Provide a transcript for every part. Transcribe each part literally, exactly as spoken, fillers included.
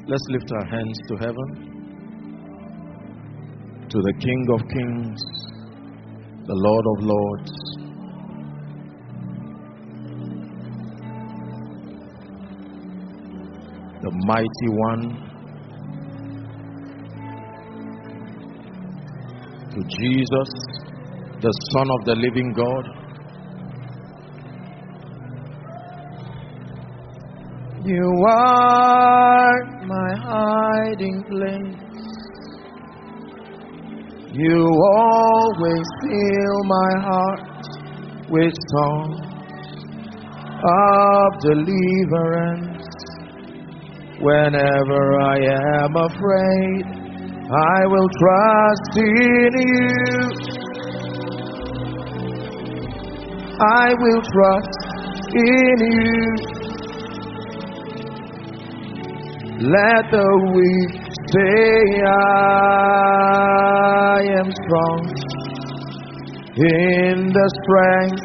Let's lift our hands to heaven, to the King of Kings, the Lord of Lords. The Mighty One, to Jesus, the Son of the living God. You are my hiding place. You always fill my heart with songs of deliverance. Whenever I am afraid, I will trust in you. I will trust in you. Let the weak say I am strong in the strength.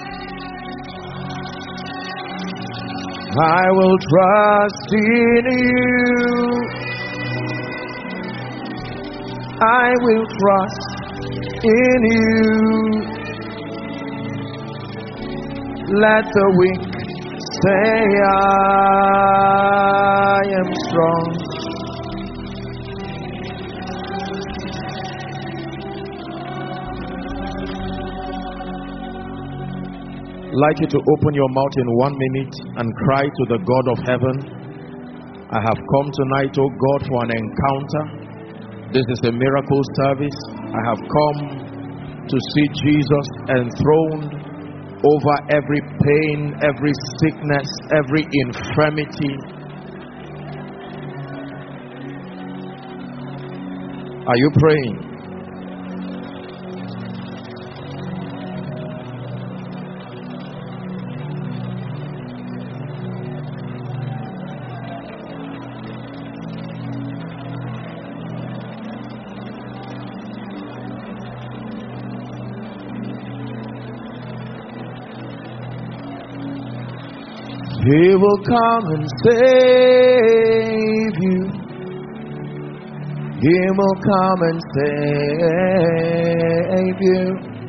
I will trust in you. I will trust in you. Let the weak say I am strong. I'd like you to open your mouth in one minute and cry to the God of heaven. I have come tonight, oh God, for an encounter. This is a miracle service. I have come to see Jesus enthroned over every pain, every sickness, every infirmity. Are you praying? He will come and save you. He will come and save you.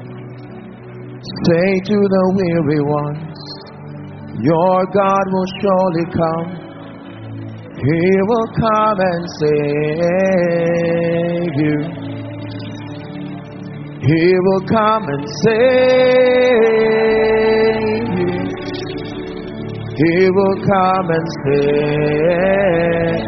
Say to the weary ones, your God will surely come. He will come and save you. He will come and save you. He will come and save.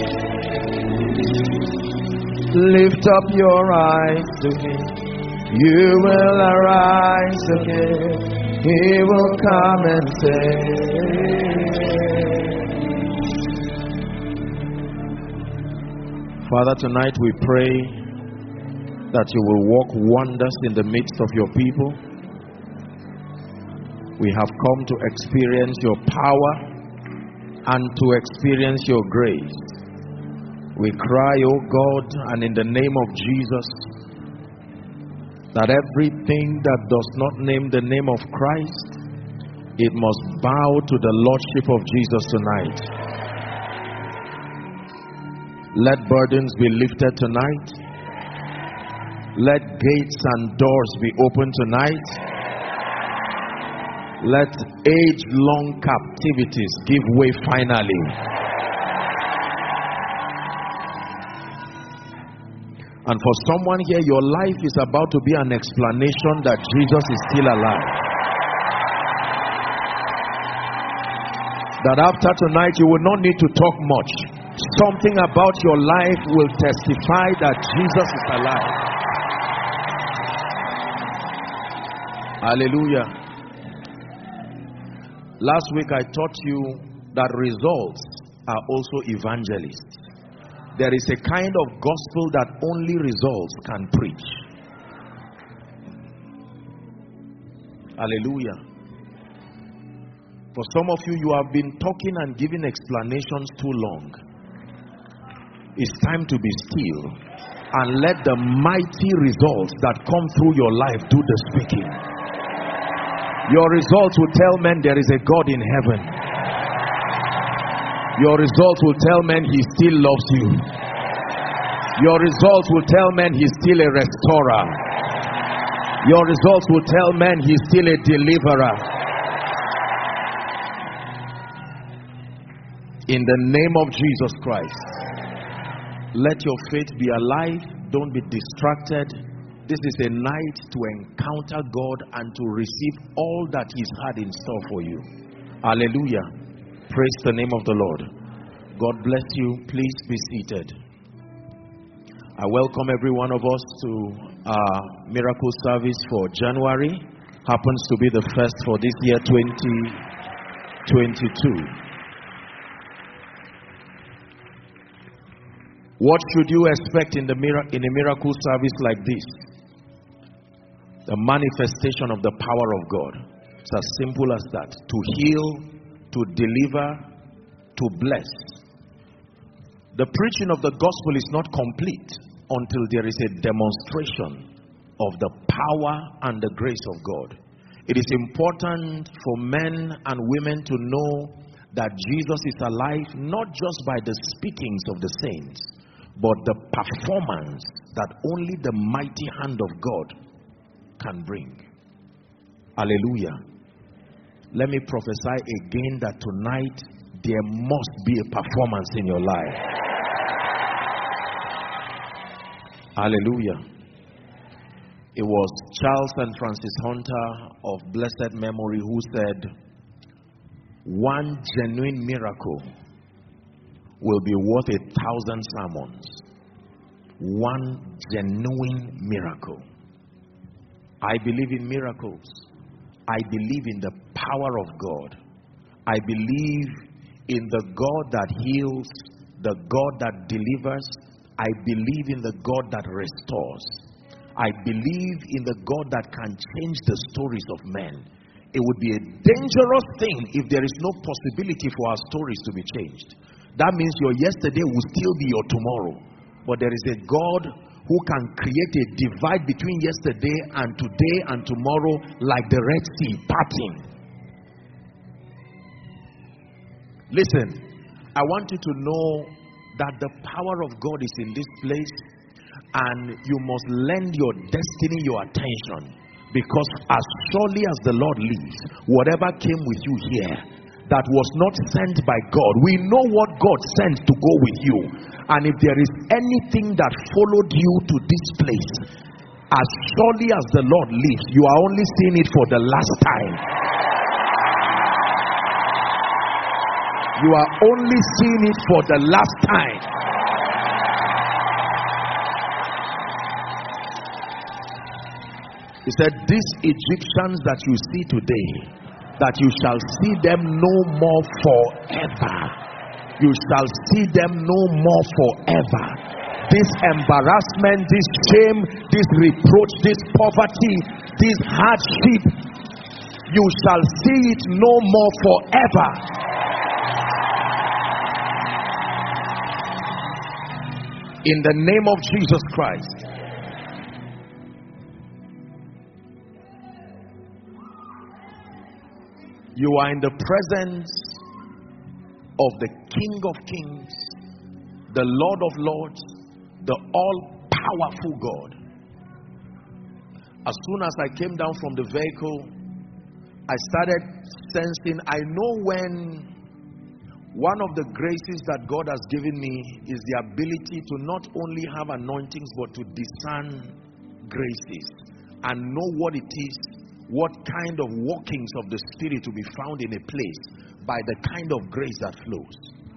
Lift up your eyes to Him. You will arise again. He will come and save. Father, tonight we pray that you will work wonders in the midst of your people. We have come to experience your power and to experience your grace. We cry, oh God, and in the name of Jesus, that everything that does not name the name of Christ, it must bow to the Lordship of Jesus tonight. Let burdens be lifted tonight. Let gates and doors be opened tonight. Let age-long captivities give way finally. And for someone here, your life is about to be an explanation that Jesus is still alive. That after tonight, you will not need to talk much. Something about your life will testify that Jesus is alive. Hallelujah. Last week I taught you that results are also evangelists. There is a kind of gospel that only results can preach. Hallelujah. For some of you, you have been talking and giving explanations too long. It's time to be still and let the mighty results that come through your life do the speaking. Your results will tell men there is a God in heaven. Your results will tell men he still loves you. Your results will tell men he's still a restorer. Your results will tell men he's still a deliverer. In the name of Jesus Christ, let your faith be alive. Don't be distracted. This is a night to encounter God and to receive all that he's had in store for you. Hallelujah. Praise the name of the Lord. God bless you. Please be seated. I welcome every one of us to our miracle service for January. Happens to be the first for this year twenty twenty-two. What should you expect in the mir- in a miracle service like this? The manifestation of the power of God. It's as simple as that. To heal, to deliver, to bless. The preaching of the gospel is not complete until there is a demonstration of the power and the grace of God. It is important for men and women to know that Jesus is alive, not just by the speakings of the saints, but the performance that only the mighty hand of God can bring. Hallelujah. Let me prophesy again that tonight there must be a performance in your life. Hallelujah. It was Charles and Francis Hunter of blessed memory who said, one genuine miracle will be worth a thousand sermons. One genuine miracle. I believe in miracles. I believe in the power of God. I believe in the God that heals, the God that delivers. I believe in the God that restores. I believe in the God that can change the stories of men. It would be a dangerous thing if there is no possibility for our stories to be changed. That means your yesterday will still be your tomorrow. But there is a God who can create a divide between yesterday and today and tomorrow, like the Red Sea parting. Listen, I want you to know that the power of God is in this place, and you must lend your destiny your attention, because as surely as the Lord lives, whatever came with you here that was not sent by God, we know what God sent to go with you. And if there is anything that followed you to this place, as surely as the Lord lives, you are only seeing it for the last time. You are only seeing it for the last time. He said, these Egyptians that you see today, that you shall see them no more forever. You shall see them no more forever. This embarrassment, this shame, this reproach, this poverty, this hardship, you shall see it no more forever. In the name of Jesus Christ. You are in the presence of the King of Kings, the Lord of Lords, the all-powerful God. As soon as I came down from the vehicle, I started sensing, I know when one of the graces that God has given me is the ability to not only have anointings, but to discern graces and know what it is, what kind of workings of the Spirit to be found in a place by the kind of grace that flows.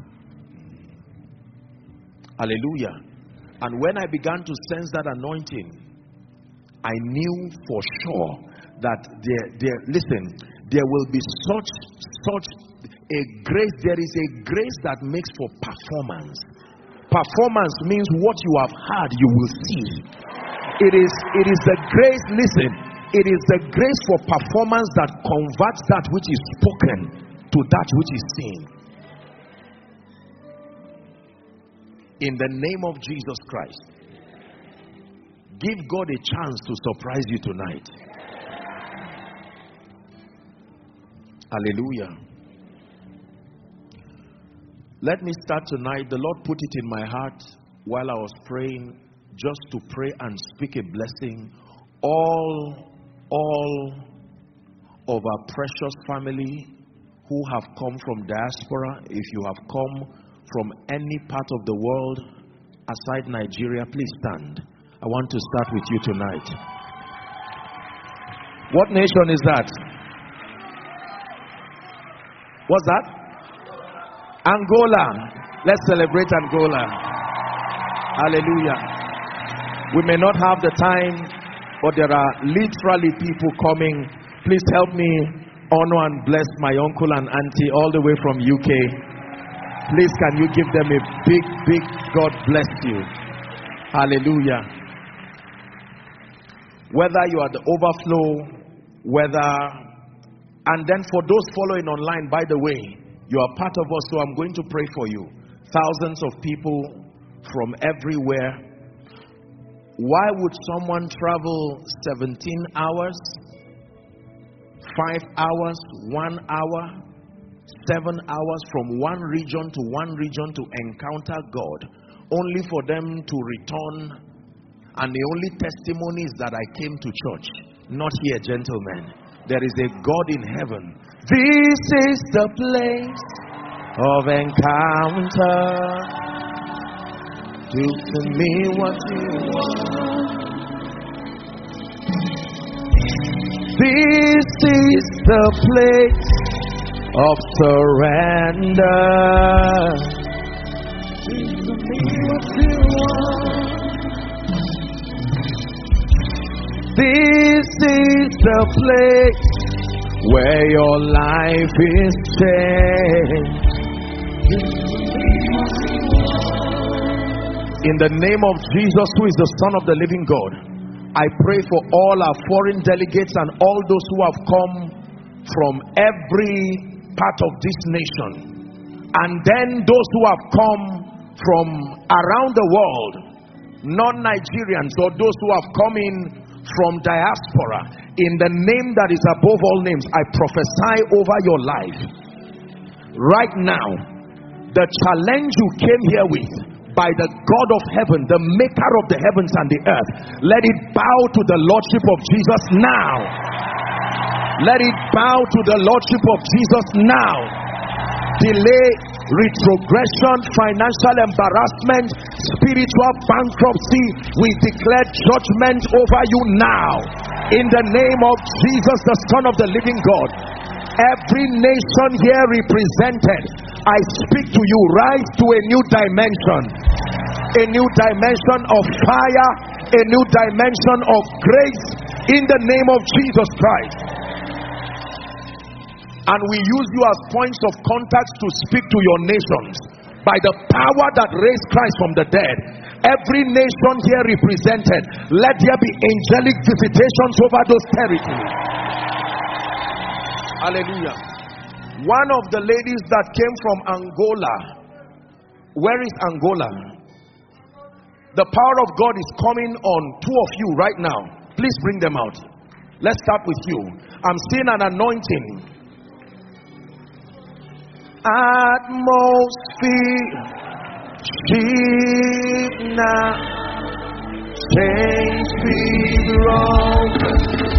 Hallelujah. And when I began to sense that anointing, I knew for sure that there, there, listen, there will be such, such a grace. There is a grace that makes for performance. Performance means what you have heard, you will see. It is, it is the grace, listen, it is the grace for performance that converts that which is spoken to that which is seen. In the name of Jesus Christ, give God a chance to surprise you tonight. Hallelujah. Let me start tonight. The Lord put it in my heart while I was praying, just to pray and speak a blessing. All, all of our precious family who have come from diaspora, if you have come from any part of the world aside Nigeria, please stand. I want to start with you tonight. What nation is that? What's that? Angola. Let's celebrate Angola. Hallelujah. We may not have the time, but there are literally people coming. Please help me honor and bless my uncle and auntie all the way from U K. Please, can you give them a big, big God bless you. Hallelujah. Whether you are the overflow, whether, and then for those following online, by the way, you are part of us, so I'm going to pray for you. Thousands of people from everywhere. Why would someone travel seventeen hours, five hours, one hour, seven hours from one region to one region to encounter God, only for them to return? And the only testimony is that I came to church. Not here, gentlemen. There is a God in heaven. This is the place of encounter. Do to me what you want. This is the place of surrender. Do to me what you want. This is the place where your life is changed. In the name of Jesus, who is the Son of the living God, I pray for all our foreign delegates and all those who have come from every part of this nation, and then those who have come from around the world, non-Nigerians, or those who have come in from diaspora. In the name that is above all names, I prophesy over your life right now. The challenge you came here with, by the God of heaven, the maker of the heavens and the earth, let it bow to the lordship of Jesus now. Let it bow to the lordship of Jesus now. Delay, retrogression, financial embarrassment, spiritual bankruptcy, we declare judgment over you now. In the name of Jesus, the Son of the living God. Every nation here represented, I speak to you, rise to a new dimension. A new dimension of fire, a new dimension of grace, in the name of Jesus Christ. And we use you as points of contact to speak to your nations by the power that raised Christ from the dead. Every nation here represented, let there be angelic visitations over those territories. Hallelujah. One of the ladies that came from Angola, where is Angola? The power of God is coming on two of you right now. Please bring them out. Let's start with you. I'm seeing an anointing. Atmosphere shift now, change be broken.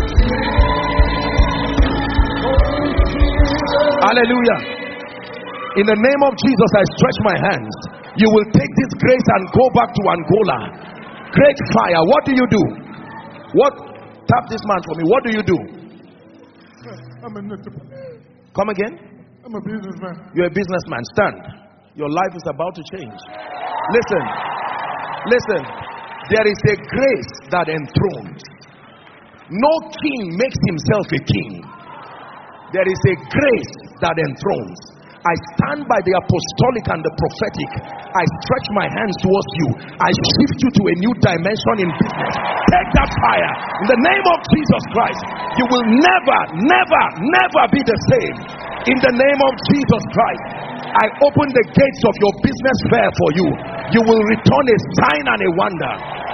Hallelujah. In the name of Jesus, I stretch my hands. You will take this grace and go back to Angola. Great fire. What do you do? What? Tap this man for me. What do you do? I'm a Come again? I'm a businessman. You're a businessman. Stand. Your life is about to change. Listen. Listen. There is a grace that enthrones. No king makes himself a king. There is a grace that enthrones. I stand by the apostolic and the prophetic. I stretch my hands towards you. I shift you to a new dimension in business. Take that fire. In the name of Jesus Christ, you will never, never, never be the same. In the name of Jesus Christ, I open the gates of your business fair for you. You will return a sign and a wonder.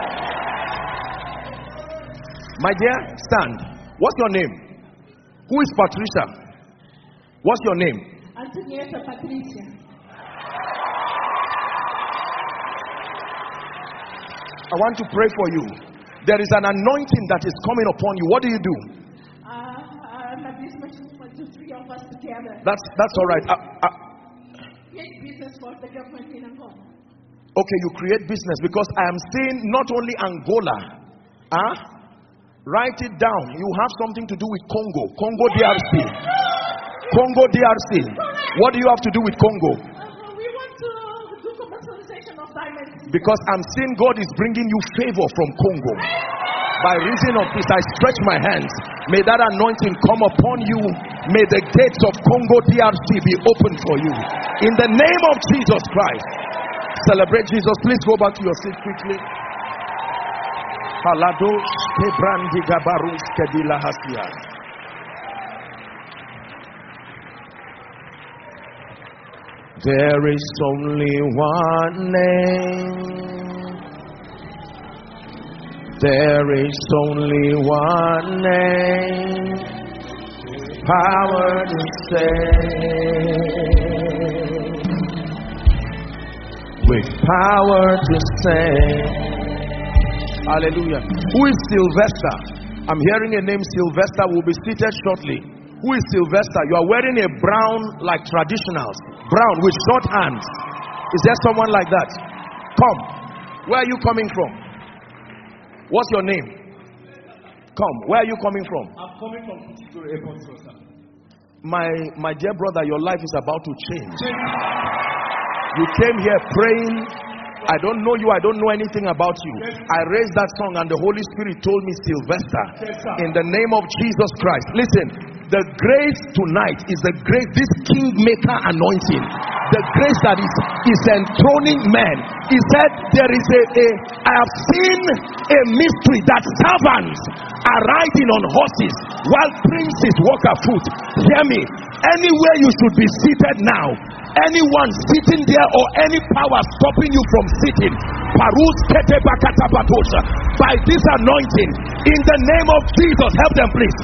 My dear, stand. What's your name? Who is Patricia? What's your name? Antonietta Patricia. I want to pray for you. There is an anointing that is coming upon you. What do you do? Uh, uh, my business is for two, three of us together. That's that's all right. Uh, uh, Create business for the government in Angola. okay, you create business because I am seeing not only Angola. Huh? Write it down. You have something to do with Congo. Congo D R C. Congo D R C. What do you have to do with Congo? Uh, we want to do commercialization of diamonds. Because I'm seeing God is bringing you favor from Congo. By reason of this, I stretch my hands. May that anointing come upon you. May the gates of Congo D R C be open for you. In the name of Jesus Christ. Celebrate Jesus. Please go back to your seat quickly. There is only one name. There is only one name. Power to save. With power to save. Hallelujah. Who is Sylvester? I'm hearing a name, Sylvester, will be seated shortly. Who is Sylvester? You are wearing a brown like traditionals. Brown with short hands. Is there someone like that? Come. Where are you coming from? What's your name? Come. Where are you coming from? I'm coming from Kuchikoro Airport, sir. My, my dear brother, your life is about to change. You came here praying. I don't know you, I don't know anything about you. I raised that song and the Holy Spirit told me, Sylvester, in the name of Jesus Christ. Listen, the grace tonight is the grace, this kingmaker anointing, the grace that is, is enthroning men. He said, there is a, a, I have seen a mystery that servants are riding on horses while princes walk afoot. Hear me, anywhere you should be seated now. Anyone sitting there or any power stopping you from sitting, by this anointing, in the name of Jesus, help them please.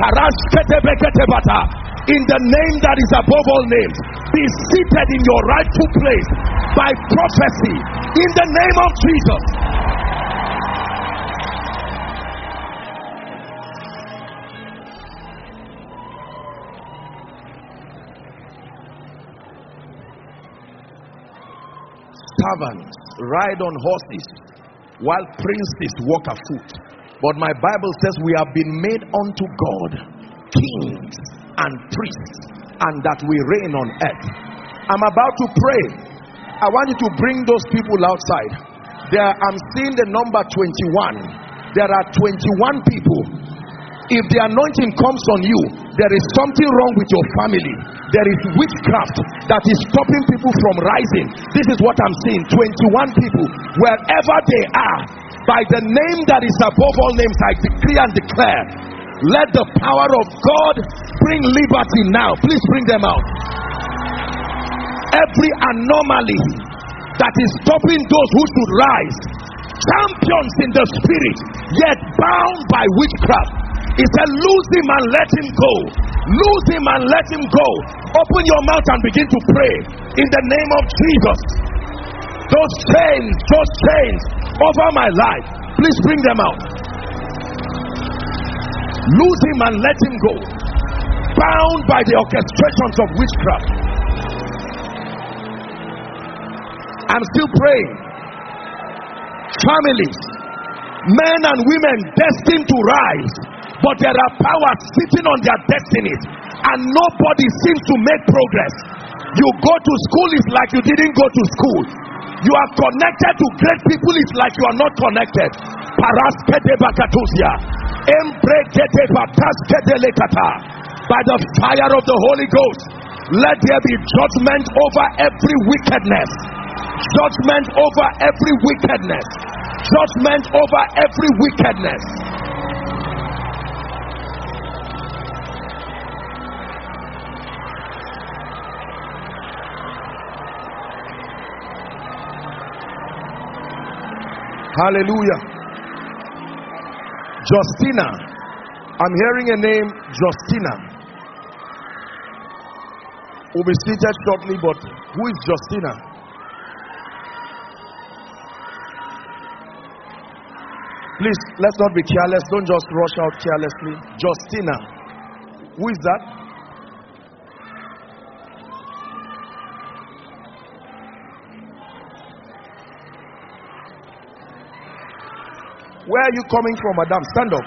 In the name that is above all names, be seated in your rightful place by prophecy. In the name of Jesus. Servants ride on horses while princes walk afoot. But my Bible says we have been made unto God kings and priests, and that we reign on earth. I'm about to pray. I want you to bring those people outside. There, I'm seeing the number twenty-one. There are twenty-one people. If the anointing comes on you, there is something wrong with your family. There is witchcraft that is stopping people from rising. This is what I'm seeing. twenty-one people, wherever they are, by the name that is above all names, I decree and declare, let the power of God bring liberty now. Please bring them out. Every anomaly that is stopping those who should rise, champions in the spirit, yet bound by witchcraft. He said, lose him and let him go. Lose him and let him go. Open your mouth and begin to pray in the name of Jesus. Those chains, those chains over my life, please bring them out. Lose him and let him go. Bound by the orchestrations of witchcraft. I'm still praying. Families, men and women destined to rise, but there are powers sitting on their destinies and nobody seems to make progress. You go to school, it's like you didn't go to school. You are connected to great people, it's like you are not connected. By the fire of the Holy Ghost, let there be judgment over every wickedness. Judgment over every wickedness. Judgment over every wickedness. Hallelujah. Justina. I'm hearing a name, Justina. Will be seated shortly, but who is Justina? Please, let's not be careless. Don't just rush out carelessly. Justina. Who is that? Where are you coming from, madam? Stand up.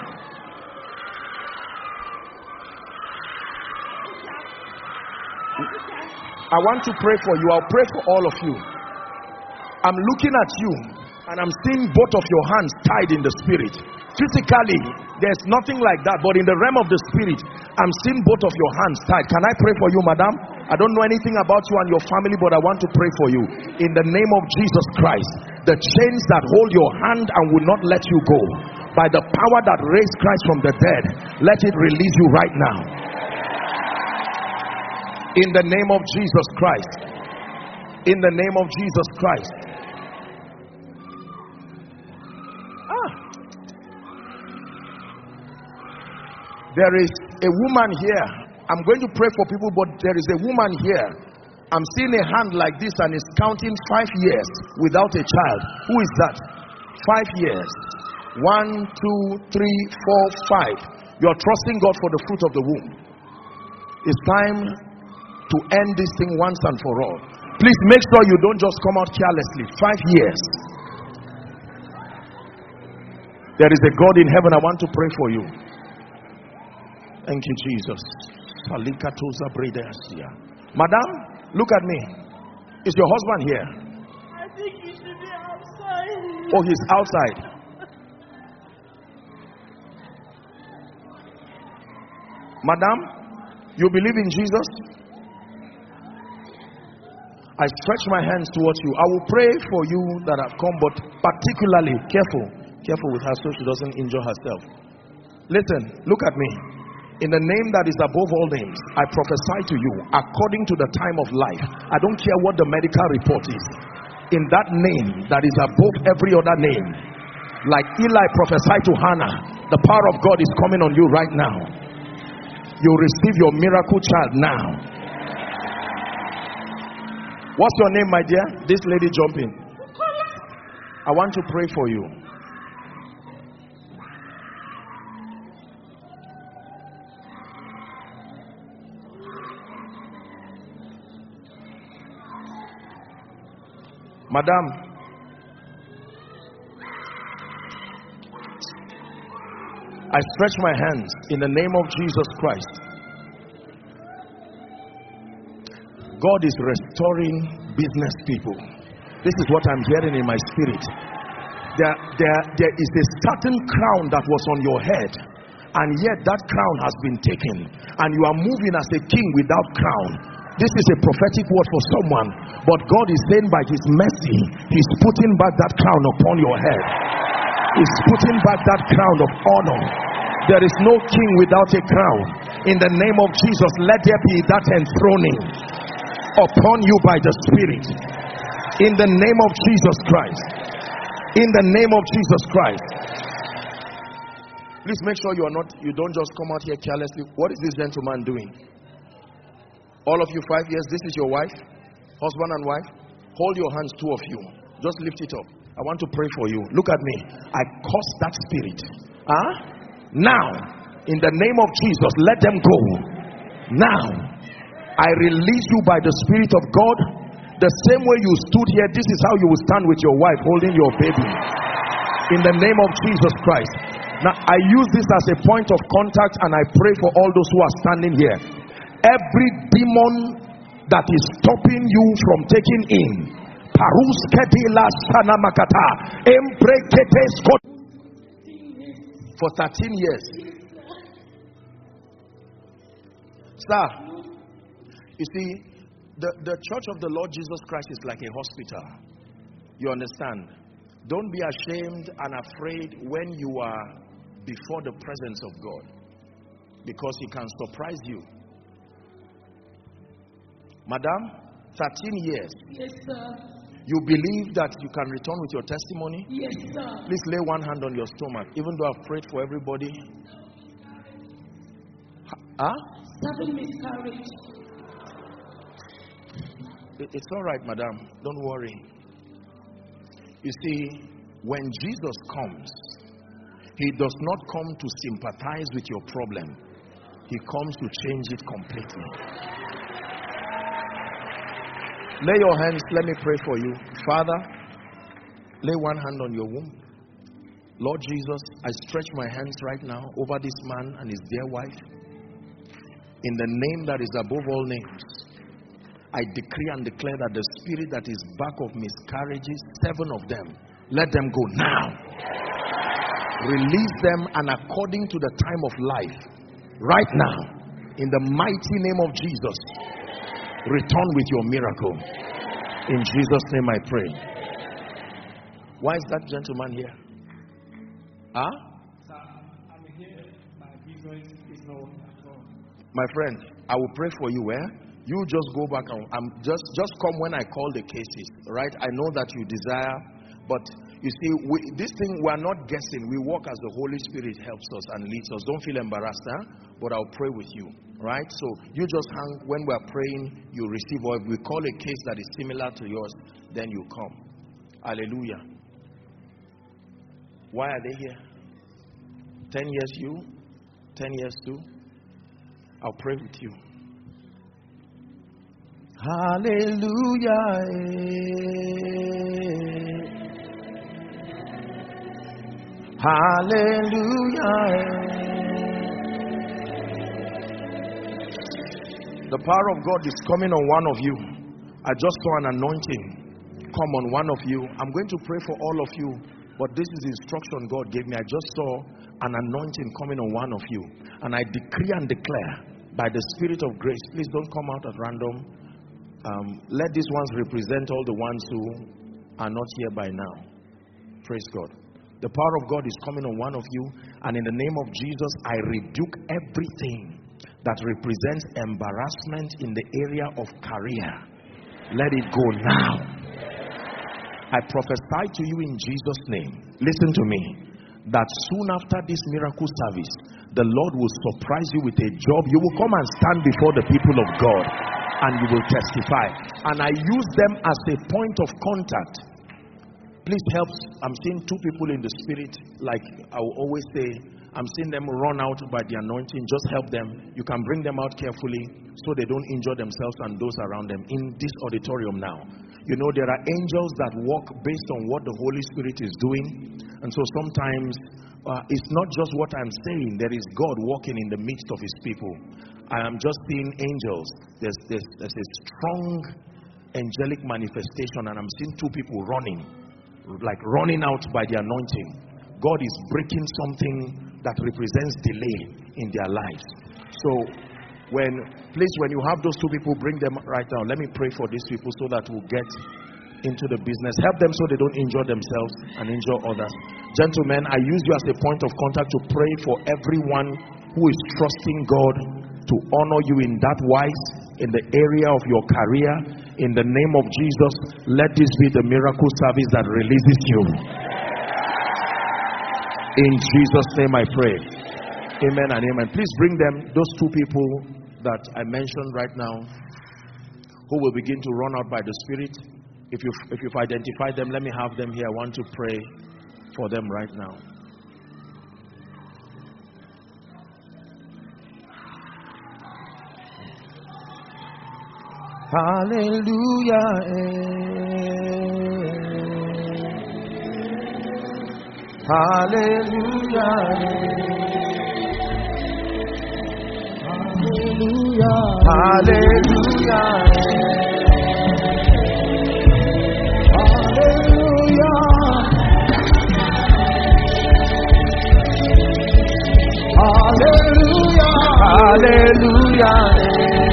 I want to pray for you. I'll pray for all of you. I'm looking at you and I'm seeing both of your hands tied in the spirit. Physically, there's nothing like that, but in the realm of the spirit, I'm seeing both of your hands tied. Can I pray for you, madam? I don't know anything about you and your family, but I want to pray for you. In the name of Jesus Christ, the chains that hold your hand and will not let you go, by the power that raised Christ from the dead, let it release you right now. In the name of Jesus Christ. In the name of Jesus Christ. Ah. There is a woman here. I'm going to pray for people, but there is a woman here. I'm seeing a hand like this and it's counting five years without a child. Who is that? Five years. One, two, three, four, five. You're trusting God for the fruit of the womb. It's time to end this thing once and for all. Please make sure you don't just come out carelessly. Five years. There is a God in heaven. I want to pray for you. Thank you, Jesus. Madam, look at me. Is your husband here? I think he should be outside. Oh, he's outside. Madam, you believe in Jesus? I stretch my hands towards you. I will pray for you that have come, but particularly, careful, careful with her so she doesn't injure herself. Listen, look at me. In the name that is above all names, I prophesy to you, according to the time of life. I don't care what the medical report is. In that name that is above every other name, like Eli prophesied to Hannah, the power of God is coming on you right now. You receive your miracle child now. What's your name, my dear? This lady jumping. I want to pray for you. Madam, I stretch my hands in the name of Jesus Christ. God is restoring business people. This is what I'm hearing in my spirit. There, there, there is a certain crown that was on your head, and yet that crown has been taken, and you are moving as a king without crown. This is a prophetic word for someone, but God is saying by his mercy, he's putting back that crown upon your head. He's putting back that crown of honor. There is no king without a crown. In the name of Jesus, let there be that enthroning upon you by the Spirit. In the name of Jesus Christ. In the name of Jesus Christ. Please make sure you are not, you don't just come out here carelessly. What is this gentleman doing? All of you, five years, this is your wife, husband and wife. Hold your hands, two of you. Just lift it up. I want to pray for you. Look at me. I curse that spirit. Huh? Now, in the name of Jesus, let them go. Now, I release you by the Spirit of God. The same way you stood here, this is how you will stand with your wife holding your baby. In the name of Jesus Christ. Now, I use this as a point of contact and I pray for all those who are standing here. Every demon that is stopping you from taking in for thirteen years. Sir, you see, the, the church of the Lord Jesus Christ is like a hospital. You understand? Don't be ashamed and afraid when you are before the presence of God, because he can surprise you. Madam, thirteen years. Yes, sir. You believe that you can return with your testimony? Yes, sir. Please lay one hand on your stomach. Even though I've prayed for everybody. Huh? Seven miscarriage. It's all right, madam. Don't worry. You see, when Jesus comes, He does not come to sympathize with your problem. He comes to change it completely. Lay your hands. Let me pray for you. Father, lay one hand on your womb. Lord Jesus, I stretch my hands right now over this man and his dear wife. In the name that is above all names, I decree and declare that the spirit that is back of miscarriages, seven of them, let them go now. Release them, and according to the time of life, right now, in the mighty name of Jesus, return with your miracle. In Jesus' name I pray. Why is that gentleman here? Huh? Sir, I'm here. My business is not at all. My friend, I will pray for you. Where? You just go back and I'm just just come when I call the cases, right? I know that you desire, but you see, we, this thing we are not guessing. We walk as the Holy Spirit helps us and leads us. Don't feel embarrassed, huh? But I'll pray with you, right? So you just hang when we are praying. You receive, or if we call a case that is similar to yours, then you come. Hallelujah. Why are they here? Ten years you, ten years too. I'll pray with you. Hallelujah. Hallelujah. The power of God is coming on one of you. I just saw an anointing come on one of you. I'm going to pray for all of you, but this is the instruction God gave me. I just saw an anointing coming on one of you, and I decree and declare by the Spirit of grace, please don't come out at random. Um, let these ones represent all the ones who are not here by now. Praise God. The power of God is coming on one of you, and in the name of Jesus, I rebuke everything that represents embarrassment in the area of career. Let it go now. I prophesy to you in Jesus' name. Listen to me. That soon after this miracle service, the Lord will surprise you with a job. You will come and stand before the people of God, and you will testify. And I use them as a point of contact. Please help. I'm seeing two people in the spirit. Like I will always say, I'm seeing them run out by the anointing. Just help them. You can bring them out carefully so they don't injure themselves and those around them. In this auditorium now, you know, there are angels that walk based on what the Holy Spirit is doing. And so sometimes uh, it's not just what I'm saying. There is God walking in the midst of his people. I am just seeing angels. There's, there's, there's a strong angelic manifestation, and I'm seeing two people running, like running out by the anointing. God is breaking something that represents delay in their lives. So when, please, when you have those two people, bring them right now. Let me pray for these people so that we'll get into the business. Help them so they don't injure themselves and injure others. Gentlemen, I use you as a point of contact to pray for everyone who is trusting God to honor you in that wise, in the area of your career. In the name of Jesus, let this be the miracle service that releases you. In Jesus' name I pray. Amen and amen. Please bring them, those two people that I mentioned right now, who will begin to run out by the Spirit. If you've, if you've identified them, let me have them here. I want to pray for them right now. Hallelujah. Hallelujah. Hallelujah. Hallelujah. Hallelujah. Hallelujah.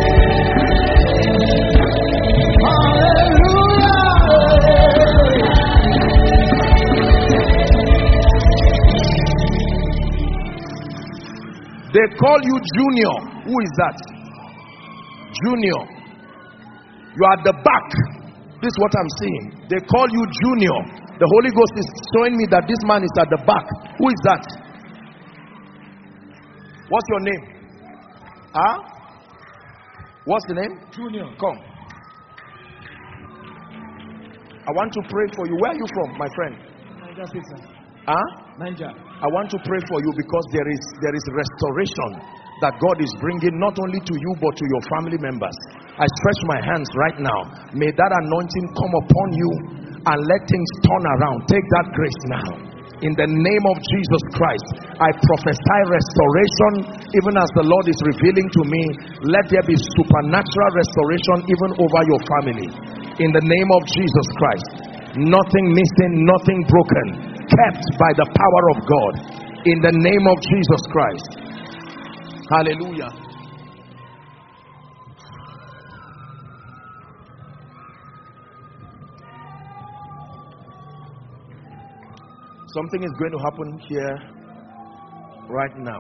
They call you Junior. Who is that? Junior. You are at the back. This is what I'm seeing. They call you Junior. The Holy Ghost is showing me that this man is at the back. Who is that? What's your name? Huh? What's the name? Junior. Come. I want to pray for you. Where are you from, my friend? Niger State, sir. Huh? Niger. I want to pray for you because there is there is restoration that God is bringing not only to you but to your family members. I stretch my hands right now. May that anointing come upon you and let things turn around. Take that grace now. In the name of Jesus Christ, I prophesy restoration even as the Lord is revealing to me. Let there be supernatural restoration even over your family. In the name of Jesus Christ. Nothing missing, nothing broken. Kept by the power of God. In the name of Jesus Christ. Hallelujah. Something is going to happen here right now.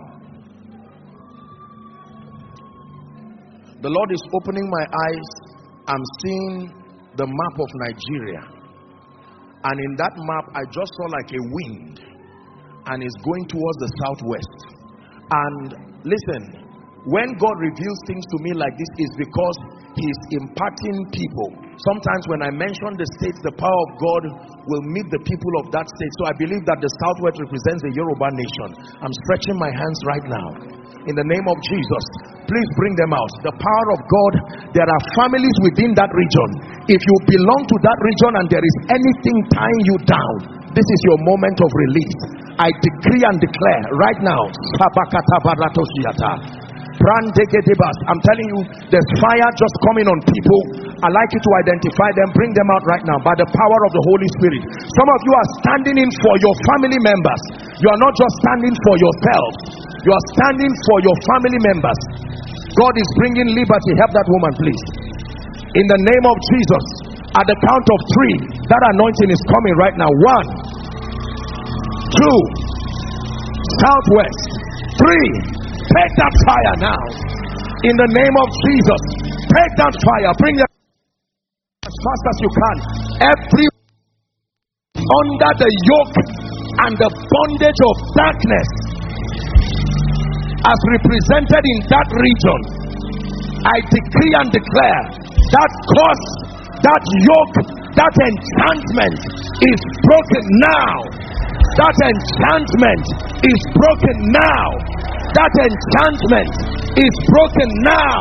The Lord is opening my eyes. I'm seeing the map of Nigeria. And in that map, I just saw like a wind. And it's going towards the southwest. And listen, when God reveals things to me like this, is because He's imparting people. Sometimes when I mention the states, the power of God will meet the people of that state. So I believe that the southwest represents the Yoruba nation. I'm stretching my hands right now. In the name of Jesus, please bring them out. The power of God, there are families within that region. If you belong to that region and there is anything tying you down, this is your moment of release. I decree and declare right now, I'm telling you, there's fire just coming on people. I like you to identify them, bring them out right now by the power of the Holy Spirit. Some of you are standing in for your family members. You are not just standing for yourself, you are standing for your family members. God is bringing liberty. Help that woman, please. In the name of Jesus, at the count of three, that anointing is coming right now. One, two, southwest, three. Take that fire now. In the name of Jesus, take that fire. Bring it as fast as you can. Every under the yoke and the bondage of darkness as represented in that region, I decree and declare that curse, that yoke, that enchantment is broken now. That enchantment is broken now. That enchantment is broken now.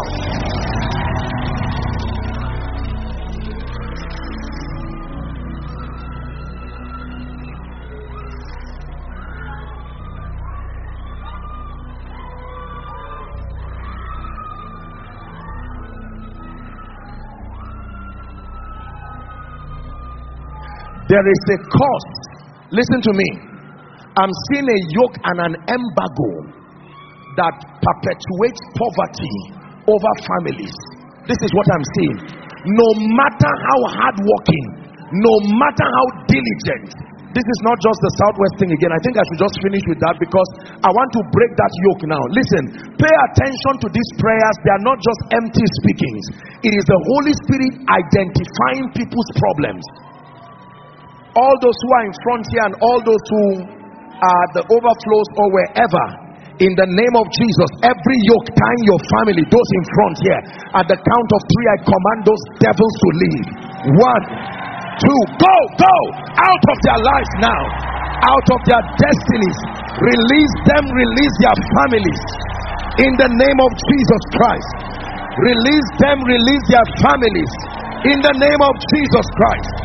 There is a cost. Listen to me. I'm seeing a yoke and an embargo that perpetuates poverty over families. This is what I'm seeing. No matter how hardworking, no matter how diligent. This is not just the southwest thing again. I think I should just finish with that because I want to break that yoke now. Listen, pay attention to these prayers. They are not just empty speakings. It is the Holy Spirit identifying people's problems. All those who are in front here and all those who are the overflows or wherever, in the name of Jesus, every yoke tying your family, those in front here, at the count of three, I command those devils to leave. One, two, go, go, out of their lives now, out of their destinies. Release them, release their families. In the name of Jesus Christ. Release them, release their families. In the name of Jesus Christ.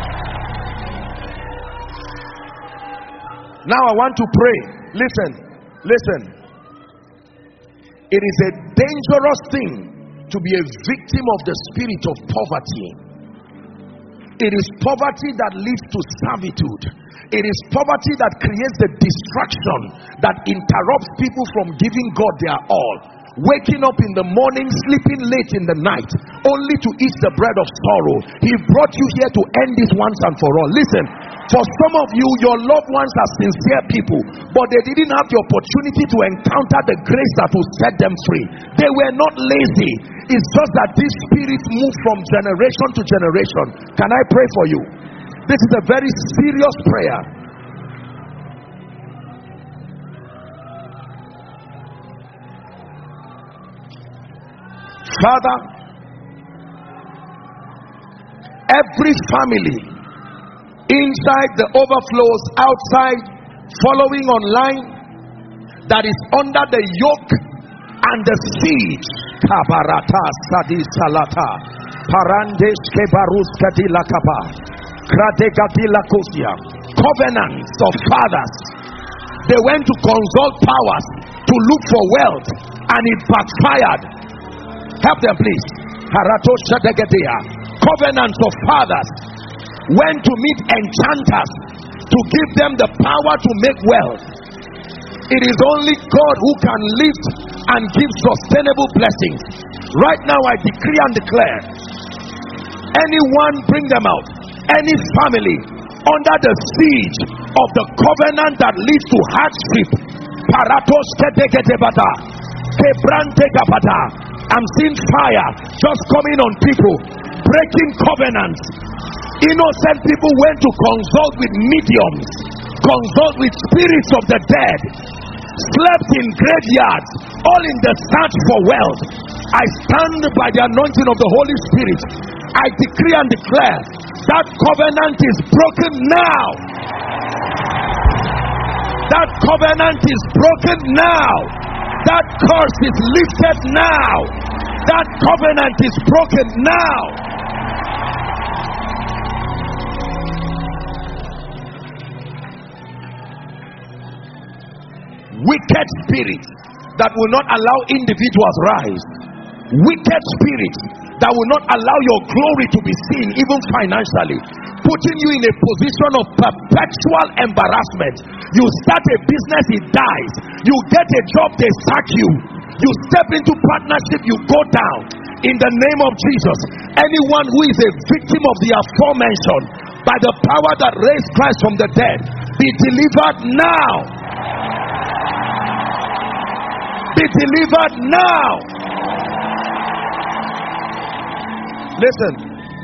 Now I want to pray. Listen, listen. It is a dangerous thing to be a victim of the spirit of poverty. It is poverty that leads to servitude. It is poverty that creates the distraction that interrupts people from giving God their all. Waking up in the morning, sleeping late in the night, only to eat the bread of sorrow. He brought you here to end this once and for all. Listen, for some of you, your loved ones are sincere people, but they didn't have the opportunity to encounter the grace that will set them free. They were not lazy. It's just that this spirit moved from generation to generation. Can I pray for you? This is a very serious prayer. Father, every family inside the overflows, outside, following online, that is under the yoke and the siege. Kabarata Sadi Salata Parandes Kebarus Kadila Kapa Kradegadila Kosia. Covenants of fathers. They went to consult powers to look for wealth, and it backfired. Help them, please. Harato Shadagadea. Covenants of fathers went to meet enchanters to give them the power to make wealth. It is only God who can lift and give sustainable blessings. Right now I decree and declare, anyone, bring them out. Any family under the siege of the covenant that leads to hardship. Paratos kedegetebata, kebrantegabata. I'm seeing fire just coming on people, breaking covenants. Innocent people went to consult with mediums, consult with spirits of the dead, slept in graveyards, all in the search for wealth. I stand by the anointing of the Holy Spirit. I decree and declare that covenant is broken now. That covenant is broken now. That curse is lifted now. That covenant is broken now. Wicked spirits that will not allow individuals rise. Wicked spirits that will not allow your glory to be seen, even financially, putting you in a position of perpetual embarrassment. You start a business, it dies. You get a job, they sack you. You step into partnership, you go down. In the name of Jesus, anyone who is a victim of the aforementioned, by the power that raised Christ from the dead, be delivered now. Be delivered now. Listen,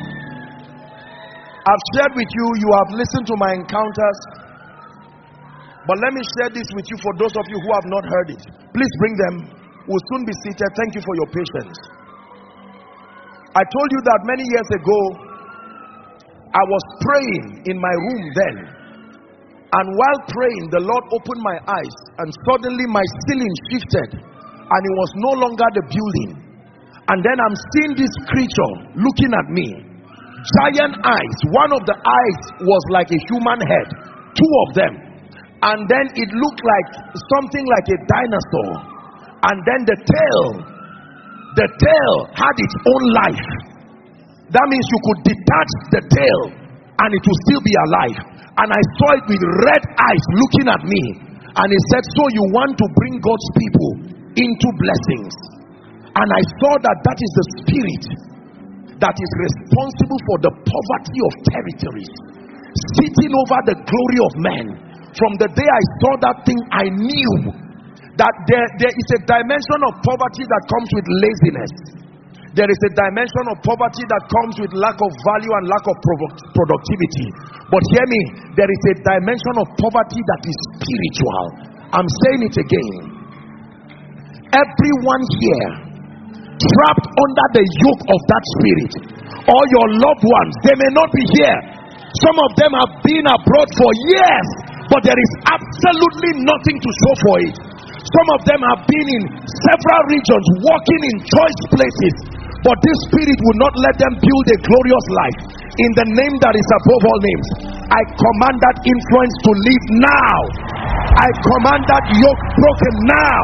I've shared with you, you have listened to my encounters, but let me share this with you for those of you who have not heard it. Please bring them. We'll soon be seated. Thank you for your patience. I told you that many years ago, I was praying in my room then, and while praying, the Lord opened my eyes, and suddenly my ceiling shifted, and it was no longer the building. And then I'm seeing this creature looking at me. Giant eyes. One of the eyes was like a human head. Two of them. And then it looked like something like a dinosaur. And then the tail. The tail had its own life. That means you could detach the tail and it will still be alive. And I saw it with red eyes looking at me. And he said, so you want to bring God's people into blessings. And I saw that that is the spirit that is responsible for the poverty of territories, sitting over the glory of men. From the day I saw that thing, I knew that there, there is a dimension of poverty that comes with laziness. There is a dimension of poverty that comes with lack of value and lack of productivity. But hear me, there is a dimension of poverty that is spiritual. I'm saying it again. Everyone here trapped under the yoke of that spirit, or your loved ones, they may not be here. Some of them have been abroad for years, but there is absolutely nothing to show for it. Some of them have been in several regions, walking in choice places, but this spirit will not let them build a glorious life. In the name that is above all names, I command that influence to leave now. I command that yoke broken now.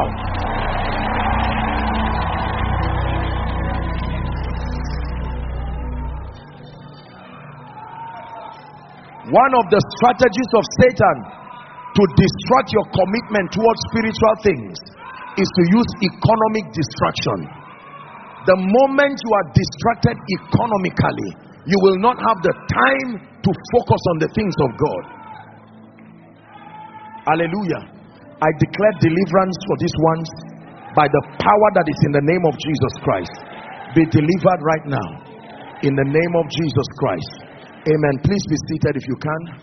One of the strategies of Satan to distract your commitment towards spiritual things is to use economic distraction. The moment you are distracted economically, you will not have the time to focus on the things of God. Hallelujah. I declare deliverance for these ones by the power that is in the name of Jesus Christ. Be delivered right now in the name of Jesus Christ. Amen. Please be seated if you can.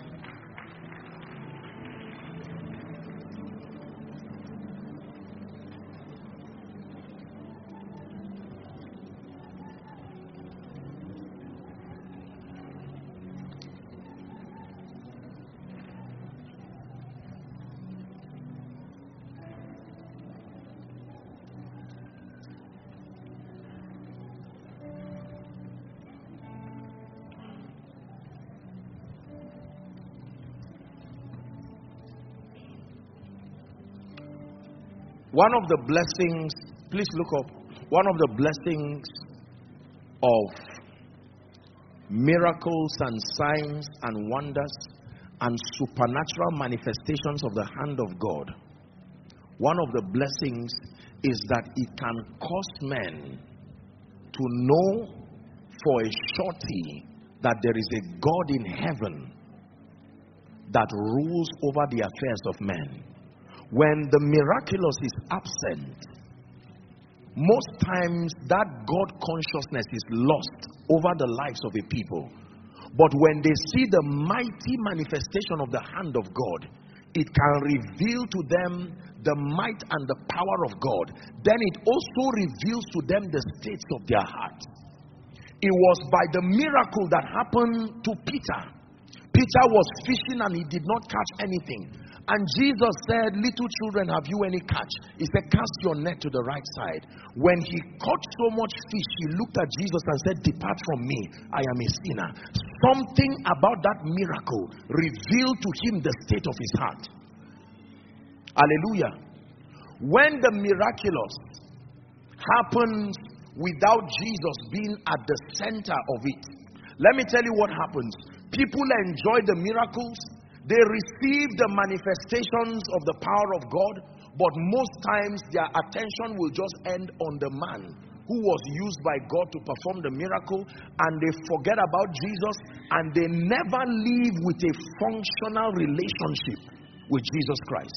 One of the blessings, please look up, one of the blessings of miracles and signs and wonders and supernatural manifestations of the hand of God, one of the blessings is that it can cause men to know for a surety that there is a God in heaven that rules over the affairs of men. When the miraculous is absent, most times that God consciousness is lost over the lives of a people. But when they see the mighty manifestation of the hand of God, it can reveal to them the might and the power of God. Then it also reveals to them the states of their heart. It was by the miracle that happened to Peter. Peter was fishing and he did not catch anything. And Jesus said, little children, have you any catch? He said, cast your net to the right side. When he caught so much fish, he looked at Jesus and said, depart from me, I am a sinner. Something about that miracle revealed to him the state of his heart. Hallelujah. When the miraculous happens without Jesus being at the center of it, let me tell you what happens. People enjoy the miracles. They receive the manifestations of the power of God, but most times their attention will just end on the man who was used by God to perform the miracle, and they forget about Jesus, and they never live with a functional relationship with Jesus Christ.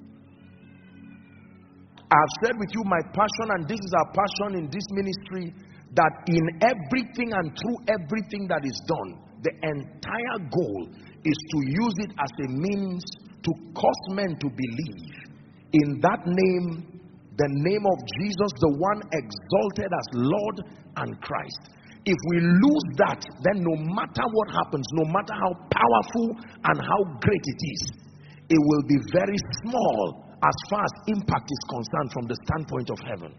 I've shared with you my passion, and this is our passion in this ministry, that in everything and through everything that is done, the entire goal is to use it as a means to cause men to believe in that name, the name of Jesus, the one exalted as Lord and Christ. If we lose that, then no matter what happens, no matter how powerful and how great it is, it will be very small as far as impact is concerned from the standpoint of heaven.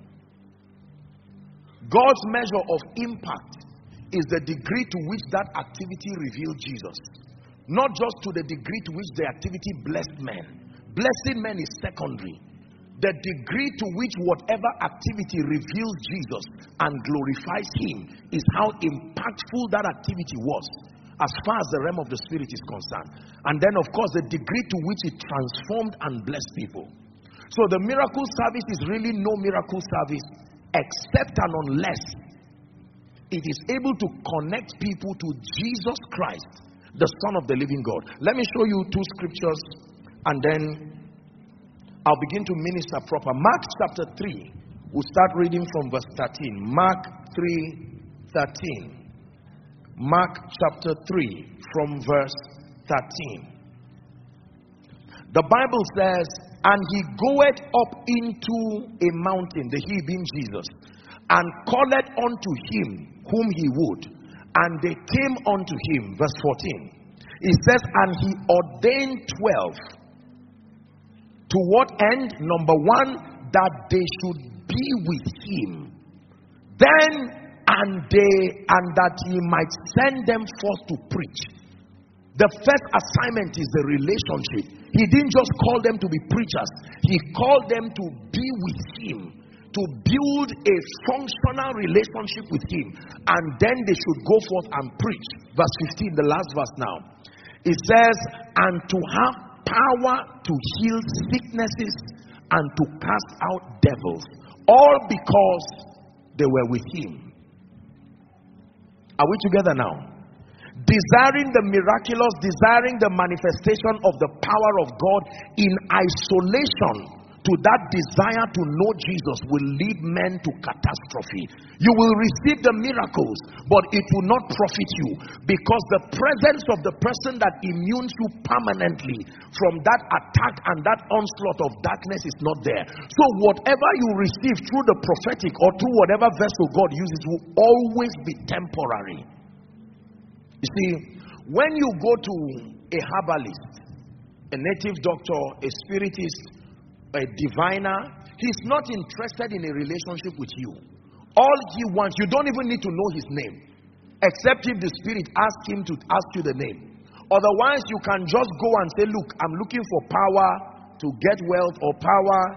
God's measure of impact is the degree to which that activity revealed Jesus. Not just to the degree to which the activity blessed men. Blessing men is secondary. The degree to which whatever activity reveals Jesus and glorifies him is how impactful that activity was as far as the realm of the spirit is concerned. And then of course the degree to which it transformed and blessed people. So the miracle service is really no miracle service except and unless it is able to connect people to Jesus Christ, the Son of the living God. Let me show you two scriptures and then I'll begin to minister proper. Mark chapter three. We'll start reading from verse thirteen. Mark three thirteen. Mark chapter three from verse thirteen. The Bible says, and he goeth up into a mountain, the he being Jesus, and calleth unto him whom he would. And they came unto him. Verse fourteen. It says, and he ordained twelve. To what end? Number one, that they should be with him. Then, and they, and that he might send them forth to preach. The first assignment is the relationship. He didn't just call them to be preachers. He called them to be with him. To build a functional relationship with him, and then they should go forth and preach. Verse fifteen, the last verse now. It says, and to have power to heal sicknesses and to cast out devils, all because they were with him. Are we together now? Desiring the miraculous, desiring the manifestation of the power of God in isolation to that desire to know Jesus will lead men to catastrophe. You will receive the miracles, but it will not profit you, because the presence of the person that immunes you permanently from that attack and that onslaught of darkness is not there. So whatever you receive through the prophetic or through whatever vessel God uses will always be temporary. You see, when you go to a herbalist, a native doctor, a spiritist, a diviner, he's not interested in a relationship with you. All he wants, you don't even need to know his name, except if the spirit asks him to ask you the name. Otherwise, you can just go and say, look, I'm looking for power to get wealth or power to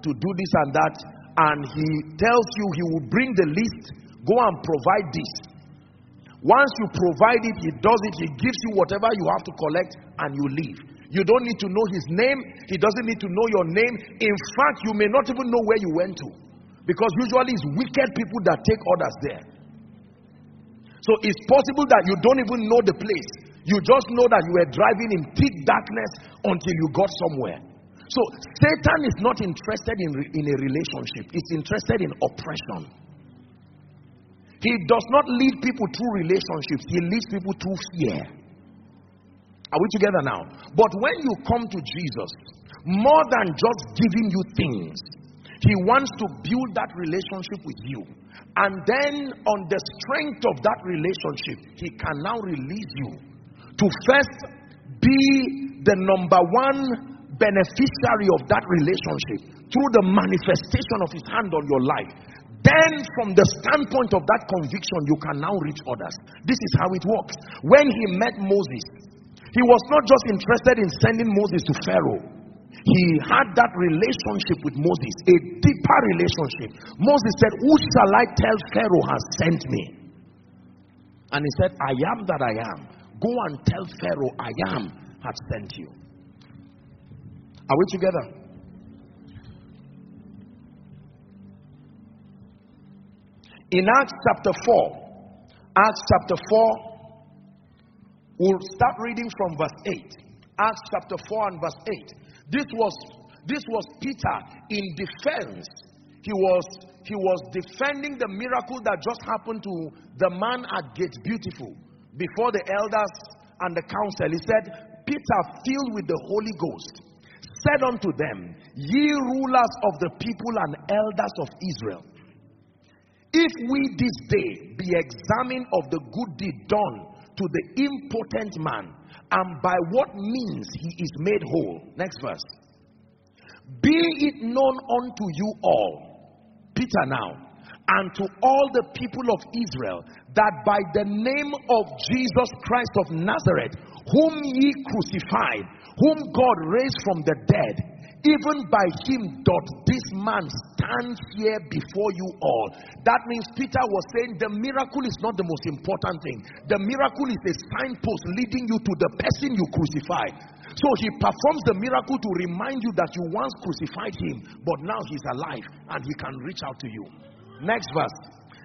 to do this and that, and he tells you he will bring the list, go and provide this. Once you provide it, he does it, he gives you whatever you have to collect, and you leave. You don't need to know his name, he doesn't need to know your name. In fact, you may not even know where you went to, because usually it's wicked people that take orders there. So it's possible that you don't even know the place. You just know that you were driving in thick darkness until you got somewhere. So Satan is not interested in, in a relationship. It's interested in oppression. He does not lead people through relationships. He leads people through fear. Are we together now? But when you come to Jesus, more than just giving you things, he wants to build that relationship with you. And then on the strength of that relationship, he can now release you to first be the number one beneficiary of that relationship through the manifestation of his hand on your life. Then from the standpoint of that conviction, you can now reach others. This is how it works. When he met Moses, he was not just interested in sending Moses to Pharaoh. He had that relationship with Moses, a deeper relationship. Moses said, who shall I tell Pharaoh has sent me? And he said, I am that I am. Go and tell Pharaoh, I am has sent you. Are we together? In Acts chapter four, Acts chapter four, we'll start reading from verse eight. Acts chapter four and verse eight. This was this was Peter in defense. He was he was defending the miracle that just happened to the man at Gate Beautiful before the elders and the council. He said, Peter, filled with the Holy Ghost, said unto them, ye rulers of the people and elders of Israel, if we this day be examined of the good deed done to the impotent man, and by what means he is made whole. Next verse. Be it known unto you all, Peter now, and to all the people of Israel, that by the name of Jesus Christ of Nazareth, whom ye crucified, whom God raised from the dead, even by him doth this man stand here before you all. That means Peter was saying the miracle is not the most important thing. The miracle is a signpost leading you to the person you crucified. So he performs the miracle to remind you that you once crucified him, but now he's alive and he can reach out to you. Next verse.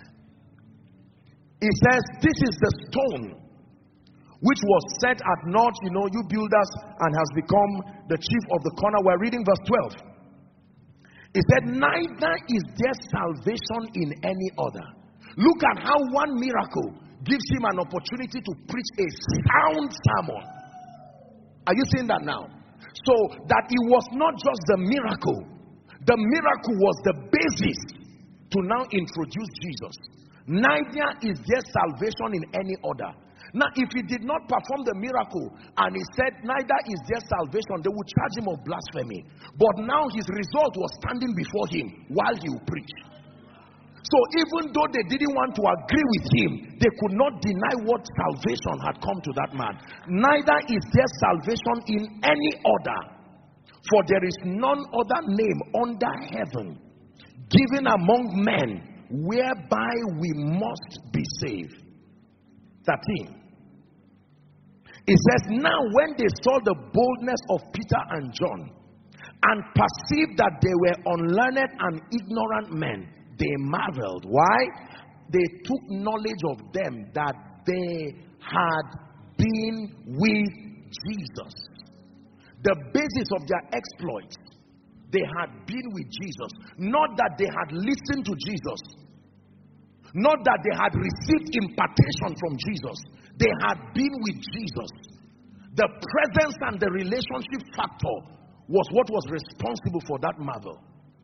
It says, this is the stone which was set at naught, you know, you builders, and has become the chief of the corner. We're reading verse twelve. It said, neither is there salvation in any other. Look at how one miracle gives him an opportunity to preach a sound sermon. Are you seeing that now? So that it was not just the miracle. The miracle was the basis to now introduce Jesus. Neither is there salvation in any other. Now, if he did not perform the miracle and he said, neither is there salvation, they would charge him of blasphemy. But now his result was standing before him while he would preach. So even though they didn't want to agree with him, they could not deny what salvation had come to that man. Neither is there salvation in any other, for there is none other name under heaven given among men whereby we must be saved. thirteen. It says, now when they saw the boldness of Peter and John, and perceived that they were unlearned and ignorant men, they marveled. Why? They took knowledge of them that they had been with Jesus. The basis of their exploits, they had been with Jesus. Not that they had listened to Jesus. Not that they had received impartation from Jesus. They had been with Jesus. The presence and the relationship factor was what was responsible for that marvel.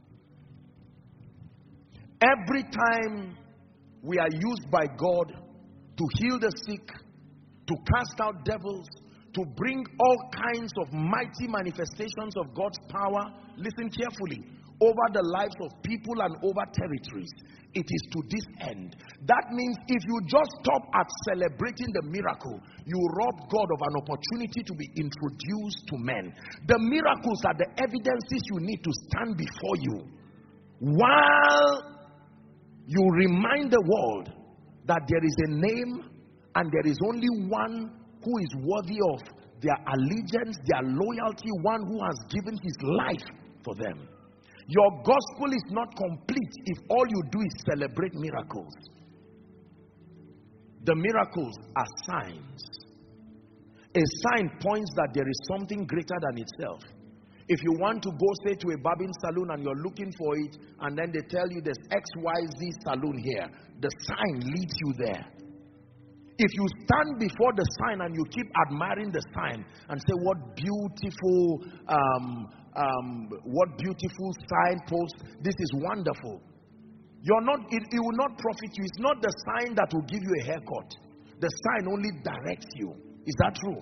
Every time we are used by God to heal the sick, to cast out devils, to bring all kinds of mighty manifestations of God's power, listen carefully. over the lives of people and over territories. It is to this end. That means if you just stop at celebrating the miracle, you rob God of an opportunity to be introduced to men. The miracles are the evidences you need to stand before you, while you remind the world that there is a name and there is only one who is worthy of their allegiance, their loyalty, one who has given his life for them. Your gospel is not complete if all you do is celebrate miracles. The miracles are signs. A sign points that there is something greater than itself. If you want to go, say, to a barbing salon and you're looking for it, and then they tell you there's X Y Z salon here, the sign leads you there. If you stand before the sign and you keep admiring the sign and say, what beautiful um, um, what beautiful signpost, this is wonderful. You're not, it, it will not profit you. It's not the sign that will give you a haircut. The sign only directs you. Is that true?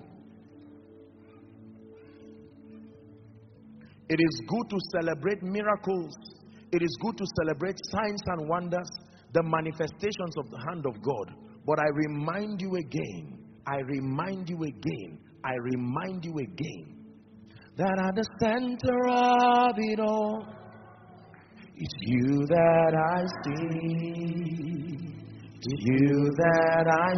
It is good to celebrate miracles. It is good to celebrate signs and wonders, the manifestations of the hand of God. But I remind you again, I remind you again, I remind you again, that at the center of it all, it's you that I see, it's you that I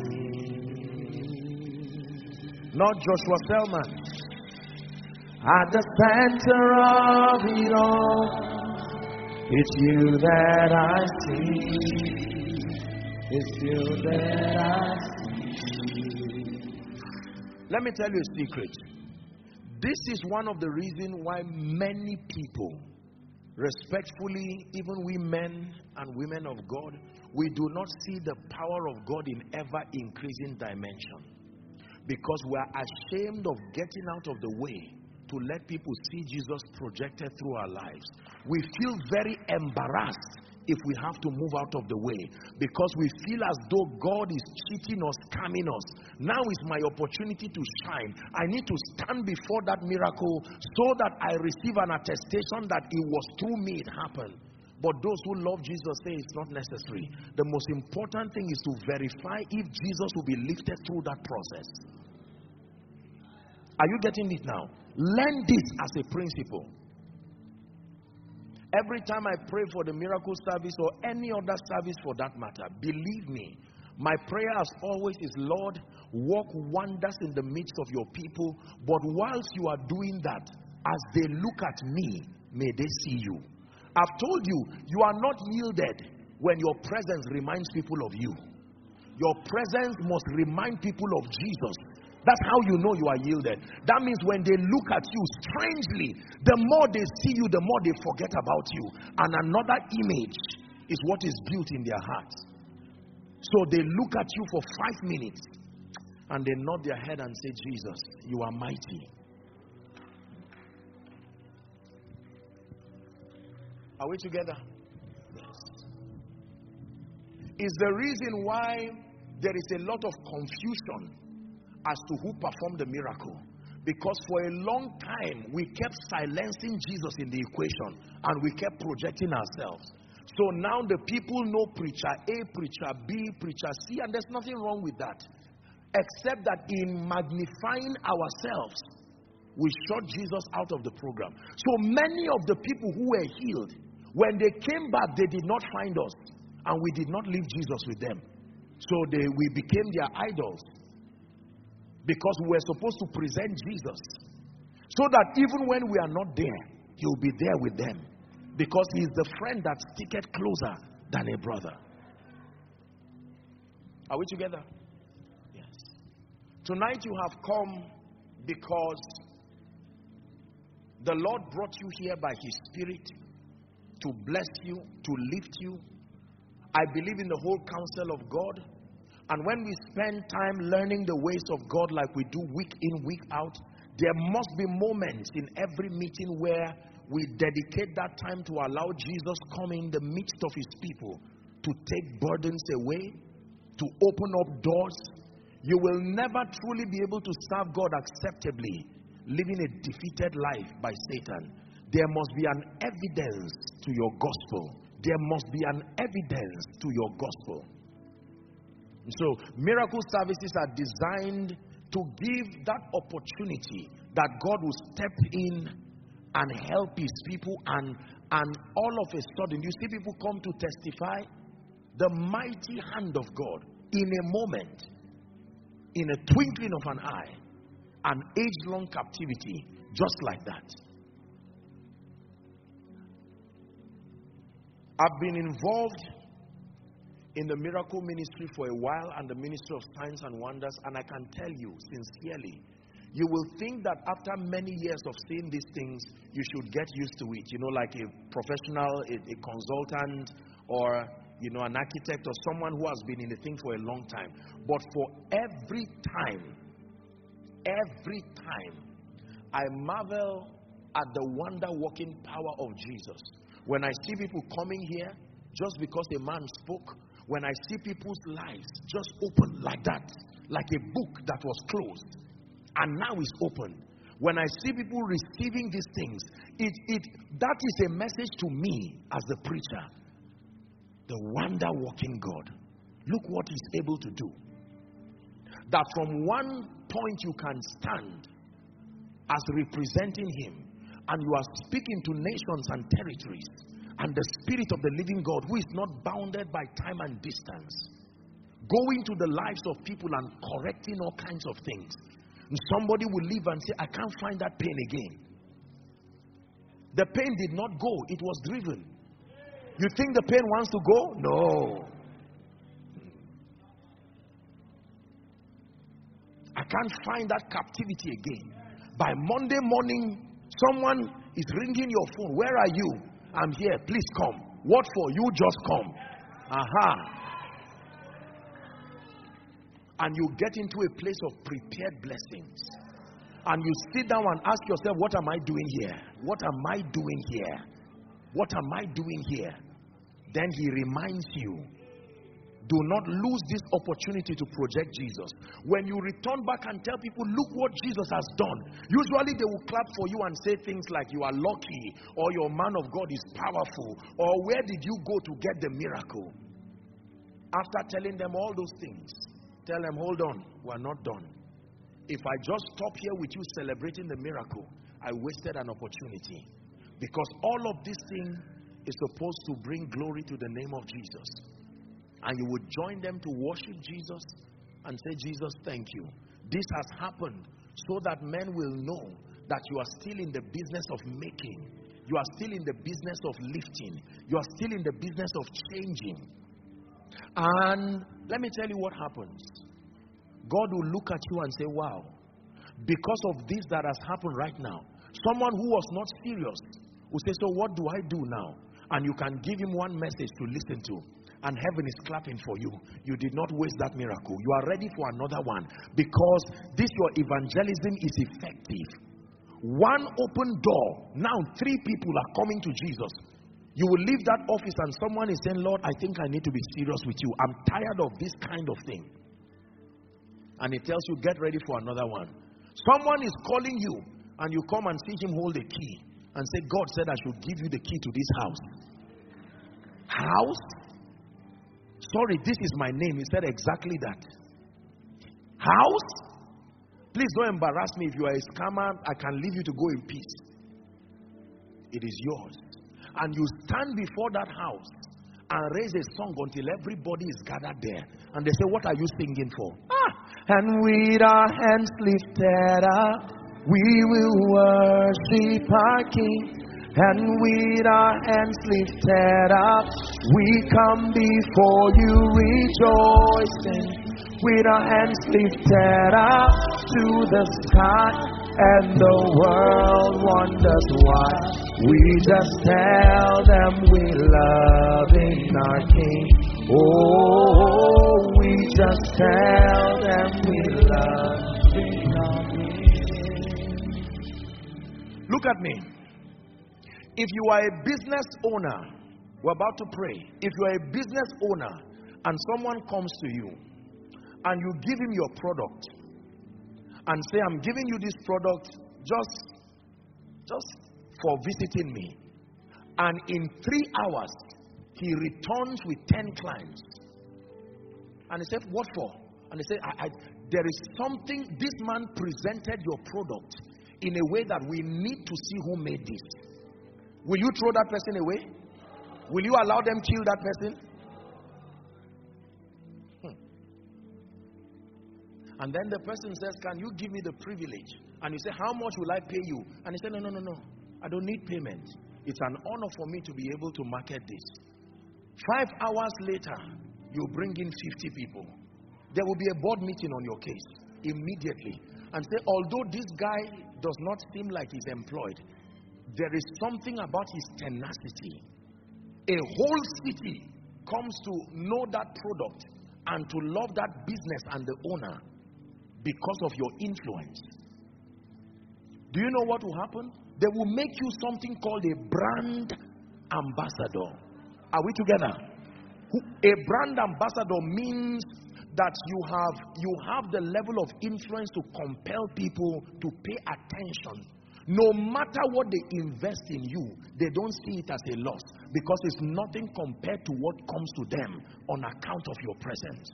see. Not Joshua Selman. At the center of it all, it's you that I see, it's you that I see. Let me tell you a secret. This is one of the reasons why many people, respectfully, even we men and women of God, we do not see the power of God in ever increasing dimension. Because we are ashamed of getting out of the way to let people see Jesus projected through our lives. We feel very embarrassed if we have to move out of the way, because we feel as though God is cheating us, scamming us. Now is my opportunity to shine. I need to stand before that miracle so that I receive an attestation that it was through me it happened. But those who love Jesus say it's not necessary. The most important thing is to verify if Jesus will be lifted through that process. Are you getting it now? Learn this as a principle. Every time I pray for the miracle service or any other service for that matter, believe me, my prayer as always is, Lord, work wonders in the midst of your people. But whilst you are doing that, as they look at me, may they see you. I've told you, you are not yielded when your presence reminds people of you. Your presence must remind people of Jesus. That's how you know you are yielded. That means when they look at you, strangely, the more they see you, the more they forget about you. And another image is what is built in their hearts. So they look at you for five minutes and they nod their head and say, Jesus, you are mighty. Are we together? Yes. Is the reason why there is a lot of confusion as to who performed the miracle. Because for a long time we kept silencing Jesus in the equation and we kept projecting ourselves. So now the people know preacher A, preacher B, preacher C, and there's nothing wrong with that, except that in magnifying ourselves we shut Jesus out of the program. So many of the people who were healed, when they came back, they did not find us, and we did not leave Jesus with them. So they, we became their idols. Because we were supposed to present Jesus, so that even when we are not there, he will be there with them. Because he is the friend that sticketh closer than a brother. Are we together? Yes. Tonight you have come because the Lord brought you here by his Spirit to bless you, to lift you. I believe in the whole counsel of God. And when we spend time learning the ways of God like we do week in, week out, there must be moments in every meeting where we dedicate that time to allow Jesus come in the midst of his people to take burdens away, to open up doors. You will never truly be able to serve God acceptably living a defeated life by Satan. there must be an evidence to your gospel. There must be an evidence to your gospel. So miracle services are designed to give that opportunity that God will step in and help his people, and and all of a sudden you see people come to testify the mighty hand of God in a moment, in a twinkling of an eye, an age-long captivity, just like that. I've been involved in the miracle ministry for a while and the ministry of signs and wonders, and I can tell you sincerely, you will think that after many years of seeing these things, you should get used to it. You know, like a professional, a, a consultant, or, you know, an architect, or someone who has been in the thing for a long time. But for every time, every time, I marvel at the wonder-working power of Jesus. When I see people coming here, just because a man spoke, when I see people's lives just open like that, like a book that was closed, and now is open. When I see people receiving these things, it, it, that is a message to me as the preacher. The wonder-working God. Look what he's able to do. That from one point you can stand as representing him, and you are speaking to nations and territories, and the Spirit of the living God, who is not bounded by time and distance, going to the lives of people and correcting all kinds of things. And somebody will leave and say, I can't find that pain again. The pain did not go, it was driven. You think the pain wants to go? No. I can't find that captivity again. By Monday morning, someone is ringing your phone. Where are you? I'm here. Please come. What for? You just come. Aha. And you get into a place of prepared blessings. And you sit down and ask yourself, what am I doing here? What am I doing here? What am I doing here? Then he reminds you, do not lose this opportunity to project Jesus. When you return back and tell people, look what Jesus has done, usually they will clap for you and say things like, you are lucky, or your man of God is powerful, or where did you go to get the miracle? After telling them all those things, tell them, hold on, we're not done. If I just stop here with you celebrating the miracle, I wasted an opportunity. Because all of this thing is supposed to bring glory to the name of Jesus. And you would join them to worship Jesus and say, Jesus, thank you. This has happened so that men will know that you are still in the business of making. You are still in the business of lifting. You are still in the business of changing. And let me tell you what happens. God will look at you and say, wow, because of this that has happened right now, someone who was not serious will say, so what do I do now? And you can give him one message to listen to, and heaven is clapping for you. You did not waste that miracle. You are ready for another one, because this your evangelism is effective. One open door, now three people are coming to Jesus. You will leave that office and someone is saying, Lord, I think I need to be serious with you. I'm tired of this kind of thing. And it tells you, get ready for another one. Someone is calling you and you come and see him hold a key and say, God said I should give you the key to this house. House? Sorry, this is my name. He said exactly that. House? Please don't embarrass me. If you are a scammer, I can leave you to go in peace. It is yours. And you stand before that house and raise a song until everybody is gathered there. And they say, what are you singing for? Ah! And with our hands lifted up, we will worship our King. And with our hands lifted up, we come before you rejoicing. With our hands lifted up to the sky, and the world wonders why. We just tell them we love in our King. Oh, we just tell them we love in our King. Look at me. If you are a business owner, we're about to pray. If you are a business owner and someone comes to you and you give him your product and say, I'm giving you this product just, just for visiting me. And in three hours, he returns with ten clients. And he said, what for? And he said, I, I, there is something, this man presented your product in a way that we need to see who made this. Will you throw that person away? Will you allow them kill that person? Hmm. And then the person says, can you give me the privilege? And you say, how much will I pay you? And he said, no, no, no, no. I don't need payment. It's an honor for me to be able to market this. Five hours later, you bring in fifty people. There will be a board meeting on your case immediately. And say, although this guy does not seem like he's employed, there is something about his tenacity. A whole city comes to know that product and to love that business and the owner because of your influence. Do you know what will happen? They will make you something called a brand ambassador. Are we together? A brand ambassador means that you have, you have the level of influence to compel people to pay attention. No matter what they invest in you, they don't see it as a loss because it's nothing compared to what comes to them on account of your presence.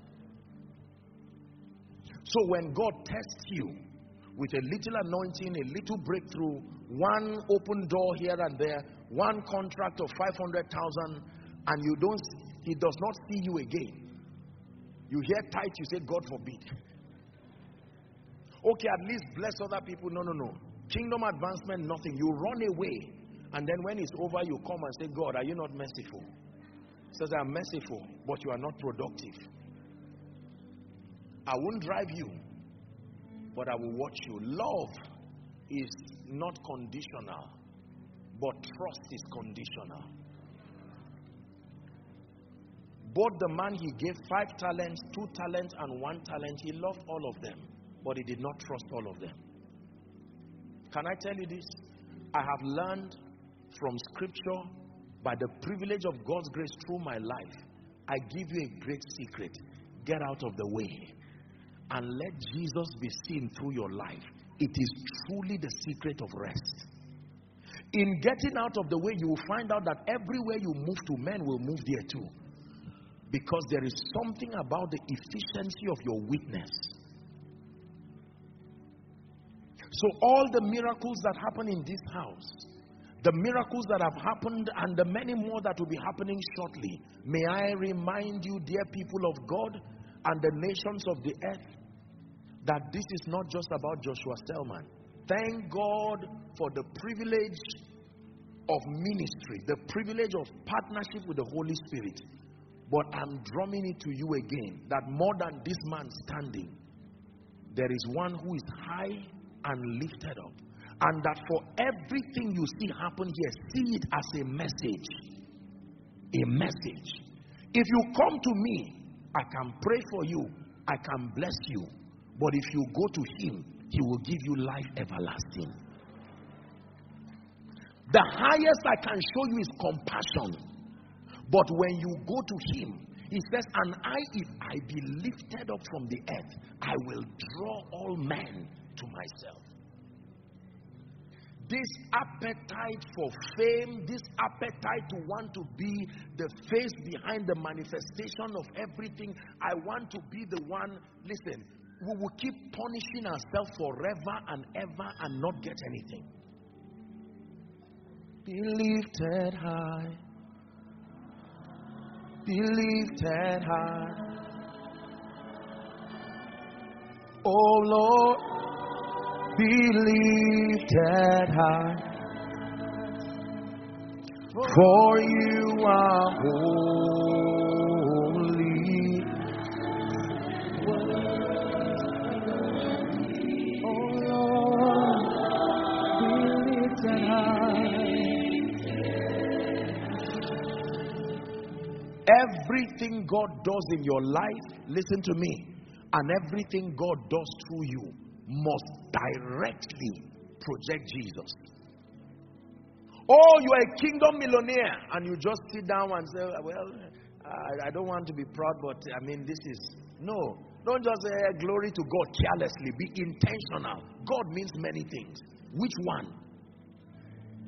So when God tests you with a little anointing, a little breakthrough, one open door here and there, one contract of five hundred thousand, and you don't, he does not see you again. You hear tithe, you say, God forbid. Okay, at least bless other people. No, no, no. Kingdom advancement, nothing. You run away. And then when it's over, you come and say, God, are you not merciful? He says, I'm merciful, but you are not productive. I won't drive you, but I will watch you. Love is not conditional, but trust is conditional. Both the man he gave five talents, two talents, and one talent, he loved all of them, but he did not trust all of them. Can I tell you this? I have learned from scripture, by the privilege of God's grace through my life, I give you a great secret. Get out of the way and let Jesus be seen through your life. It is truly the secret of rest. In getting out of the way, you will find out that everywhere you move to, men will move there too. Because there is something about the efficiency of your witness. So all the miracles that happen in this house, the miracles that have happened and the many more that will be happening shortly, may I remind you, dear people of God and the nations of the earth, that this is not just about Joshua Selman. Thank God for the privilege of ministry, the privilege of partnership with the Holy Spirit. But I'm drumming it to you again, that more than this man standing, there is one who is high and lifted up. And that for everything you see happen here, see it as a message. A message. If you come to me, I can pray for you, I can bless you. But if you go to him, he will give you life everlasting. The highest I can show you is compassion. But when you go to him, he says, and I, if I be lifted up from the earth, I will draw all men to myself. This appetite for fame, this appetite to want to be the face behind the manifestation of everything, I want to be the one. Listen, we will keep punishing ourselves forever and ever and not get anything. Be lifted high. Be lifted high. Oh Lord, be lifted high. For you are holy. Oh Lord, be lifted high. Everything God does in your life, listen to me, and everything God does through you must directly project Jesus. Oh, you are a kingdom millionaire and you just sit down and say, well, I, I don't want to be proud, but I mean, this is, no. Don't just say glory to God carelessly. Be intentional. God means many things. Which one?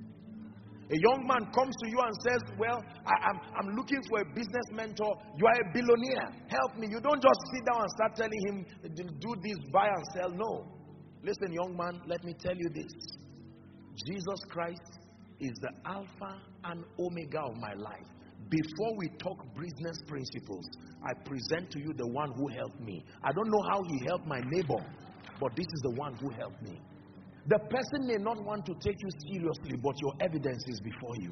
A young man comes to you and says, well, I, I'm, I'm looking for a business mentor. You are a billionaire. Help me. You don't just sit down and start telling him, do this, buy and sell. No. Listen, young man, let me tell you this. Jesus Christ is the Alpha and Omega of my life. Before we talk business principles, I present to you the one who helped me. I don't know how he helped my neighbor, but this is the one who helped me. The person may not want to take you seriously, but your evidence is before you.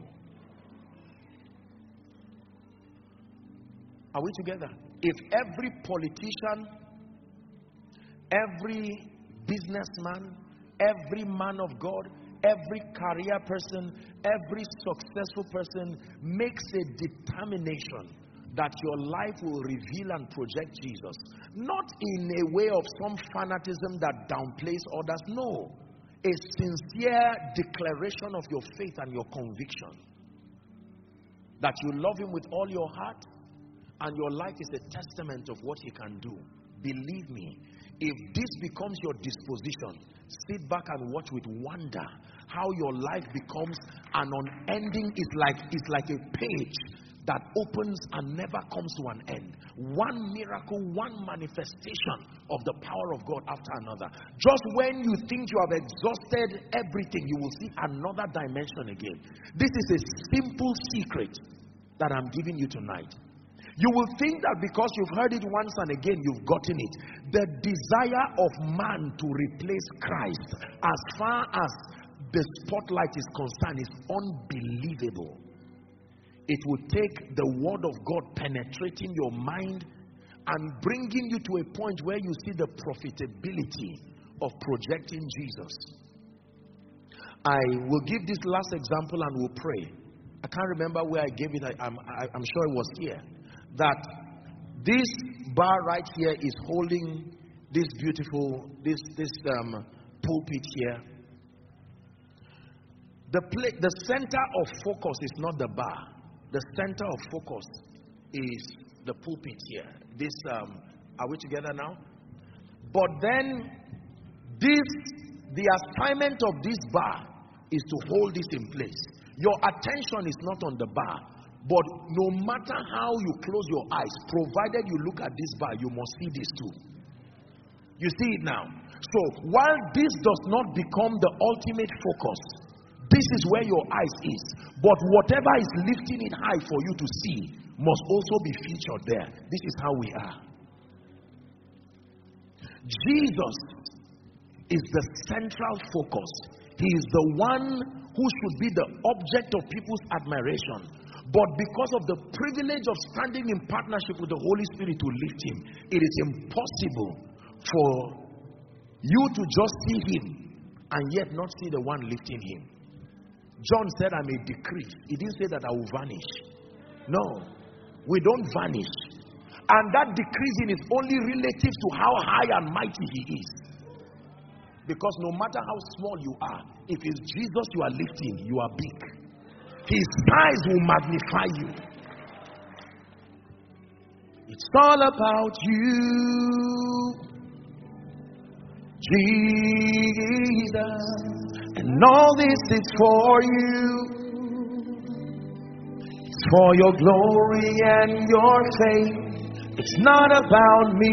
Are we together? If every politician, every businessman, every man of God, every career person, every successful person makes a determination that your life will reveal and project Jesus, not in a way of some fanatism that downplays others, no. A sincere declaration of your faith and your conviction that you love him with all your heart and your life is a testament of what he can do. Believe me, if this becomes your disposition, sit back and watch with wonder how your life becomes an unending, it's like, it's like a page that opens and never comes to an end. One miracle, one manifestation of the power of God after another. Just when you think you have exhausted everything, you will see another dimension again. This is a simple secret that I'm giving you tonight. You will think that because you've heard it once and again, you've gotten it. The desire of man to replace Christ, as far as the spotlight is concerned, is unbelievable. It will take the word of God penetrating your mind and bringing you to a point where you see the profitability of projecting Jesus. I will give this last example and we'll pray. I can't remember where I gave it. I, I'm, I, I'm sure it was here. That this bar right here is holding this beautiful, this, this um, pulpit here. The, play, the center of focus is not the bar. The center of focus is the pulpit here. This, um, are we together now? But then, this, the assignment of this bar is to hold this in place. Your attention is not on the bar, but no matter how you close your eyes, provided you look at this bar, you must see this too. You see it now. So, while this does not become the ultimate focus, this is where your eyes is. But whatever is lifting it high for you to see must also be featured there. This is how we are. Jesus is the central focus. He is the one who should be the object of people's admiration. But because of the privilege of standing in partnership with the Holy Spirit to lift him, it is impossible for you to just see him and yet not see the one lifting him. John said, I may decrease. He didn't say that I will vanish. No, we don't vanish. And that decreasing is only relative to how high and mighty he is. Because no matter how small you are, if it's Jesus you are lifting, you are big. His size will magnify you. It's all about you, Jesus. And all this is for you. It's for your glory and your faith. It's not about me.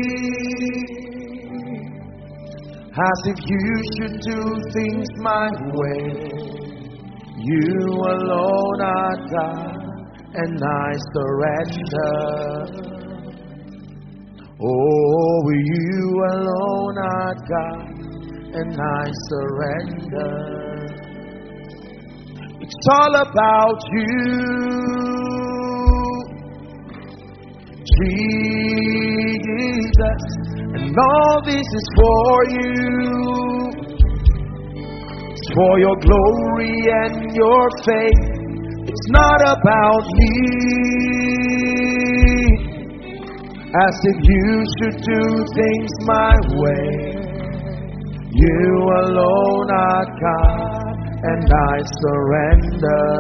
As if you should do things my way. You alone are God, and I surrender. Oh, you alone are God, and I surrender. It's all about you, Jesus, and all this is for you. It's for your glory and your faith. It's not about me. As if you should do things my way. You alone are God, and I surrender.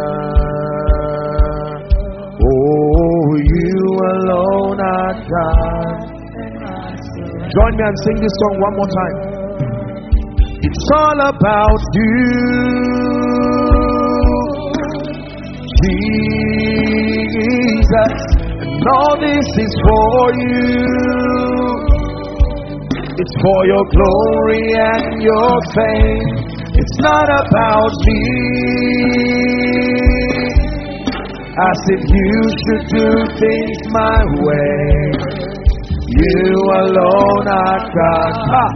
Oh, you alone are God, and I surrender. Join me and sing this song one more time. It's all about you, And all this is for you. It's for your glory and your fame. It's not about me, as if you should do things my way. You alone are God. Ah.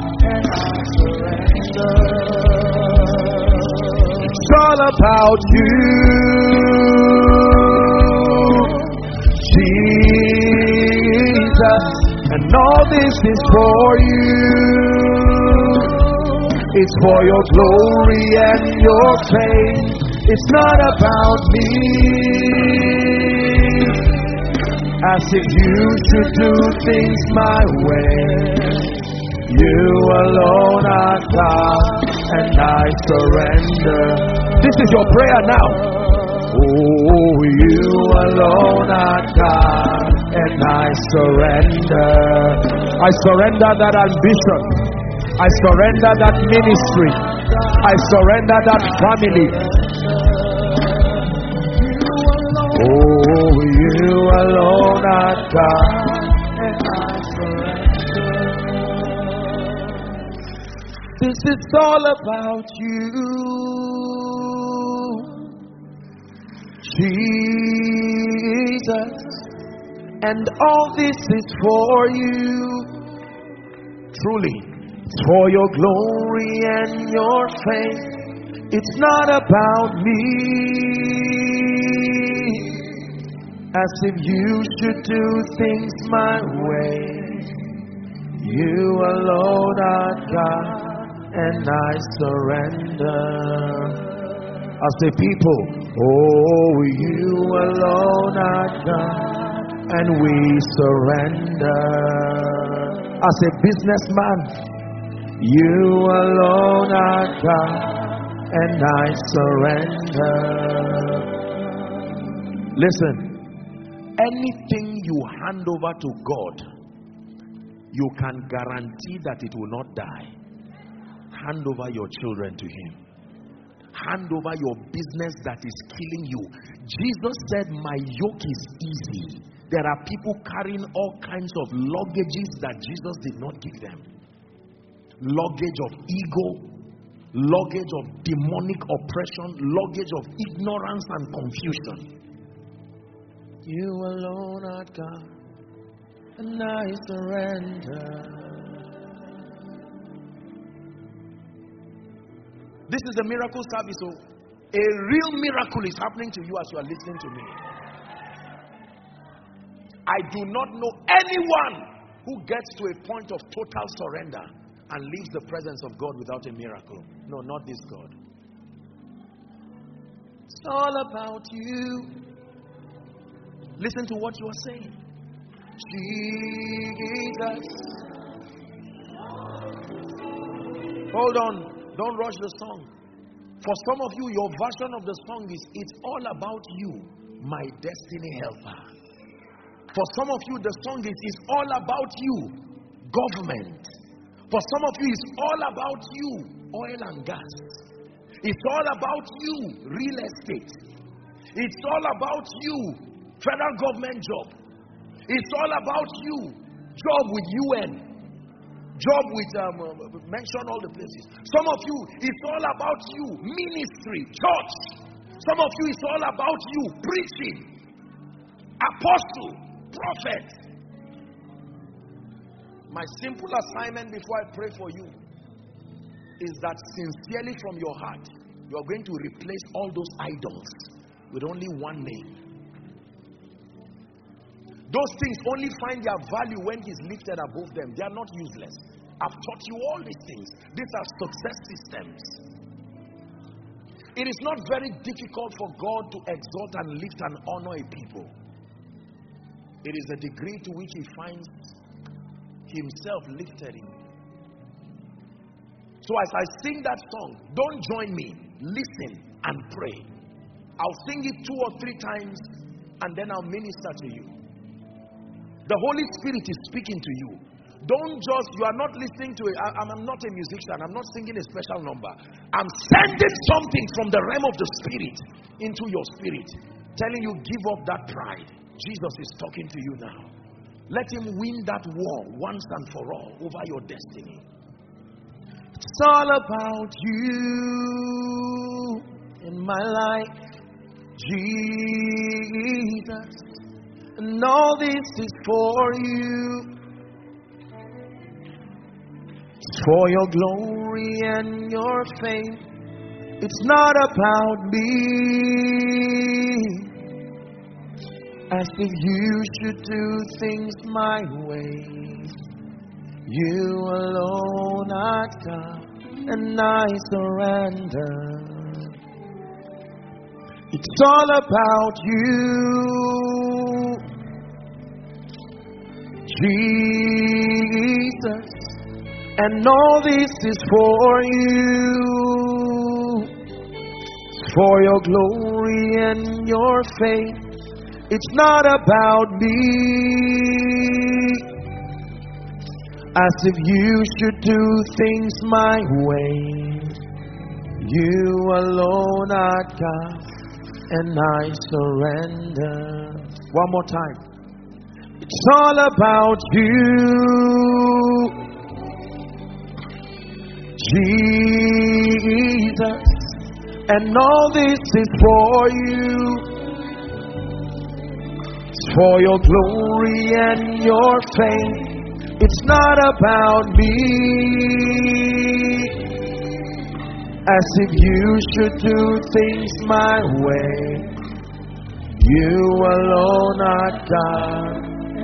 It's all about you, Jesus, and all this is for you. It's for your glory and your fame. It's not about me, as if you should do things my way. You alone are God, and I surrender. This is your prayer now. Oh, you alone are God, and I surrender. I surrender that ambition. I surrender that ministry. I surrender that family. Oh, you alone are God, and I surrender. This is all about you, Jesus, and all this is for you. Truly, it's for your glory and your fame. It's not about me, as if you should do things my way. You alone are God, and I surrender. As a people, oh, you alone are God, and we surrender. As a businessman, you alone are God, and I surrender. Listen, anything you hand over to God, you can guarantee that it will not die. Hand over your children to Him. Hand over your business that is killing you. Jesus said, my yoke is easy. There are people carrying all kinds of luggages that Jesus did not give them. Luggage of ego, luggage of demonic oppression, luggage of ignorance and confusion. You alone are God, and I surrender. This is a miracle service, so a real miracle is happening to you as you are listening to me. I do not know anyone who gets to a point of total surrender and leaves the presence of God without a miracle. No, not this God. It's all about you. Listen to what you are saying. Jesus. Hold on. Don't rush the song. For some of you, your version of the song is, it's all about you, my destiny helper. For some of you, the song is, it's all about you, government. For some of you, it's all about you, oil and gas. It's all about you, real estate. It's all about you, federal government job. It's all about you, job with U N. Job with, um, uh, mention all the places. Some of you, it's all about you, ministry, church. Some of you, it's all about you, preaching, apostle, prophet. My simple assignment before I pray for you is that sincerely from your heart, you are going to replace all those idols with only one name. Those things only find their value when He's lifted above them. They are not useless. I've taught you all these things. These are success systems. It is not very difficult for God to exalt and lift and honor a people. It is the degree to which He finds Himself lifted in. So as I sing that song, don't join me. Listen and pray. I'll sing it two or three times and then I'll minister to you. The Holy Spirit is speaking to you. Don't just, you are not listening to it. I, I'm not a musician. I'm not singing a special number. I'm sending something from the realm of the Spirit into your spirit, telling you, give up that pride. Jesus is talking to you now. Let him win that war once and for all over your destiny. It's all about you in my life, Jesus. And all this is for you. It's for your glory and your fame. It's not about me. As if you should do things my way. You alone are God, and I surrender. It's all about you, Jesus, and all this is for you. For your glory and your faith. It's not about me. As if you should do things my way. You alone are God, and I surrender. One more time. It's all about you, Jesus, and all this is for you. For your glory and your fame. It's not about me. As if you should do things my way. You alone are God.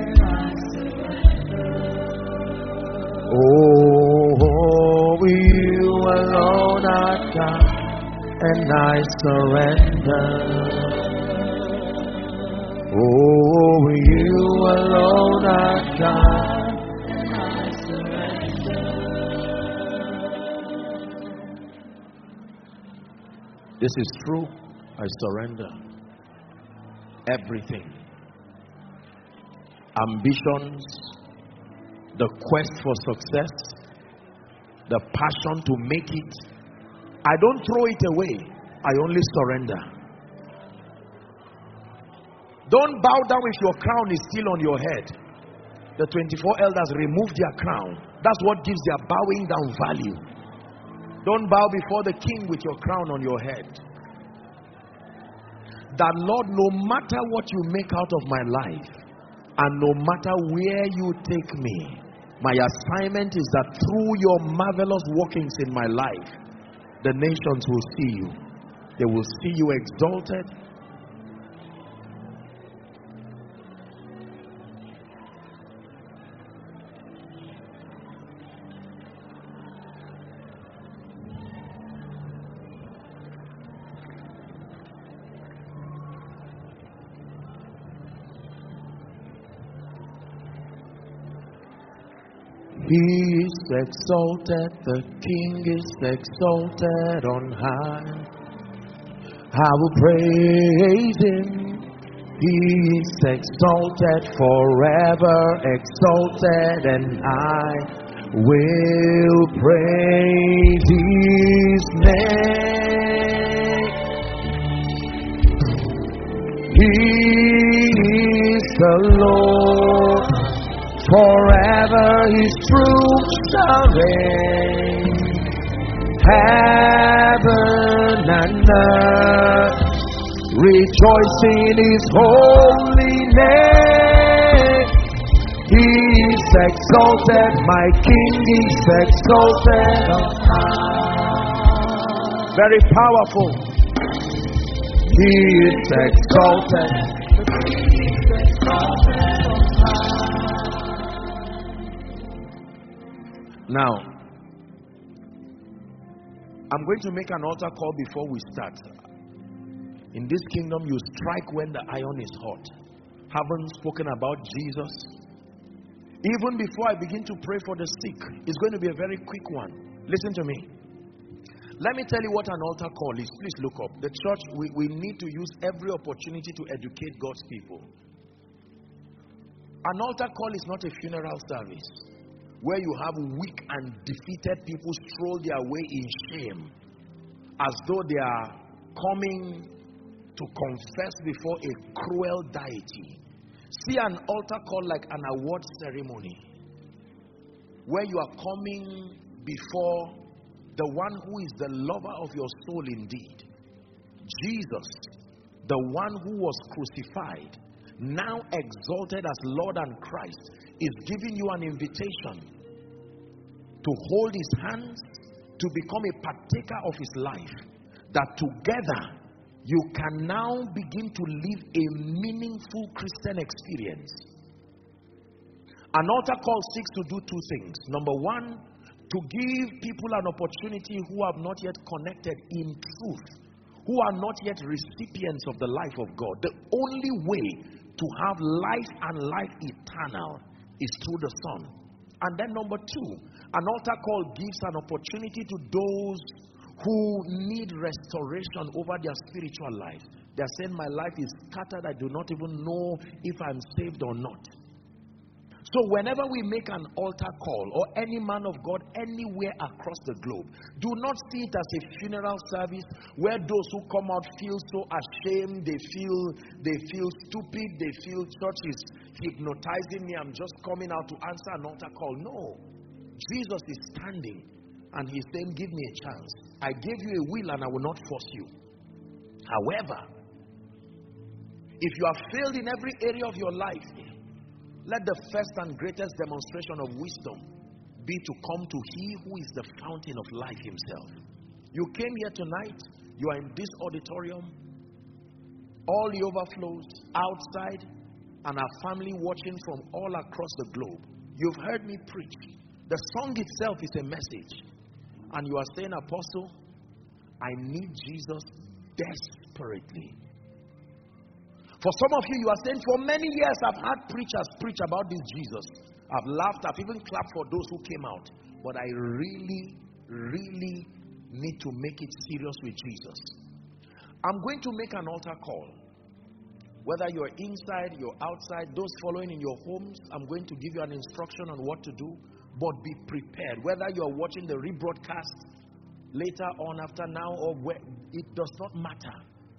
Oh, you alone are God, and I surrender. Oh, you alone are God, and I surrender. This is true. I surrender everything. Ambitions, the quest for success, the passion to make it. I don't throw it away. I only surrender. Don't bow down if your crown is still on your head. The twenty-four elders remove their crown. That's what gives their bowing down value. Don't bow before the king with your crown on your head. That Lord, no matter what you make out of my life, and no matter where you take me, my assignment is that through your marvelous workings in my life, the nations will see you. They will see you exalted. He is exalted, the King is exalted on high. I will praise him. He is exalted, forever exalted, and I will praise his name. He is the Lord. Forever his truth shall reign. Heaven and earth rejoice in his holy name. He is exalted, my King is exalted on high. Very powerful. He is exalted. He is exalted on high. Now, I'm going to make an altar call before we start. In this kingdom, you strike when the iron is hot. Haven't spoken about Jesus. Even before I begin to pray for the sick, it's going to be a very quick one. Listen to me. Let me tell you what an altar call is. Please look up. The church, we, we need to use every opportunity to educate God's people. An altar call is not a funeral service where you have weak and defeated people stroll their way in shame as though they are coming to confess before a cruel deity. See an altar call like an award ceremony, where you are coming before the one who is the lover of your soul indeed. Jesus, the one who was crucified, now exalted as Lord and Christ, is giving you an invitation to hold his hands, to become a partaker of his life, that together you can now begin to live a meaningful Christian experience. An altar call seeks to do two things. Number one, to give people an opportunity who have not yet connected in truth, who are not yet recipients of the life of God. The only way to have life and life eternal is through the Son. And then number two, an altar call gives an opportunity to those who need restoration over their spiritual life. They are saying, my life is scattered. I do not even know if I'm saved or not. So whenever we make an altar call, or any man of God anywhere across the globe, do not see it as a funeral service where those who come out feel so ashamed, they feel they feel stupid, they feel church is hypnotizing me, I'm just coming out to answer an altar call. No. Jesus is standing and he's saying, give me a chance. I gave you a will and I will not force you. However, if you have failed in every area of your life, let the first and greatest demonstration of wisdom be to come to he who is the fountain of life himself. You came here tonight, you are in this auditorium, all the overflows outside, and our family watching from all across the globe. You've heard me preach. The song itself is a message. And you are saying, Apostle, I need Jesus desperately. For some of you, you are saying, for many years I've had preachers preach about this Jesus. I've laughed, I've even clapped for those who came out. But I really, really need to make it serious with Jesus. I'm going to make an altar call. Whether you're inside, you're outside, those following in your homes, I'm going to give you an instruction on what to do. But be prepared. Whether you're watching the rebroadcast later on, after now, or where, it does not matter.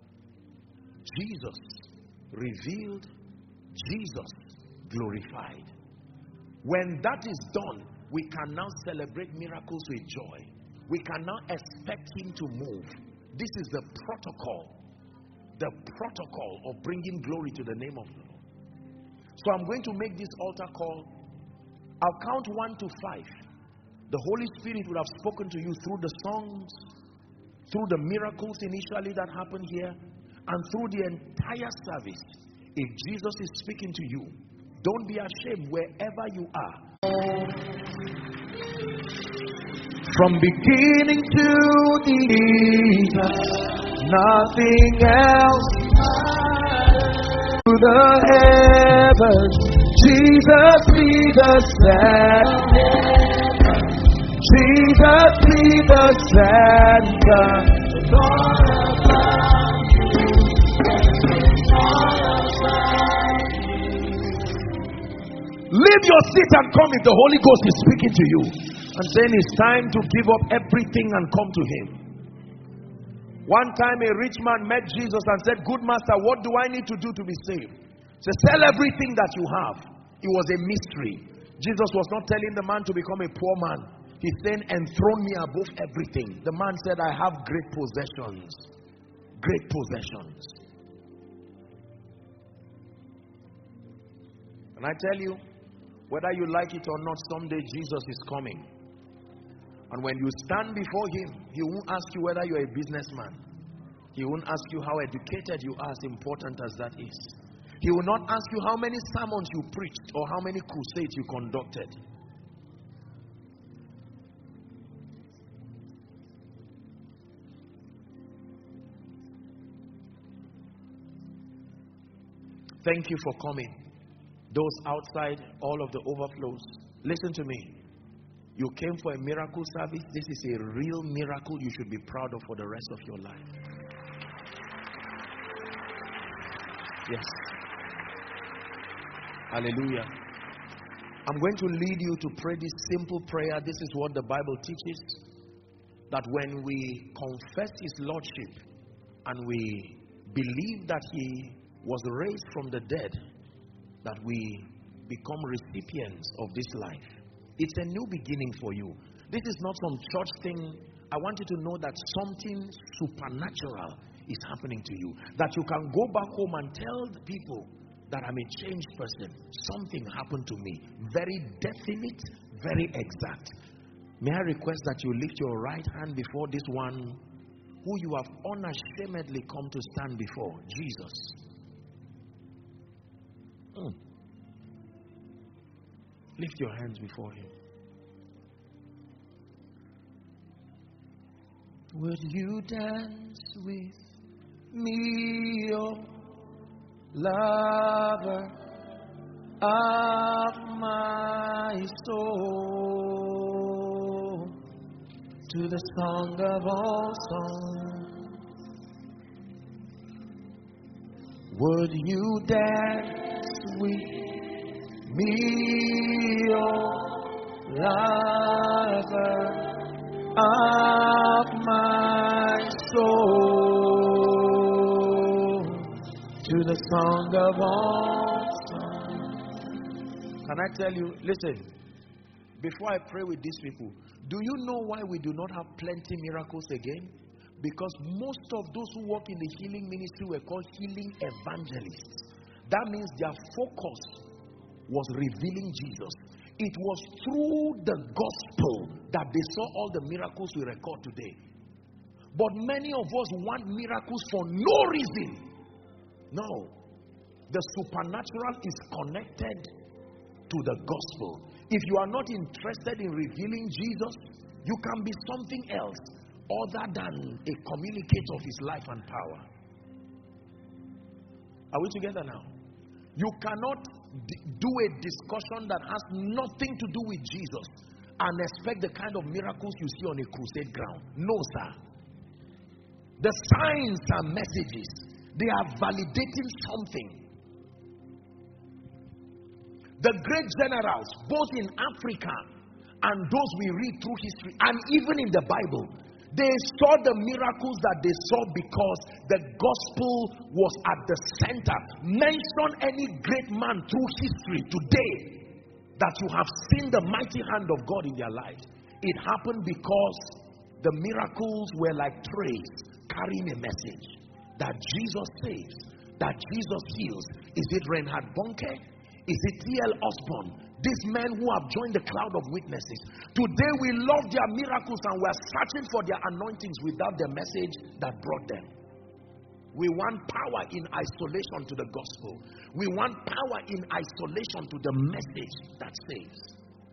Jesus revealed, Jesus glorified. When that is done, we can now celebrate miracles with joy. We can now expect him to move. This is the protocol, the protocol of bringing glory to the name of the Lord. So I'm going to make this altar call. I'll count one to five. The Holy Spirit would have spoken to you through the songs, through the miracles initially that happened here, and through the entire service. If Jesus is speaking to you, don't be ashamed wherever you are. From beginning to the end, nothing else to the heavens. Jesus be the center. Jesus be the center. Leave your seat and come if the Holy Ghost is speaking to you. And then it's time to give up everything and come to him. One time a rich man met Jesus and said, good master, what do I need to do to be saved? He said, sell everything that you have. It was a mystery. Jesus was not telling the man to become a poor man. He's saying, enthrone me above everything. The man said, I have great possessions. Great possessions. And I tell you, whether you like it or not, someday Jesus is coming. And when you stand before him, he won't ask you whether you're a businessman. He won't ask you how educated you are, as important as that is. He will not ask you how many sermons you preached or how many crusades you conducted. Thank you for coming. Those outside, all of the overflows, listen to me. You came for a miracle service. This is a real miracle you should be proud of for the rest of your life. Yes. Hallelujah. I'm going to lead you to pray this simple prayer. This is what the Bible teaches. That when we confess his lordship and we believe that he was raised from the dead, that we become recipients of this life. It's a new beginning for you. This is not some church thing. I want you to know that something supernatural is happening to you. That you can go back home and tell the people that I'm a changed person. Something happened to me. Very definite, very exact. May I request that you lift your right hand before this one who you have unashamedly come to stand before, Jesus. Mm. Lift your hands before him. Would you dance with me, oh lover of my soul, to the song of all songs? Would you dance with me, oh lover of my soul, to the song of all songs? Can I tell you, listen, before I pray with these people, do you know why we do not have plenty miracles again? Because most of those who work in the healing ministry were called healing evangelists. That means their focus was revealing Jesus. It was through the gospel that they saw all the miracles we record today. But many of us want miracles for no reason. No. The supernatural is connected to the gospel. If you are not interested in revealing Jesus, you can be something else other than a communicator of his life and power. Are we together now? You cannot do a discussion that has nothing to do with Jesus and expect the kind of miracles you see on a crusade ground. No, sir. The signs and messages, they are validating something. The great generals, both in Africa and those we read through history, and even in the Bible, they saw the miracles that they saw because the gospel was at the center. Mention any great man through history today that you have seen the mighty hand of God in their lives. It happened because the miracles were like trays carrying a message that Jesus saves, that Jesus heals. Is it Reinhard Bonnke? Is it T L Osborne? These men who have joined the cloud of witnesses. Today we love their miracles and we are searching for their anointings without the message that brought them. We want power in isolation to the gospel. We want power in isolation to the message that saves.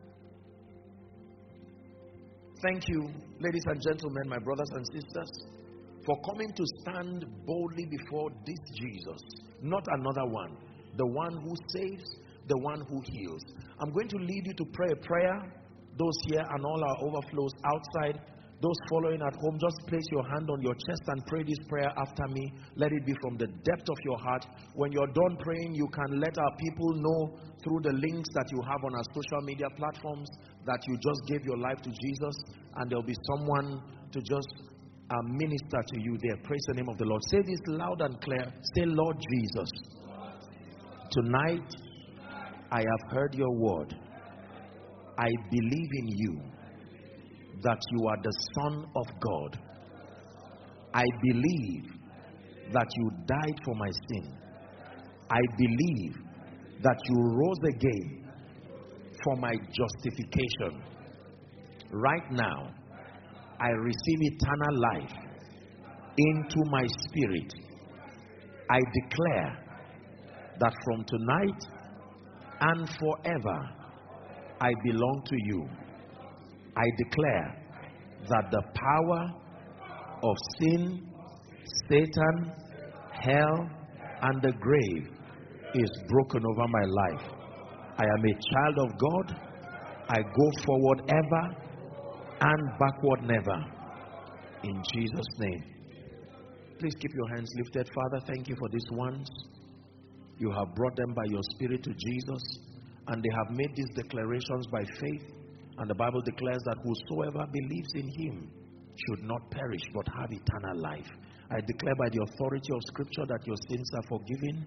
Thank you, ladies and gentlemen, my brothers and sisters, for coming to stand boldly before this Jesus, not another one, the one who saves, the one who heals. I'm going to lead you to pray a prayer. Those here and all our overflows outside, those following at home, just place your hand on your chest and pray this prayer after me. Let it be from the depth of your heart. When you're done praying, you can let our people know through the links that you have on our social media platforms that you just gave your life to Jesus, and there'll be someone to just uh, minister to you there. Praise the name of the Lord. Say this loud and clear. Say, Lord Jesus, tonight I have heard your word. I believe in you, that you are the Son of God. I believe that you died for my sin. I believe that you rose again for my justification. Right now, I receive eternal life into my spirit. I declare that from tonight and forever, I belong to you. I declare that the power of sin, Satan, hell, and the grave is broken over my life. I am a child of God. I go forward ever and backward never. In Jesus' name. Please keep your hands lifted. Father, thank you for these ones. You have brought them by your Spirit to Jesus, and they have made these declarations by faith. And the Bible declares that whosoever believes in him should not perish but have eternal life. I declare by the authority of Scripture that your sins are forgiven.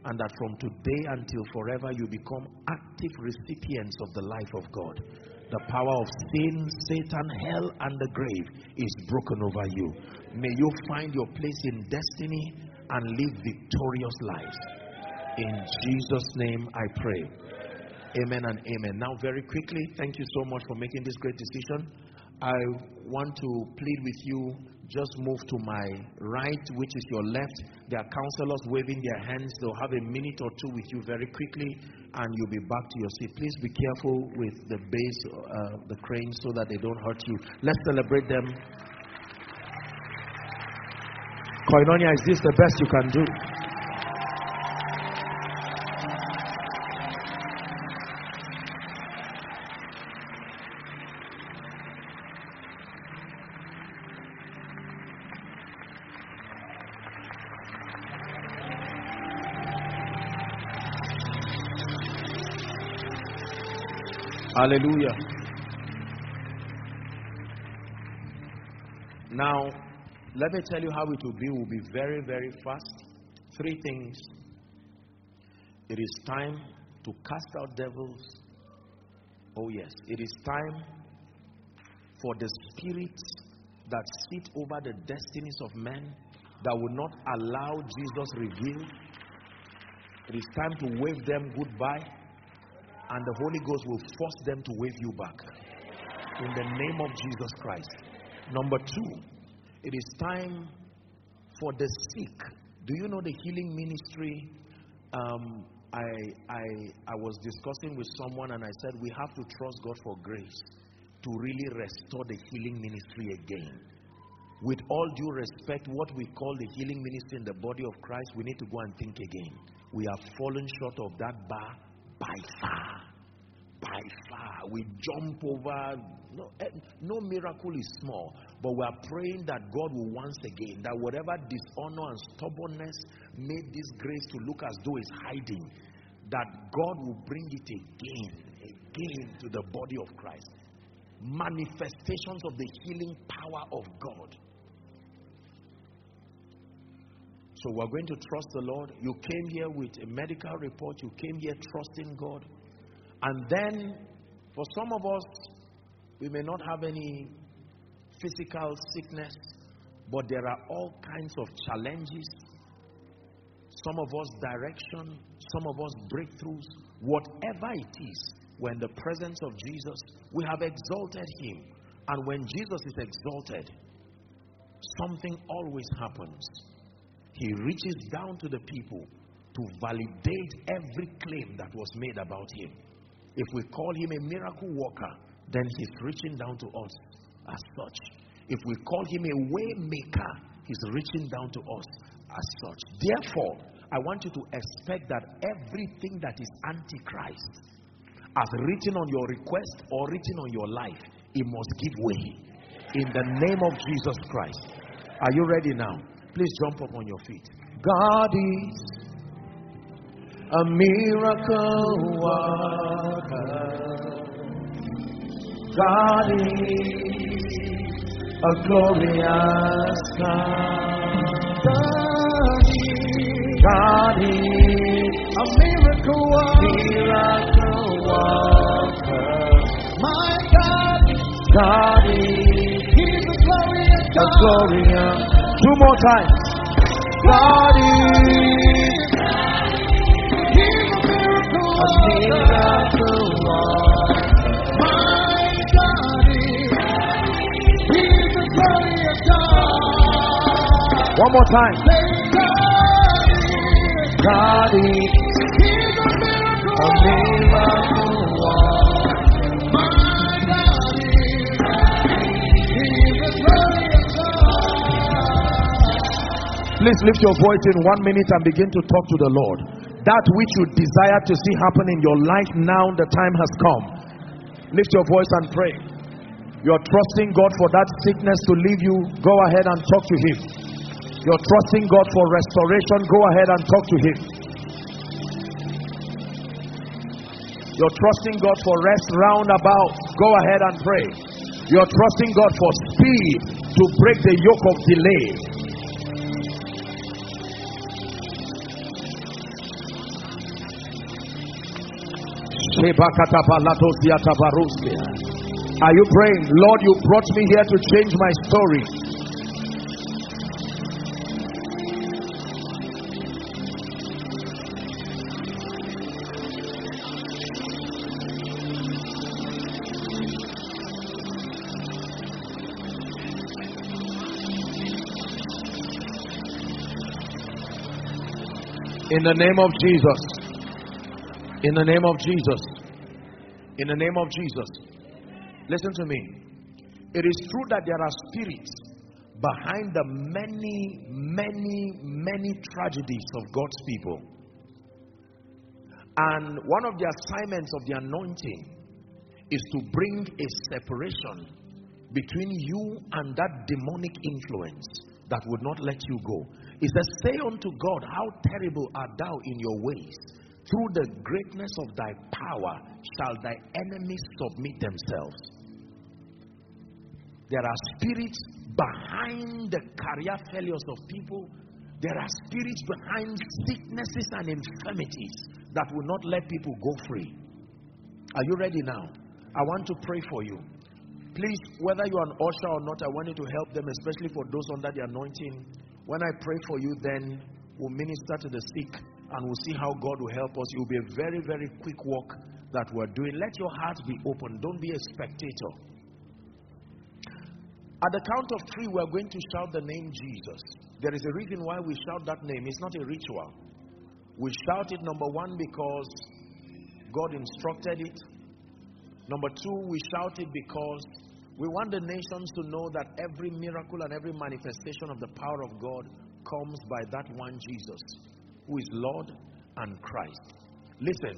and that from today until forever you become active recipients of the life of God. The power of sin, Satan, hell, and the grave is broken over you. May you find your place in destiny and live victorious lives. In Jesus' name I pray. Amen and amen. Now very quickly, thank you so much for making this great decision. I want to plead with you, just move to my right, which is your left. There are counselors waving their hands. They'll have a minute or two with you very quickly, and you'll be back to your seat. Please be careful with the base, uh, the crane, so that they don't hurt you. Let's celebrate them. Koinonia, is this the best you can do? Hallelujah. Now, let me tell you how it will be. It will be very, very fast. Three things. It is time to cast out devils. Oh yes. It is time for the spirits that sit over the destinies of men, that will not allow Jesus revealed. It is time to wave them goodbye, and the Holy Ghost will force them to wave you back. In the name of Jesus Christ. Number two, it is time for the sick. Do you know the healing ministry? Um, I, I, I was discussing with someone, and I said we have to trust God for grace to really restore the healing ministry again. With all due respect, what we call the healing ministry in the body of Christ, we need to go and think again. We have fallen short of that bar by far. By far. We jump over. No, no miracle is small. But we are praying that God will once again, that whatever dishonor and stubbornness made this grace to look as though it's hiding, that God will bring it again, again to the body of Christ. Manifestations of the healing power of God. So we're going to trust the Lord. You came here with a medical report. You came here trusting God. And then, for some of us, we may not have any physical sickness, but there are all kinds of challenges. Some of us direction, some of us breakthroughs. Whatever it is, when the presence of Jesus, we have exalted him. And when Jesus is exalted, something always happens. He reaches down to the people to validate every claim that was made about him. If we call him a miracle worker, then he's reaching down to us as such. If we call him a way maker, he's reaching down to us as such. Therefore, I want you to expect that everything that is antichrist, as written on your request or written on your life, it must give way in the name of Jesus Christ. Are you ready now? Please jump up on your feet. God is a miracle worker. God is a glorious God. God is, God is a miracle worker. Miracle worker. My God, God is, He's a glorious God. A glorious. Two more times. God is a miracle worker. My God is, He's a glorious God. One more time. God is, He's a miracle, a miracle worker. My God is, He's a glorious God. Please lift your voice in one minute and begin to talk to the Lord. That which you desire to see happen in your life, now the time has come. Lift your voice and pray. You are trusting God for that sickness to leave you. Go ahead and talk to him. You're trusting God for restoration. Go ahead and talk to him. You're trusting God for rest roundabout. Go ahead and pray. You're trusting God for speed to break the yoke of delay. Are you praying? Lord, you brought me here to change my story. In the name of Jesus. In the name of Jesus. In the name of Jesus. Listen to me. It is true that there are spirits behind the many, many, many tragedies of God's people. And one of the assignments of the anointing is to bring a separation between you and that demonic influence that would not let you go. It says, say unto God, how terrible art thou in your ways. Through the greatness of thy power shall thy enemies submit themselves. There are spirits behind the career failures of people. There are spirits behind sicknesses and infirmities that will not let people go free. Are you ready now? I want to pray for you. Please, whether you are an usher or not, I want you to help them, especially for those under the anointing. When I pray for you, then we'll minister to the sick and we'll see how God will help us. It will be a very, very quick walk that we're doing. Let your heart be open. Don't be a spectator. At the count of three, we're going to shout the name Jesus. There is a reason why we shout that name. It's not a ritual. We shout it, number one, because God instructed it. Number two, we shout it because we want the nations to know that every miracle and every manifestation of the power of God comes by that one Jesus, who is Lord and Christ. Listen.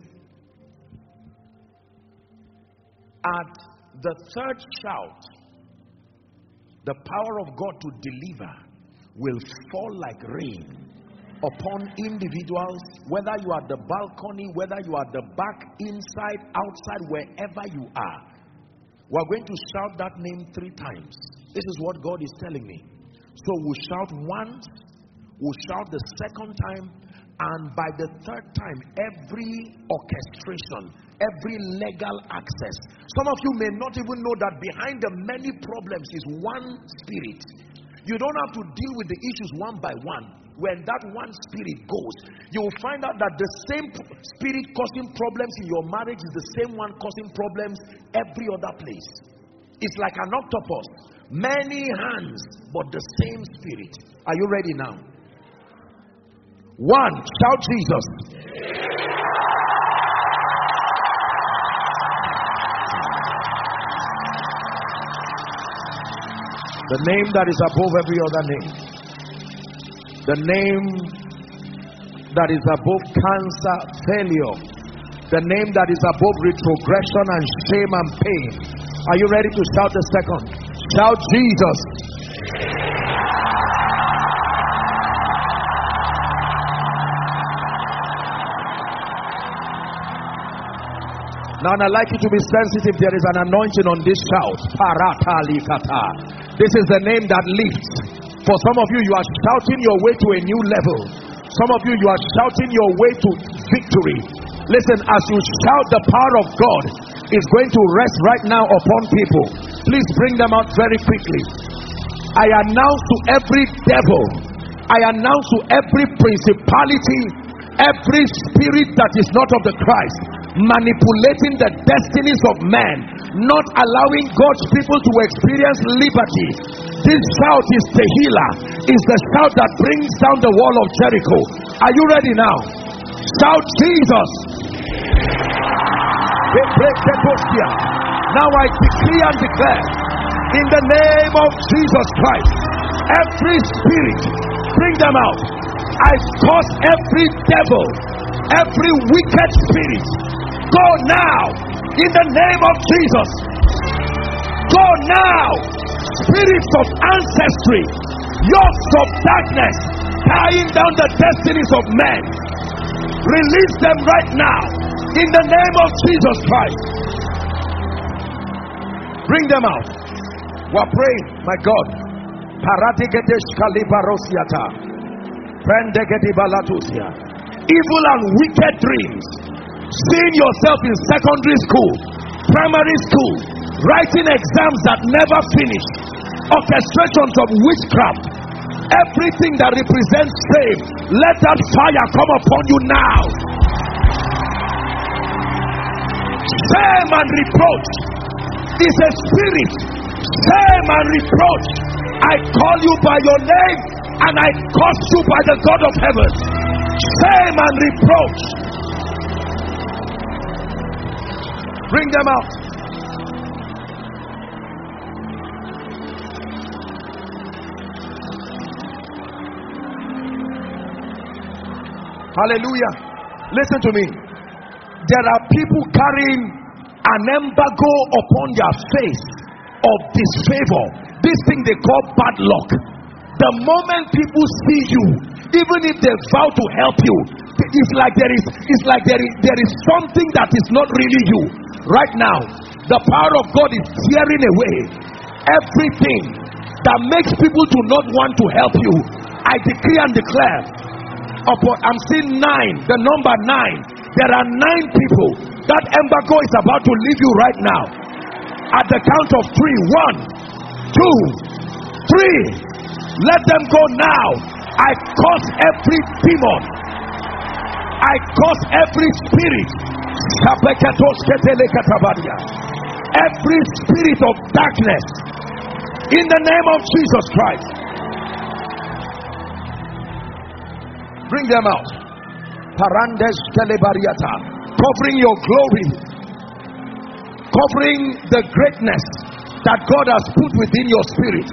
At the third shout, the power of God to deliver will fall like rain upon individuals, whether you are at the balcony, whether you are at the back, inside, outside, wherever you are. We're going to shout that name three times. This is what God is telling me. So we'll shout once, we'll shout the second time, and by the third time, every orchestration, every legal access. Some of you may not even know that behind the many problems is one spirit. You don't have to deal with the issues one by one. When that one spirit goes, you will find out that the same spirit causing problems in your marriage is the same one causing problems every other place. It's like an octopus. Many hands, but the same spirit. Are you ready now? One, shout Jesus. The name that is above every other name. The name that is above cancer, failure. The name that is above retrogression and shame and pain. Are you ready to shout the second? Shout Jesus. Now I'd like you to be sensitive. There is an anointing on this shout. Paratalikata. This is the name that lifts. For some of you, you are shouting your way to a new level. Some of you, you are shouting your way to victory. Listen, as you shout, the power of God is going to rest right now upon people. Please bring them out very quickly. I announce to every devil, I announce to every principality, every spirit that is not of the Christ, manipulating the destinies of men, not allowing God's people to experience liberty. This shout is the healer, is the shout that brings down the wall of Jericho. Are you ready now? Shout Jesus. Now I decree and declare, in the name of Jesus Christ, every spirit, bring them out. I cause every devil, every wicked spirit, go now, in the name of Jesus. Go now. Spirits of ancestry, yokes of darkness, tying down the destinies of men. Release them right now, in the name of Jesus Christ. Bring them out. We're praying, my God. Evil and wicked dreams Seeing yourself in secondary school, primary school, writing exams that never finish, orchestrations of witchcraft, everything that represents shame, let that fire come upon you now. Shame and reproach is a spirit. Shame and reproach, I call you by your name and I curse you by the God of heaven. Shame and reproach, bring them out. Hallelujah. Listen to me. There are people carrying an embargo upon their face of disfavor. This thing they call bad luck. The moment people see you, even if they vow to help you, it's like there is it's like there is there is something that is not really you. Right now, the power of God is tearing away everything that makes people to not want to help you. I decree and declare upon, I'm seeing nine, the number nine. There are nine people. That embargo is about to leave you right now. At the count of three. One, two, three. Let them go now. I curse every demon. I curse every spirit. Every spirit of darkness. In the name of Jesus Christ. Bring them out. Parandes telebariata. Covering your glory. Covering the greatness that God has put within your spirit.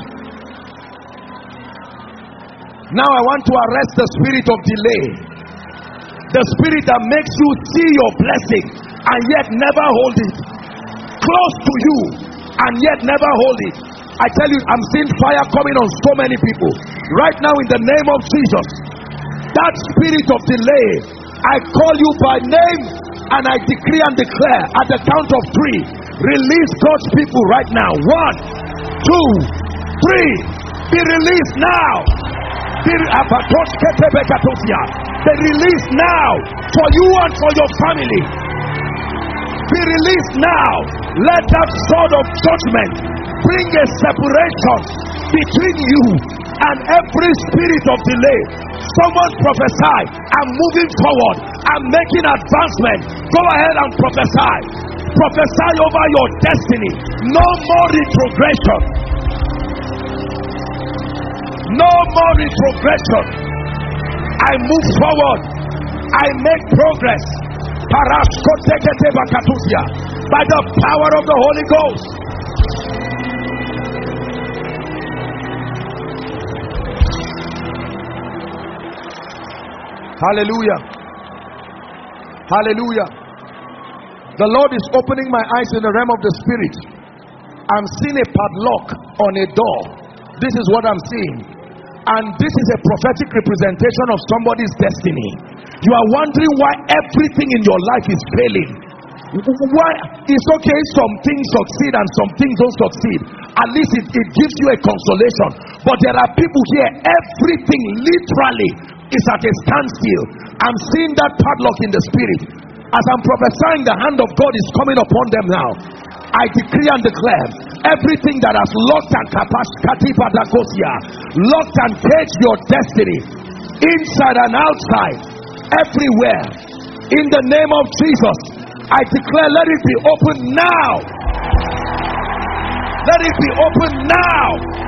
Now I want to arrest the spirit of delay. The spirit that makes you see your blessing and yet never hold it. Close to you and yet never hold it. I tell you, I'm seeing fire coming on so many people. Right now in the name of Jesus. That spirit of delay, I call you by name and I decree and declare at the count of three. Release God's people right now. One, two, three. Be released now. Be released now for you and for your family. Be released now. Let that sword of judgment bring a separation between you and every spirit of delay. Someone prophesy. I'm moving forward. I'm making advancement. Go ahead and prophesy. Prophesy over your destiny. No more retrogression. No more retrogression. I move forward. I make progress. By the power of the Holy Ghost. Hallelujah. Hallelujah. The Lord is opening my eyes in the realm of the spirit. I'm seeing a padlock on a door. This is what I'm seeing. And this is a prophetic representation of somebody's destiny. You are wondering why everything in your life is failing. Why? It's okay some things succeed and some things don't succeed. At least it, it gives you a consolation. But there are people here, everything literally is at a standstill. I'm seeing that padlock in the spirit. As I'm prophesying, the hand of God is coming upon them now. I decree and declare everything that has locked and locked and caged your destiny inside and outside, everywhere, in the name of Jesus, I declare, let it be open now. Let it be open now.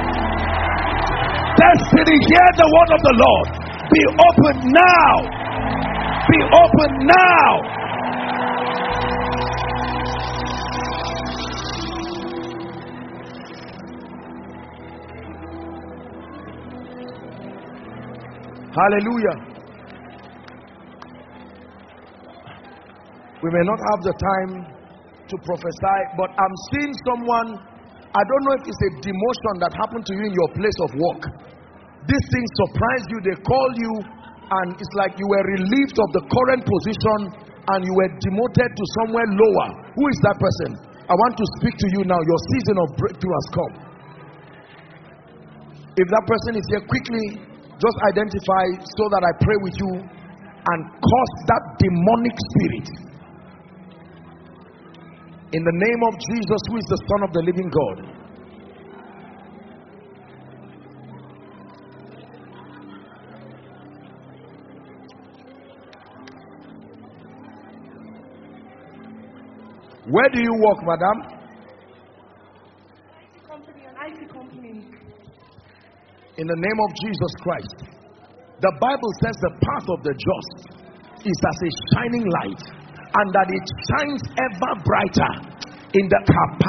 Destiny, hear the word of the Lord. Be open now. Be open now. Hallelujah. We may not have the time to prophesy, but I'm seeing someone, I don't know if it's a demotion that happened to you in your place of work. This thing surprised you. They call you and it's like you were relieved of the current position and you were demoted to somewhere lower. Who is that person? I want to speak to you now. Your season of breakthrough has come. If that person is here, quickly just identify so that I pray with you and curse that demonic spirit. In the name of Jesus, who is the Son of the living God. Where do you work, madam? I T company, an I T company. In the name of Jesus Christ. The Bible says the path of the just is as a shining light, and that it shines ever brighter in the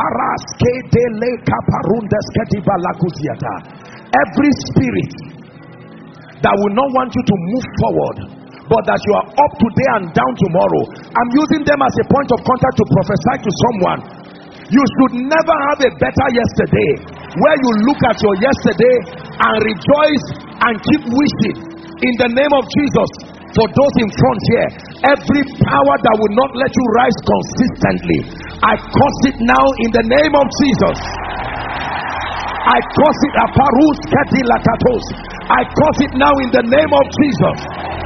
every spirit that will not want you to move forward, but that you are up today and down tomorrow. I'm using them as a point of contact to prophesy to someone. You should never have a better yesterday, where you look at your yesterday and rejoice and keep wishing in the name of Jesus. For those in front here, every power that will not let you rise consistently, I curse it now in the name of Jesus. I curse it. I curse it now in the name of Jesus.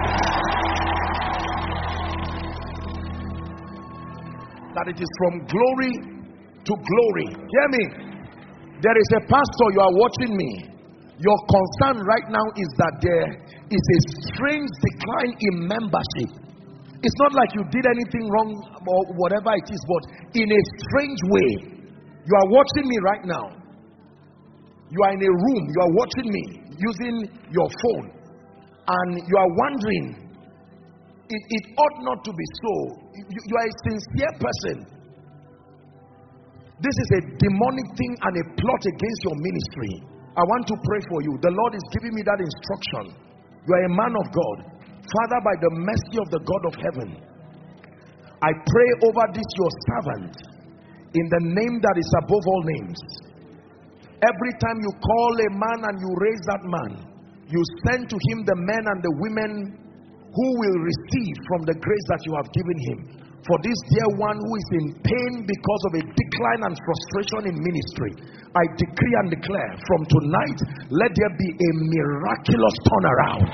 That it is from glory to glory. Hear me. There is a pastor, you are watching me. Your concern right now is that there is a strange decline in membership. It's not like you did anything wrong or whatever it is, but in a strange way. You are watching me right now. You are in a room, you are watching me using your phone, and you are wondering, it, it ought not to be so. You, you are a sincere person. This is a demonic thing and a plot against your ministry. I want to pray for you. The Lord is giving me that instruction. You are a man of God. Father, by the mercy of the God of heaven, I pray over this your servant in the name that is above all names. Every time you call a man and you raise that man, you send to him the men and the women who will receive from the grace that you have given him. For this dear one who is in pain because of a decline and frustration in ministry, I decree and declare from tonight, let there be a miraculous turnaround.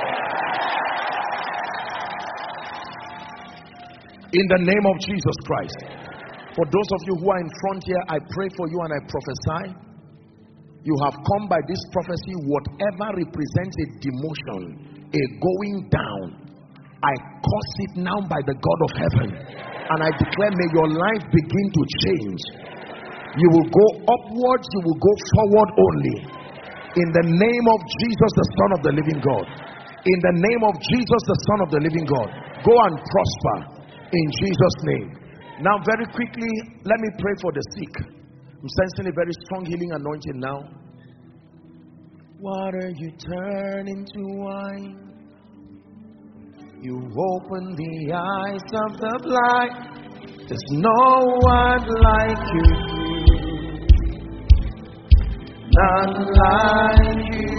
In the name of Jesus Christ. For those of you who are in front here, I pray for you and I prophesy. You have come by this prophecy, whatever represents a demotion, a going down, I curse it now by the God of heaven, and I declare, may your life begin to change. You will go upwards, you will go forward only. In the name of Jesus, the Son of the living God. In the name of Jesus, the Son of the living God. Go and prosper in Jesus' name. Now very quickly, let me pray for the sick. I'm sensing a very strong healing anointing now. Water you turn into wine. You open the eyes of the blind. There's no one like you. None like you.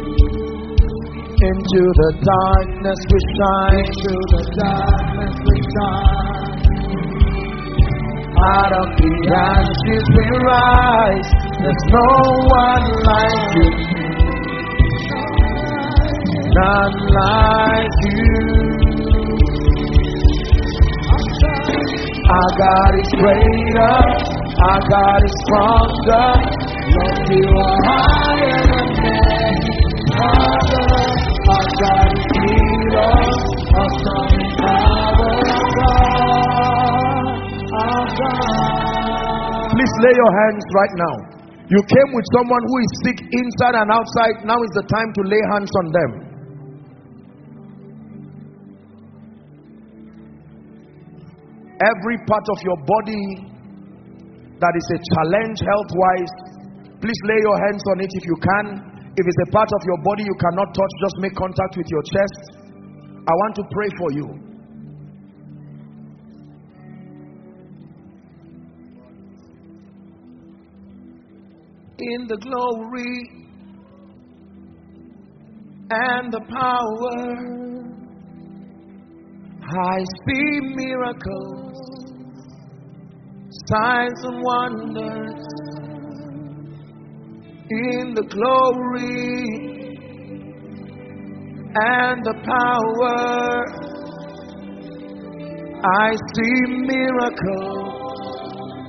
Into the darkness we shine. Into the darkness we shine. Out of the ashes we rise. There's no one like you. None like you. Our God is greater. Our God is stronger. Lord, you are higher than any other. Our God is healer. Our strong in power. Our God. Please lay your hands right now. You came with someone who is sick inside and outside. Now is the time to lay hands on them. Every part of your body that is a challenge health-wise, please lay your hands on it if you can. If it's a part of your body you cannot touch, just make contact with your chest. I want to pray for you. In the glory and the power, I see miracles, signs and wonders. In the glory and the power, I see miracles,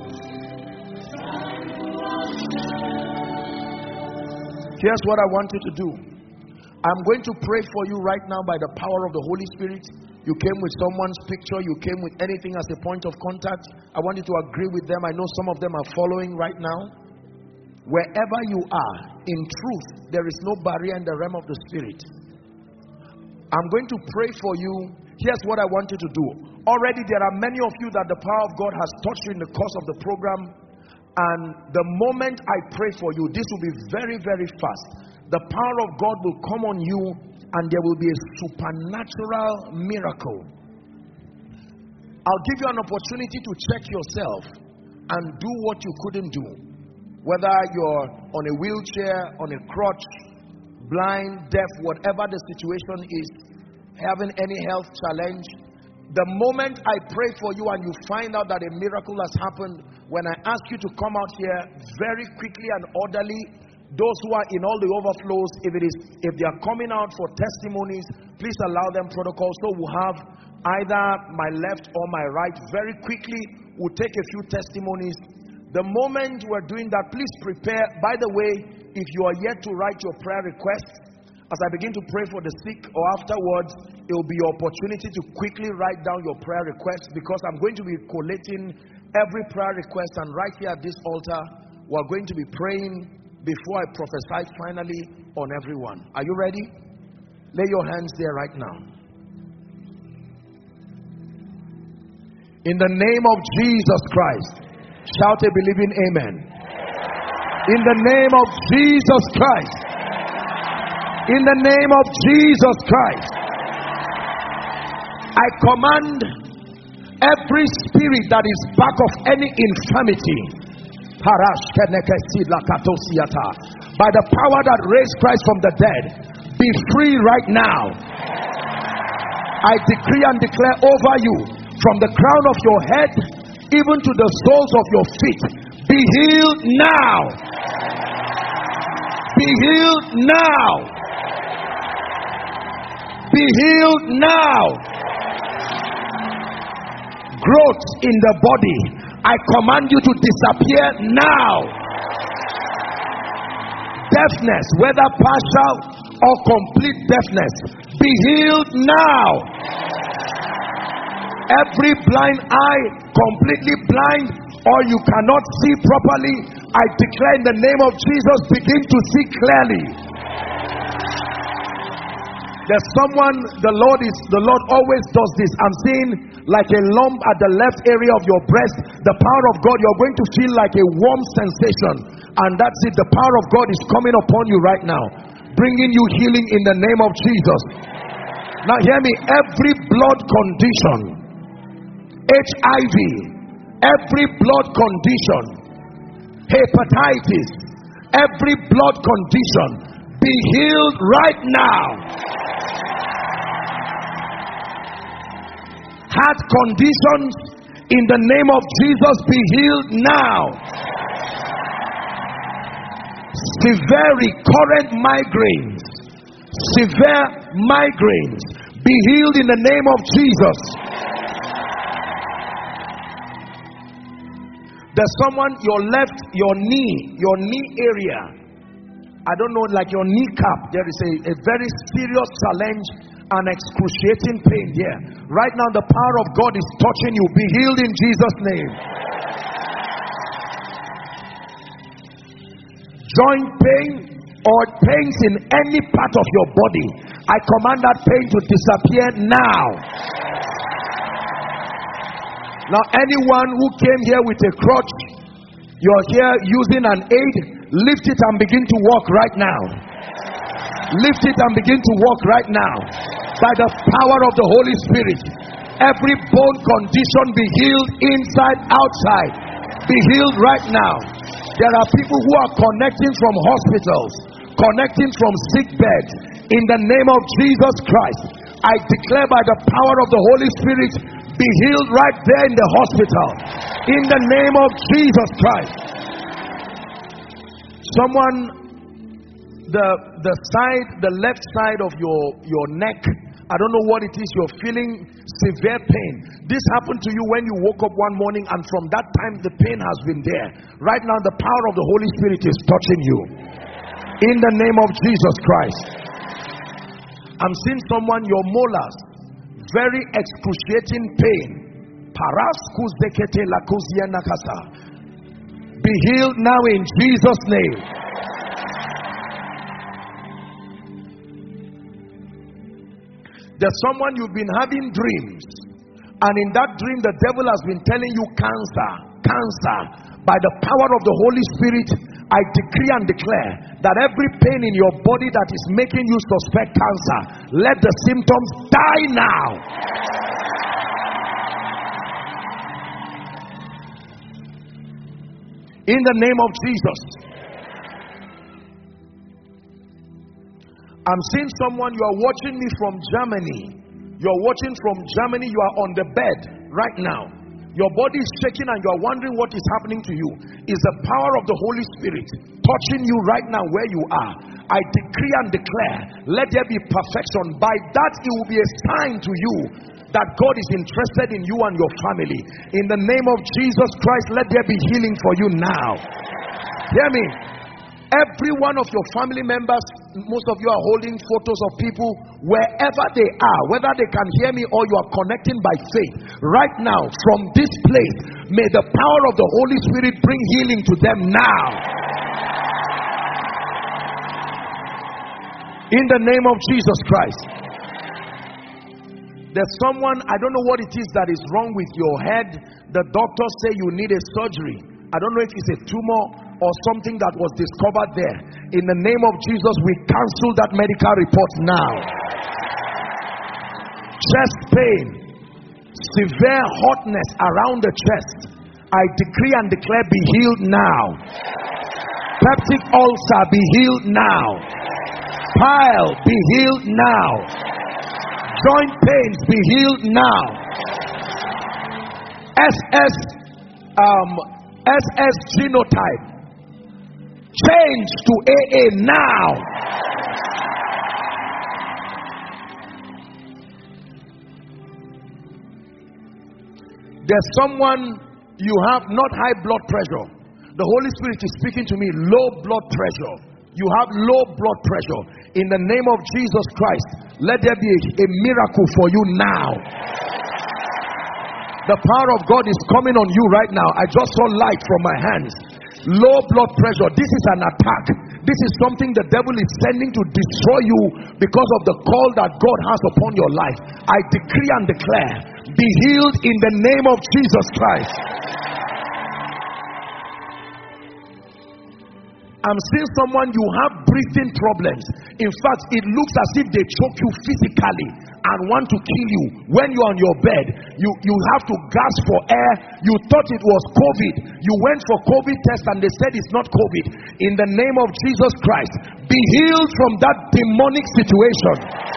Here's what I want you to do. I'm going to pray for you right now by the power of the Holy Spirit. You came with someone's picture. You came with anything as a point of contact. I want you to agree with them. I know some of them are following right now. Wherever you are, in truth, there is no barrier in the realm of the Spirit. I'm going to pray for you. Here's what I want you to do. Already there are many of you that the power of God has touched you in the course of the program. And the moment I pray for you, this will be very, very fast. The power of God will come on you and there will be a supernatural miracle. I'll give you an opportunity to check yourself and do what you couldn't do. Whether you're on a wheelchair, on a crutch, blind, deaf, whatever the situation is, having any health challenge. The moment I pray for you and you find out that a miracle has happened, when I ask you to come out here very quickly and orderly, those who are in all the overflows, if it is, if they are coming out for testimonies, please allow them protocol. So we'll have either my left or my right. Very quickly, we'll take a few testimonies. The moment we're doing that, please prepare. By the way, if you are yet to write your prayer request, as I begin to pray for the sick or afterwards, it will be your opportunity to quickly write down your prayer request, because I'm going to be collating every prayer request, and right here at this altar, we're going to be praying before I prophesy finally on everyone. Are you ready? Lay your hands there right now. In the name of Jesus Christ, shout a believing amen. In the name of Jesus Christ. In the name of Jesus Christ, I command every spirit that is back of any infirmity, by the power that raised Christ from the dead, be free right now. I decree and declare over you, from the crown of your head even to the soles of your feet, be healed now. Be healed now. Be healed now. Growth in the body, I command you to disappear now. Deafness, whether partial or complete deafness, be healed now. Every blind eye, completely blind, or you cannot see properly, I declare in the name of Jesus, begin to see clearly. There's someone, the Lord is, the Lord always does this. I'm seeing like a lump at the left area of your breast. The power of God, you're going to feel like a warm sensation. And that's it. The power of God is coming upon you right now, bringing you healing in the name of Jesus. Now hear me. Every blood condition, H I V, every blood condition, hepatitis, every blood condition, be healed right now. Heart conditions, in the name of Jesus, be healed now. Severe recurrent migraines, severe migraines, be healed in the name of Jesus. There's someone, your left, your knee, your knee area, I don't know, like your kneecap, there is a, a very serious challenge and excruciating pain here. Right now, the power of God is touching you. Be healed in Jesus' name. Joint pain or pains in any part of your body, I command that pain to disappear now. Now, anyone who came here with a crutch, you're here using an aid, lift it and begin to walk right now. Lift it and begin to walk right now. By the power of the Holy Spirit, every bone condition be healed inside, outside. Be healed right now. There are people who are connecting from hospitals, connecting from sick beds. In the name of Jesus Christ, I declare by the power of the Holy Spirit, be healed right there in the hospital. In the name of Jesus Christ. Someone, the the side, the left side of your, your neck, I don't know what it is, you're feeling severe pain. This happened to you when you woke up one morning, and from that time the pain has been there. Right now the power of the Holy Spirit is touching you. In the name of Jesus Christ. I'm seeing someone, your molars, very excruciating pain. Be healed now in Jesus' name. There's someone, you've been having dreams, and in that dream the devil has been telling you cancer, cancer. By the power of the Holy Spirit, I decree and declare that every pain in your body that is making you suspect cancer, let the symptoms die now. In the name of Jesus. I'm seeing someone, you are watching me from Germany. You are watching from Germany, you are on the bed right now. Your body is shaking and you are wondering what is happening to you. It's the power of the Holy Spirit touching you right now where you are. I decree and declare, let there be perfection. By that it will be a sign to you that God is interested in you and your family. In the name of Jesus Christ, let there be healing for you now. Hear me. Every one of your family members, most of you are holding photos of people wherever they are, whether they can hear me or you are connecting by faith. Right now, from this place, may the power of the Holy Spirit bring healing to them now. In the name of Jesus Christ. There's someone, I don't know what it is that is wrong with your head. The doctors say you need a surgery. I don't know if it's a tumor or something that was discovered there. In the name of Jesus, we cancel that medical report now. Chest pain, severe hotness around the chest, I decree and declare be healed now. Peptic ulcer, be healed now. Pile, be healed now. Joint pains, be healed now. S S um, S S genotype, change to A A now. There's someone, you have not high blood pressure. The Holy Spirit is speaking to me, low blood pressure. You have low blood pressure. In the name of Jesus Christ, let there be a, a miracle for you now. The power of God is coming on you right now. I just saw light from my hands. Low blood pressure, this is an attack. This is something the devil is sending to destroy you because of the call that God has upon your life. I decree and declare, be healed in the name of Jesus Christ. I'm seeing someone, you have breathing problems. In fact, it looks as if they choke you physically and want to kill you. When you're on your bed, you, you have to gasp for air. You thought it was COVID. You went for COVID test and they said it's not COVID. In the name of Jesus Christ, be healed from that demonic situation.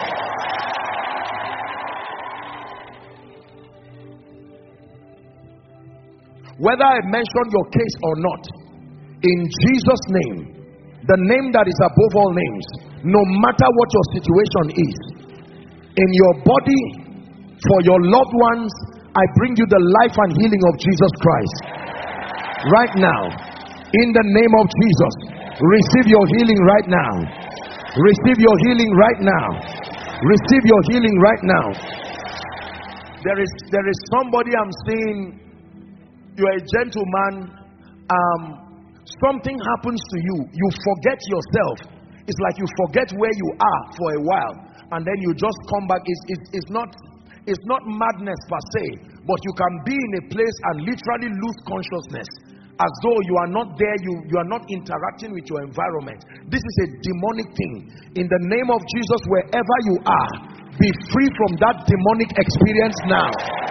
Whether I mention your case or not, in Jesus' name, the name that is above all names, no matter what your situation is, in your body, for your loved ones, I bring you the life and healing of Jesus Christ. Right now, in the name of Jesus, receive your healing right now. Receive your healing right now. Receive your healing right now. There is, there is somebody I'm seeing, you're a gentleman, um, something happens to you, you forget yourself. It's like you forget where you are for a while, and then you just come back. It's, it's, it's not it's not madness per se, but you can be in a place and literally lose consciousness, as though you are not there, you, you are not interacting with your environment. This is a demonic thing. In the name of Jesus, wherever you are, be free from that demonic experience now.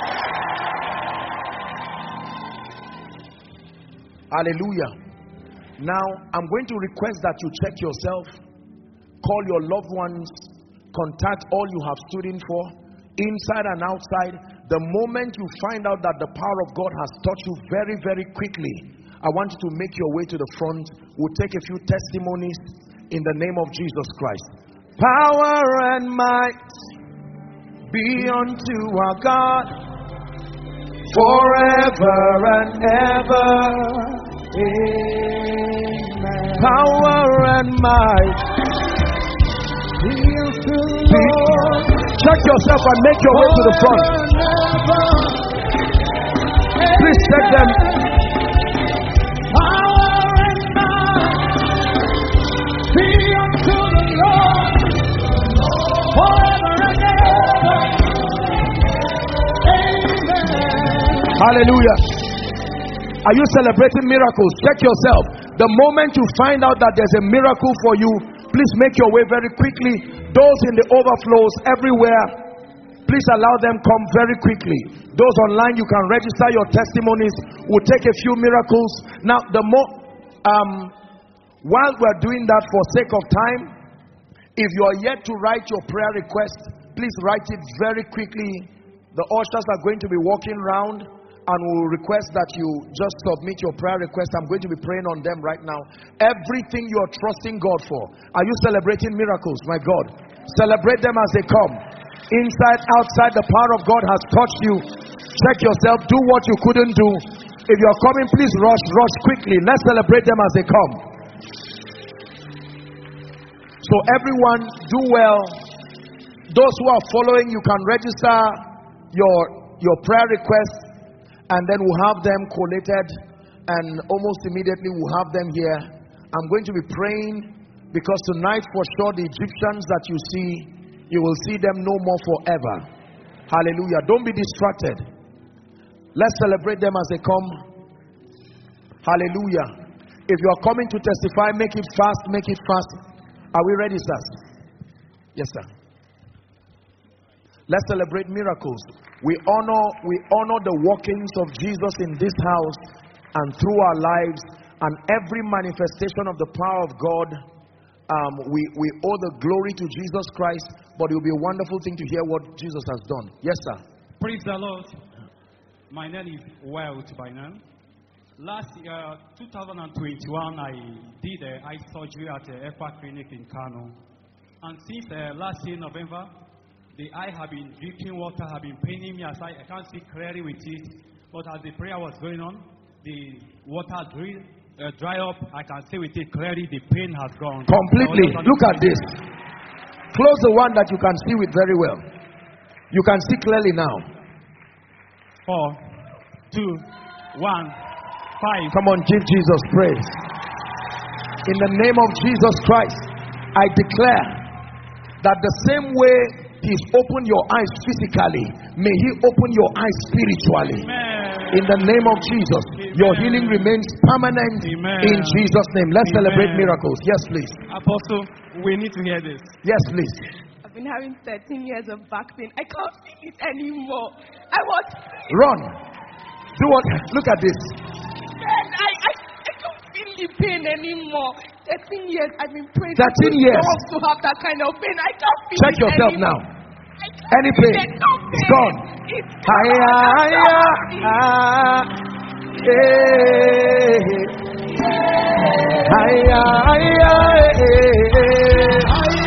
Hallelujah. Now, I'm going to request that you check yourself, call your loved ones, contact all you have stood in for, inside and outside. The moment you find out that the power of God has touched you, very, very quickly, I want you to make your way to the front. We'll take a few testimonies in the name of Jesus Christ. Power and might be unto our God forever and ever. Amen. power and might. Check yourself and make your way to the front. Please check them. Hallelujah. Are you celebrating miracles? Check yourself. The moment you find out that there's a miracle for you, please make your way very quickly. Those in the overflows everywhere, please allow them come very quickly. Those online, you can register your testimonies. We'll take a few miracles. Now, the more um, while we're doing that, for sake of time, if you are yet to write your prayer request, please write it very quickly. The ushers are going to be walking around and will request that you just submit your prayer request. I'm going to be praying on them right now. Everything you are trusting God for. Are you celebrating miracles? My God, celebrate them as they come. Inside, outside, the power of God has touched you. Check yourself. Do what you couldn't do. If you are coming, please rush, rush quickly. Let's celebrate them as they come. So everyone, do well. Those who are following, you can register your your prayer requests, and then we'll have them collated, and almost immediately we'll have them here. I'm going to be praying, because tonight for sure the Egyptians that you see, you will see them no more forever. Hallelujah. Don't be distracted. Let's celebrate them as they come. Hallelujah. If you are coming to testify, make it fast, make it fast. Are we ready, sirs? Yes, sir. Let's celebrate miracles. We honor, we honor the workings of Jesus in this house and through our lives, and every manifestation of the power of God. Um, we, we owe the glory to Jesus Christ, but it will be a wonderful thing to hear what Jesus has done. Yes, sir. Praise the Lord. My name is Wild by now. Last year, two thousand twenty-one, I did an eye surgery at the E F A clinic in Kano. And since uh, last year, November, the eye have been dripping water, have been paining me as I, I can't see clearly with it. But as the prayer was going on, the water drill, uh, dry up. I can see with it clearly. The pain has gone completely. Look at this. Close the one that you can see with very well. You can see clearly now. Four, two, one, five. Come on, give Jesus praise. In the name of Jesus Christ, I declare that the same way He's opened your eyes physically, may He open your eyes spiritually. Amen. In the name of Jesus. Amen. Your healing remains permanent. Amen. In Jesus' name. Let's Amen. Celebrate miracles. Yes, please. Apostle, we need to hear this. Yes, please. I've been having thirteen years of back pain. I can't feel it anymore. I was... Run. Do what? Look at this. I, I, I don't feel the pain anymore. thirteen years I've been praying. thirteen years. To have that kind of pain. I can't feel Check it yourself anymore. now. Any pain? There's no pain. It's gone. It's Hiya, hiya, ah, eh. Hiya, hiya, eh.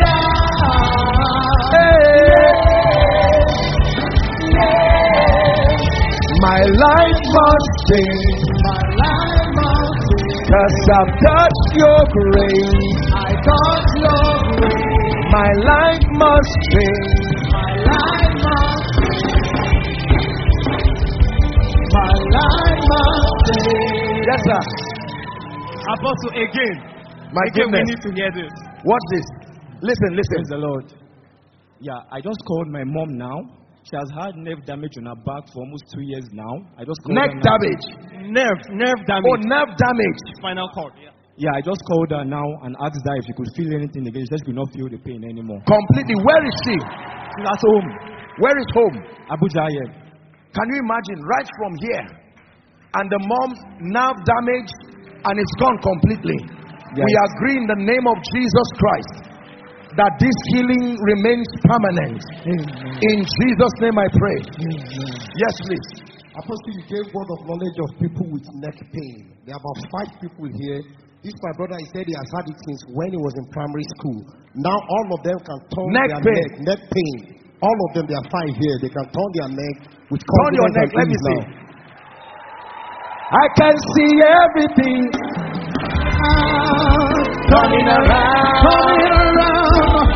My life must change. My life must change. 'Cause I've touched your grace. I touch your grace. My life must change. My life must change. My life must change. Yes, sir. Apostle, again. My again, goodness. we need to hear this. What's this? Listen, listen. Praise the Lord. Yeah, I just called my mom now. She has had nerve damage on her back for almost two years now. I just called Neck her now. damage. Nerve, nerve damage. Oh, nerve damage. Spinal cord. Yeah. Yeah, I just called her now and asked her if she could feel anything again. She said she could not feel the pain anymore. Completely. Where is she? She's at home. Where is home? Abuja, yeah. Can you imagine? Right from here. And the mom's nerve damage, and it's gone completely. Yes. We agree in the name of Jesus Christ that this healing remains permanent. Amen. In Jesus' name I pray. Amen. Yes, please. Apostle, you gave word of knowledge of people with neck pain. There are about five people here. This my brother, he said he has had it since when he was in primary school. Now all of them can turn Neck their pain. neck, neck pain. All of them, they are five here. They can turn their neck with Turn your confidence neck. and Let me ease see. now. I can see everything. turning around. Turning around.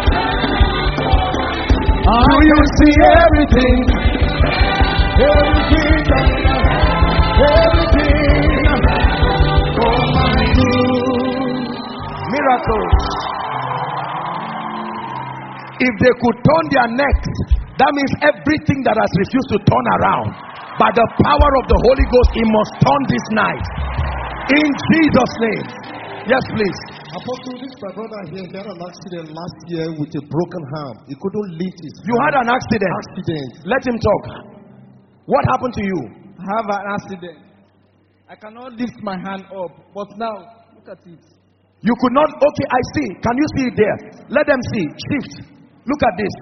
Do you see everything? Everything turning around. Everything for my good. Miracles. If they could turn their necks, that means everything that has refused to turn around, by the power of the Holy Ghost, it must turn this night. In Jesus' name. Yes, please. Apostle, this my brother here, he had an accident last year with a broken arm. He couldn't lift his You had an accident. accident. Let him talk. What happened to you? I have an accident. I cannot lift my hand up, but now, look at it. You could not. Okay, I see. Can you see it there? Let them see. Shift. Look at this.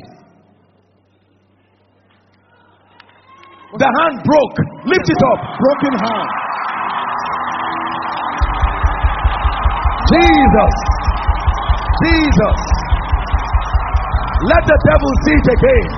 The hand broke. Lift it up. Broken hand. Jesus. Jesus. Let the devil see it again.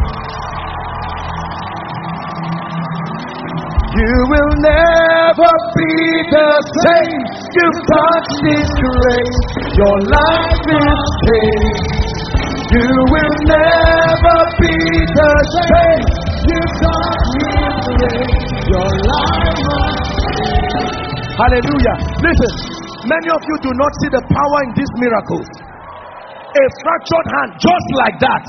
You will never be the same. You've touched His grace. Your life is changed. You will never be the same. You've touched His grace. Your life is changed. Hallelujah. Listen, many of you do not see the power in these miracles. A fractured hand, just like that.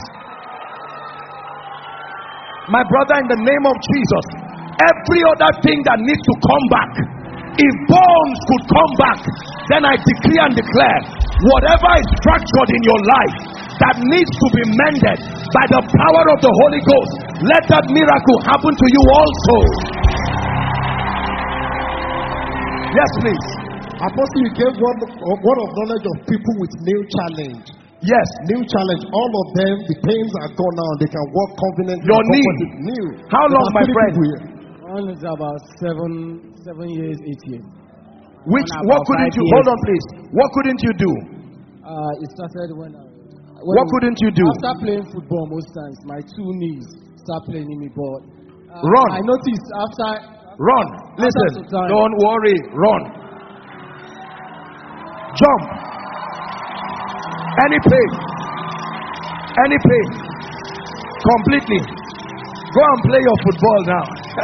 My brother, in the name of Jesus, every other thing that needs to come back, if bones could come back, then I decree and declare, whatever is fractured in your life that needs to be mended by the power of the Holy Ghost, let that miracle happen to you also. Yes, please. Apostle, you gave word of, word of knowledge of people with new challenge. Yes. New challenge. All of them, the pains are gone now. They can walk confidently. Your knee. New. How long, my friend? One is about seven, seven years, eight years. Which, One what about couldn't five you, years. hold on please. What couldn't you do? Uh, it started when I when What couldn't you do? After playing football most times, my two knees start playing in me, but uh, Run. I noticed after Run. Listen. some time. Don't worry. Run. Jump. Any pain. Any pain. Completely. Go and play your football now.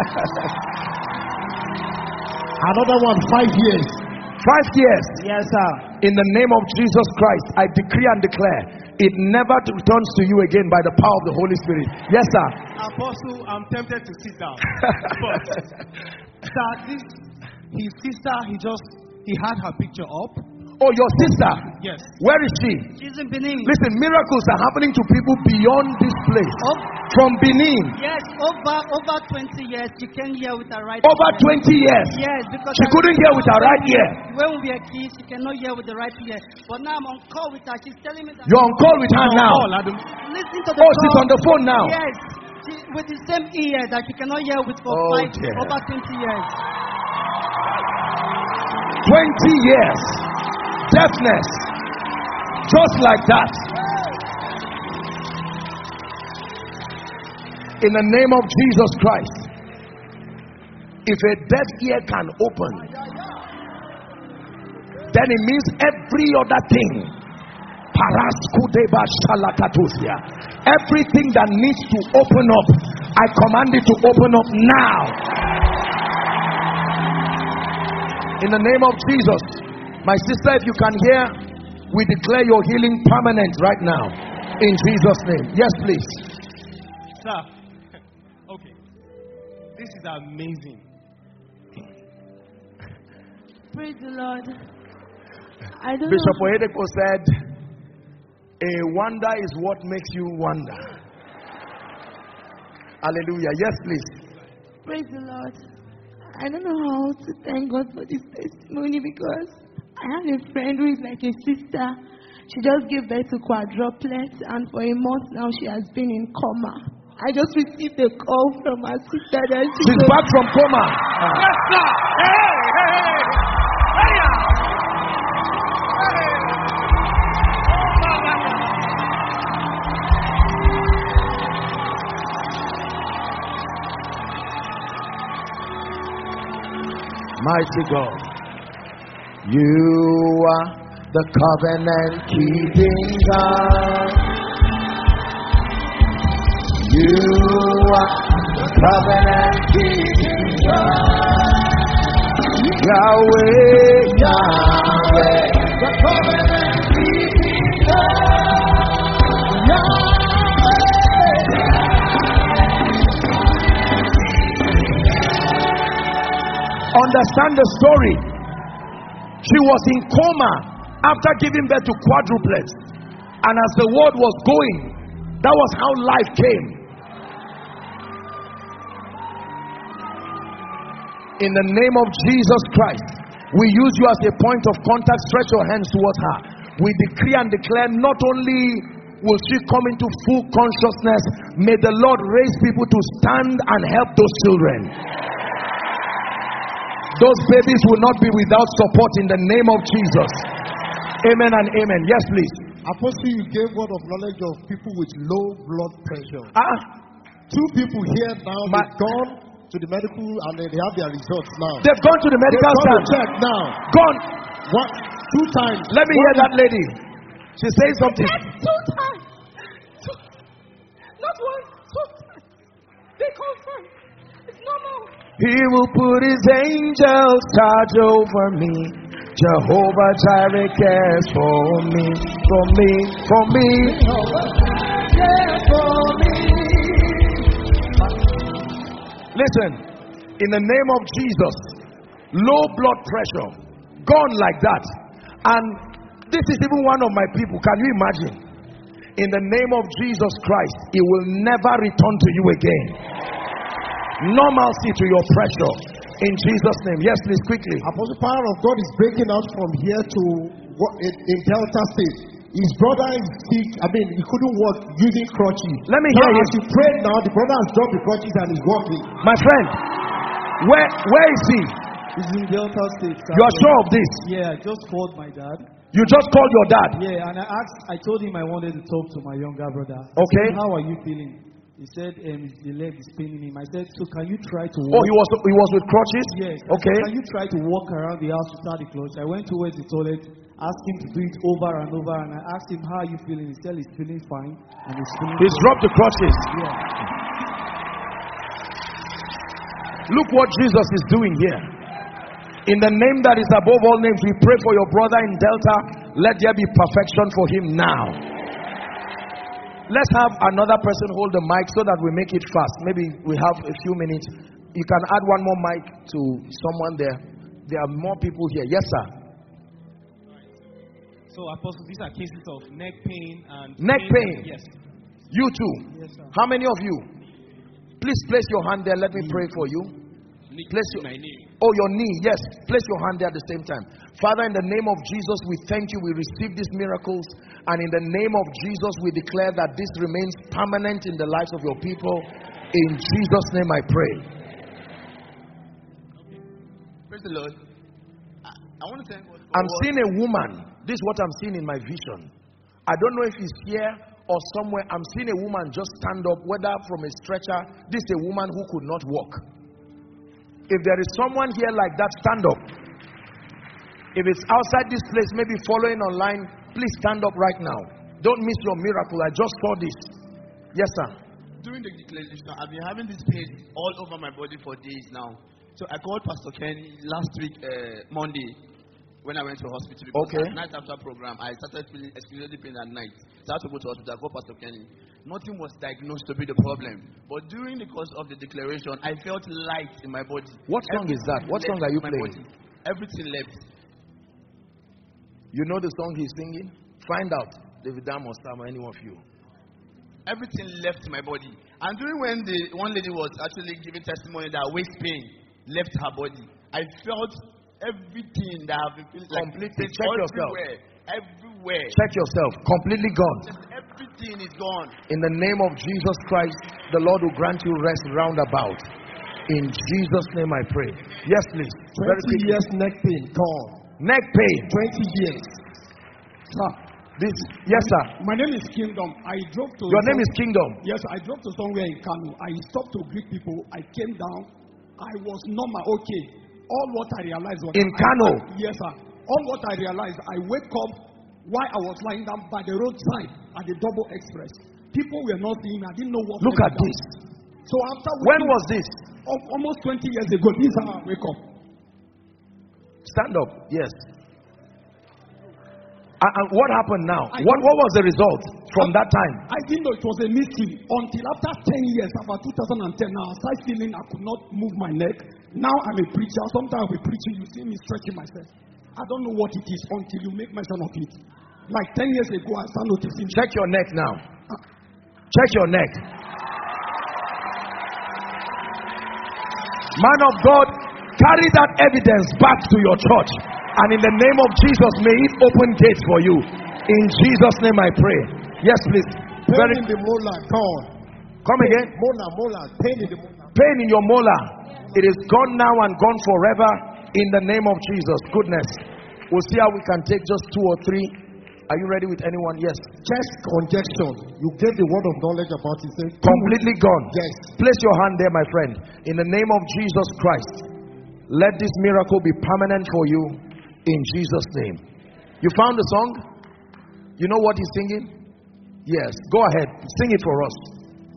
Another one, five years. Five years. yes, sir. In the name of Jesus Christ, I decree and declare, it never returns to you again by the power of the Holy Spirit. Yes, sir. Apostle, I'm tempted to sit down. But, sir, this, his sister, he just, he had her picture up. Oh, your sister? Yes. Where is she? She's in Benin. Listen, miracles are happening to people beyond this place. Oh, From Benin. yes, over over twenty years, she came here with her right Over ear. twenty years. Yes, because She I couldn't hear with her right ear. When we were kids, she cannot hear with the right ear. But now I'm on call with her. She's telling me that. You're on call with her now. Listen to the Oh, call. she's on the phone now. Yes, she, with the same ear that she cannot hear with for Oh, five, dear. over twenty years. twenty years. Deafness. Just like that. In the name of Jesus Christ. If a deaf ear can open, then it means every other thing. Everything that needs to open up, I command it to open up now. In the name of Jesus. My sister, if you can hear, we declare your healing permanent right now. In Jesus' name. Yes, please. Sir, okay. This is amazing. Praise the Lord. I don't Bishop know. Oyedepo said, a wonder is what makes you wonder. Hallelujah. Yes, please. Praise the Lord. I don't know how to thank God for this testimony because I have a friend who is like a sister. She just gave birth to quadruplets, and for a month now she has been in coma. I just received a call from her sister that she She's goes, back from coma. Yes, sir. Hey, hey, hey. Mighty God. You are the covenant keeping God. You are the covenant keeping God. Yahweh, Yahweh, the covenant keeping God. Yahweh. Understand the story. She was in coma after giving birth to quadruplets, and as the word was going, that was how life came. In the name of Jesus Christ, we use you as a point of contact. Stretch your hands towards her. We decree and declare, not only will she come into full consciousness, may the Lord raise people to stand and help those children. Those babies will not be without support in the name of Jesus. Amen and amen. Yes, please. Apostle, you gave word of knowledge of people with low blood pressure. Ah, Two people here now, My- they've gone to the medical and they have their results now. they've gone to the They've medical gone to stand. check now. Gone. What? Two times. Let me One hear is- that lady. She says something. Two times. Two. Not once, two times. They confirm. It's normal. He will put his angels charge over me. Jehovah Jireh cares for me, for me, for me. Cares for me. Listen, in the name of Jesus, low blood pressure, gone like that. And this is even one of my people. Can you imagine? In the name of Jesus Christ, it will never return to you again. Normalcy to your pressure. In Jesus' name. Yes, please, quickly. Apostle, power of God is breaking out from here to what- in, in Delta State. His brother is sick. I mean, he couldn't walk using crutches. Let me Now, hear you. as you prayed now, the brother has dropped the crutches and is walking. My friend, where where is he? He's in Delta State. You are sure of this? Yeah, I just called my dad. You just called your dad. Yeah, and I asked, I told him I wanted to talk to my younger brother. I Okay. said, how are you feeling? He said, um, the leg is paining him. I said, so can you try to Oh, walk? he was he was with crutches? Yes. I Okay. said, can you try to walk around the house without the clutch? I went towards the toilet, asked him to do it over and over, and I asked him, how are you feeling? He said he's feeling fine, and he's feeling He's fine. dropped the crutches. Yeah. Look what Jesus is doing here. In the name that is above all names, we pray for your brother in Delta. Let there be perfection for him now. Let's have another person hold the mic so that we make it fast. Maybe we have a few minutes. You can add one more mic to someone there. There are more people here. Yes, sir. So, Apostle, these are cases of neck pain and Neck pain. Yes. You too. Yes, sir. How many of you? Please place your hand there. Let me pray for you. Place your, my knee. oh, your knee. Yes. Place your hand there at the same time. Father, in the name of Jesus, we thank you. We receive these miracles. And in the name of Jesus, we declare that this remains permanent in the lives of your people. In Jesus' name I pray. Praise the Lord. I, I want to thank God for I'm what- seeing a woman. This is what I'm seeing in my vision. I don't know if it's here or somewhere. I'm seeing a woman just stand up, whether from a stretcher. This is a woman who could not walk. If there is someone here like that, stand up. If it's outside this place, maybe following online, please stand up right now. Don't miss your miracle. I just saw this. Yes, sir. During the declaration, I've been having this pain all over my body for days now. So I called Pastor Kenny last week, uh, Monday, when I went to hospital. Because Okay. at night after program, I started feeling extremely pain at night. So I had to go to hospital. I called Pastor Kenny. Nothing was diagnosed to be the problem. But during the course of the declaration, I felt light in my body. What song is that? What song are you my playing? body. Everything left. You know the song he's singing? Find out. David Dam or Sam or any of you. Everything left my body. And during when the one lady was actually giving testimony that waist pain left her body, I felt everything that I've been feeling like Completely. it's Check yourself. everywhere, everywhere. Check yourself. Completely gone. Just everything is gone. In the name of Jesus Christ, the Lord will grant you rest round about. In Jesus' name I pray. Yes, please. Very twenty quickly. years neck pain, gone. Neck pain. twenty years. Sir, This. Yes, sir. my name is Kingdom. I drove to. Your name is Kingdom. Yes, I drove to somewhere in Kano. I stopped to greet people. I came down. I was normal, okay. All what I realized was In Kano? Yes, sir. All what I realized, I wake up while I was lying down by the roadside at the double express. People were not seeing me. I didn't know what. Look at this. So after when was this? Almost twenty years ago. This is how I wake up. Stand up. Yes. And, and what happened now? I What what was the result from I, that time? I didn't know it was a mystery until after ten years, about two thousand ten. Now I started feeling I could not move my neck. Now I'm a preacher. Sometimes I'll be preaching. You see me stretching myself. I don't know what it is until you make mention of it. Like ten years ago, I started noticing. Check your neck now. Uh, Check your neck. Man of God, carry that evidence back to your church. And in the name of Jesus, may it open gates for you. In Jesus' name I pray. Yes, please. Pain Very, in the molar, gone. come again. Molar, molar, pain in the molar. Pain in your molar. It is gone now and gone forever in the name of Jesus. Goodness. We'll see how we can take just two or three. Are you ready with anyone? Yes. Chest congestion. You gave the word of knowledge about it. Say, completely gone. Yes. Place your hand there, my friend. In the name of Jesus Christ, let this miracle be permanent for you in Jesus' name. You found the song? You know what he's singing? Yes. Go ahead. Sing it for us.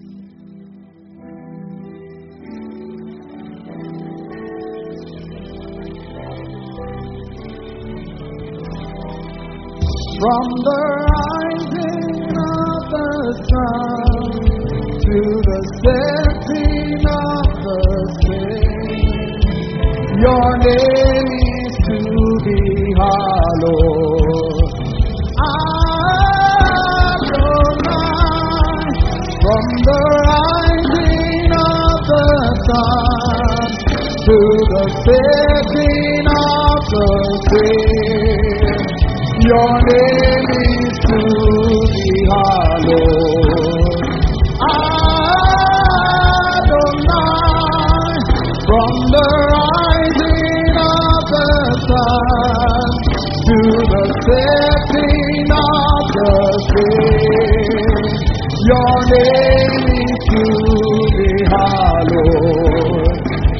From the rising of the sun to the setting of the same, your name is to be hallowed. Adonai, from the rising of the sun to the setting of the same, your name is to be hallowed. Adonai, from the rising of the sun to the setting of the same, your name is to be hallowed.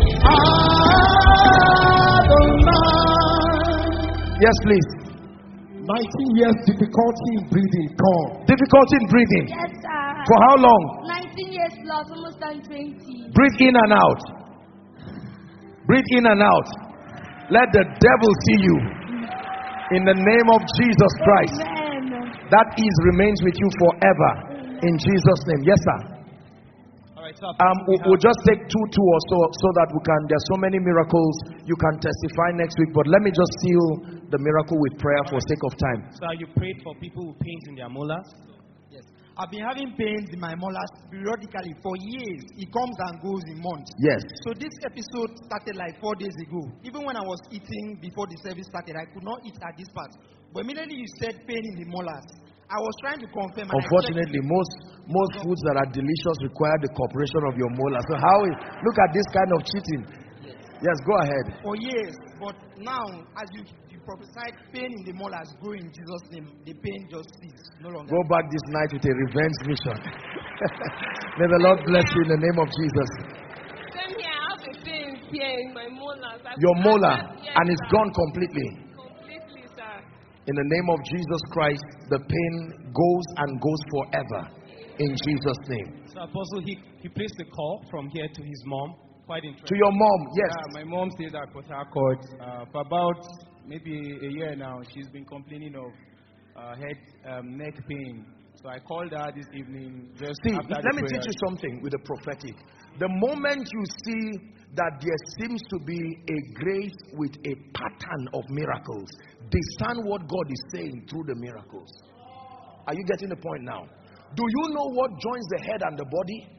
Adonai. Yes, please. nineteen years difficulty in breathing. Gone. Difficulty in breathing. Yes, sir. For how long? nineteen years plus, almost done twenty. Breathe in and out. Breathe in and out. Let the devil see you. In the name of Jesus Christ. Amen. That ease remains with you forever. In Jesus' name. Yes, sir. All right, so Um, we- we'll just take two, two or so, so that we can. There's so many miracles you can testify next week. But let me just seal the miracle with prayer for sake of time. So you prayed for people with pains in their molars? Yes. I've been having pains in my molars periodically for years. It comes and goes in months. Yes. So this episode started like four days ago. Even when I was eating before the service started, I could not eat at this part. But immediately you said pain in the molars, I was trying to confirm. and I Unfortunately, most most foods that are delicious require the cooperation of your molar. So how is, look at this kind of cheating. Yes, go ahead. for years. But now, as you, you prophesied, pain in the molars go in Jesus' name. The pain just ceases no longer. Go back this night with a revenge mission. May the Lord bless you in the name of Jesus. Same here, I have a pain here in my molars. I Your could molar, not- yes, and it's sir. gone completely. Completely, sir. In the name of Jesus Christ, the pain goes and goes forever. In Jesus' name. So Apostle, he, he placed a call from here to his mom. Quite interesting. To your mom, yes. Yeah, my mom stays at Port Harcourt. Uh, for about maybe a year now, she's been complaining of uh, head, um, neck pain. So I called her this evening. Just See, after let the me prayer. teach you something with the prophetic. The moment you see that there seems to be a grace with a pattern of miracles, discern what God is saying through the miracles. Are you getting the point now? Do you know what joins the head and the body?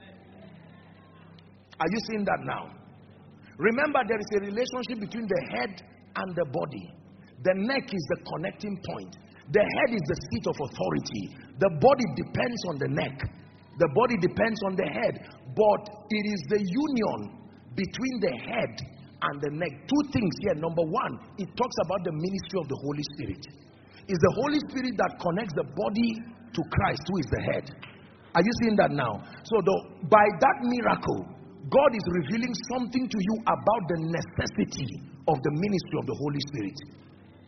Are you seeing that now? Remember, there is a relationship between the head and the body. The neck is the connecting point. The head is the seat of authority. The body depends on the neck. The body depends on the head. But it is the union between the head and the neck. Two things here. Number one, it talks about the ministry of the Holy Spirit. It's the Holy Spirit that connects the body to Christ, who is the head. Are you seeing that now? So the, by that miracle, God is revealing something to you about the necessity of the ministry of the Holy Spirit.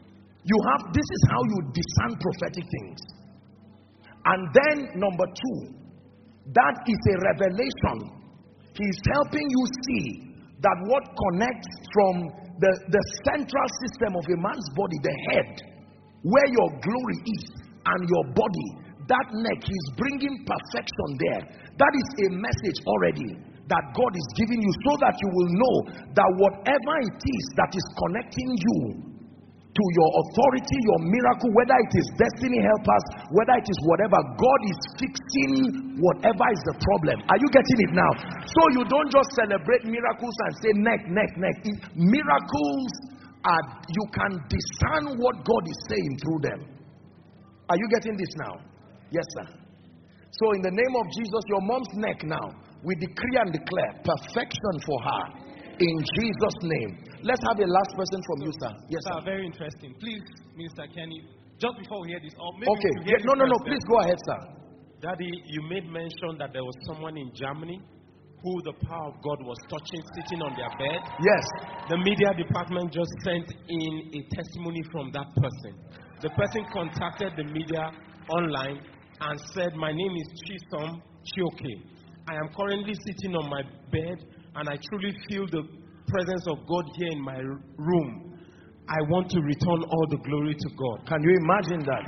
You have, this is how you discern prophetic things. And then number two, that is a revelation. He's helping you see that what connects from the, the central system of a man's body, the head, where your glory is, and your body, that neck, he's bringing perfection there. That is a message already that God is giving you, so that you will know that whatever it is that is connecting you to your authority, your miracle, whether it is destiny helpers, whether it is whatever, God is fixing whatever is the problem. Are you getting it now? So you don't just celebrate miracles and say neck, neck, neck. Miracles are, you can discern what God is saying through them. Are you getting this now? Yes, sir. So in the name of Jesus, your mom's neck now, we decree and declare perfection for her in Jesus' name. Let's have a last person from you, sir. Yes, sir. sir. Very interesting. Please, Minister Kenny, just before we hear this, or maybe okay. we hear Yeah, no, no, no. first, Please go ahead, sir. Daddy, you made mention that there was someone in Germany who the power of God was touching, sitting on their bed. Yes. The media department just sent in a testimony from that person. The person contacted the media online and said, my name is Chisom Chioke. I am currently sitting on my bed and I truly feel the presence of God here in my room. I want to return all the glory to God. Can you imagine that?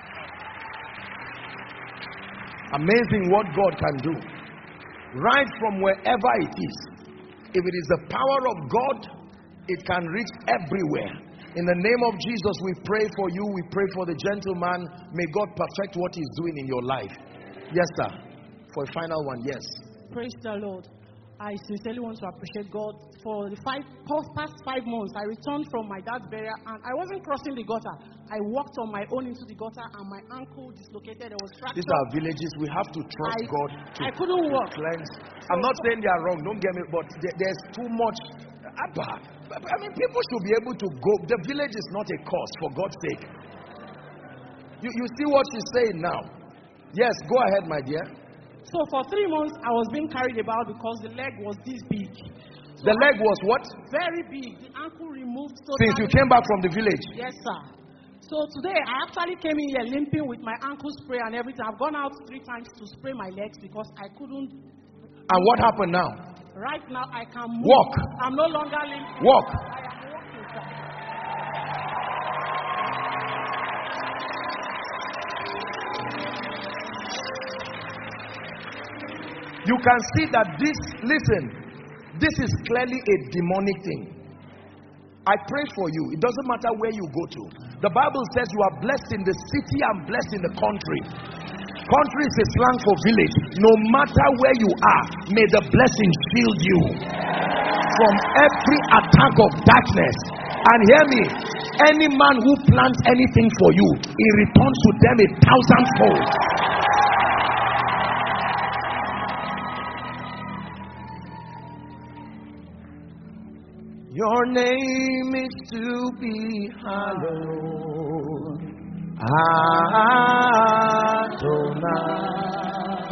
Amazing what God can do. Right from wherever it is. If it is the power of God, it can reach everywhere. In the name of Jesus, we pray for you. We pray for the gentleman. May God perfect what he's doing in your life. Yes, sir. For a final one, yes. Praise the Lord. I sincerely want to appreciate God for the five past five months. I returned from my dad's burial and I wasn't crossing the gutter. I walked on my own into the gutter and my ankle dislocated. There was fracture. These are villages. We have to trust I, God to, I couldn't to walk. cleanse. I'm not saying they are wrong. Don't get me, but there, there's too much. I mean, people should be able to go. The village is not a cause, for God's sake. You, you see what she's saying now? Yes, go ahead, my dear. So for three months, I was being carried about because the leg was this big. So the leg was what? Very big. The ankle removed. So Since you came back from the village? Yes, sir. So today, I actually came in here limping with my ankle spray and everything. I've gone out three times to spray my legs because I couldn't. And what happened now? Right now, I can move. Walk. I'm no longer limping. Walk. I am walking, sir. You can see that this, listen, this is clearly a demonic thing. I pray for you. It doesn't matter where you go to. The Bible says you are blessed in the city and blessed in the country. Country is a slang for village. No matter where you are, may the blessing shield you from every attack of darkness. And hear me, any man who plants anything for you, he returns to them a thousandfold. Your name is to be hallowed, Adonai.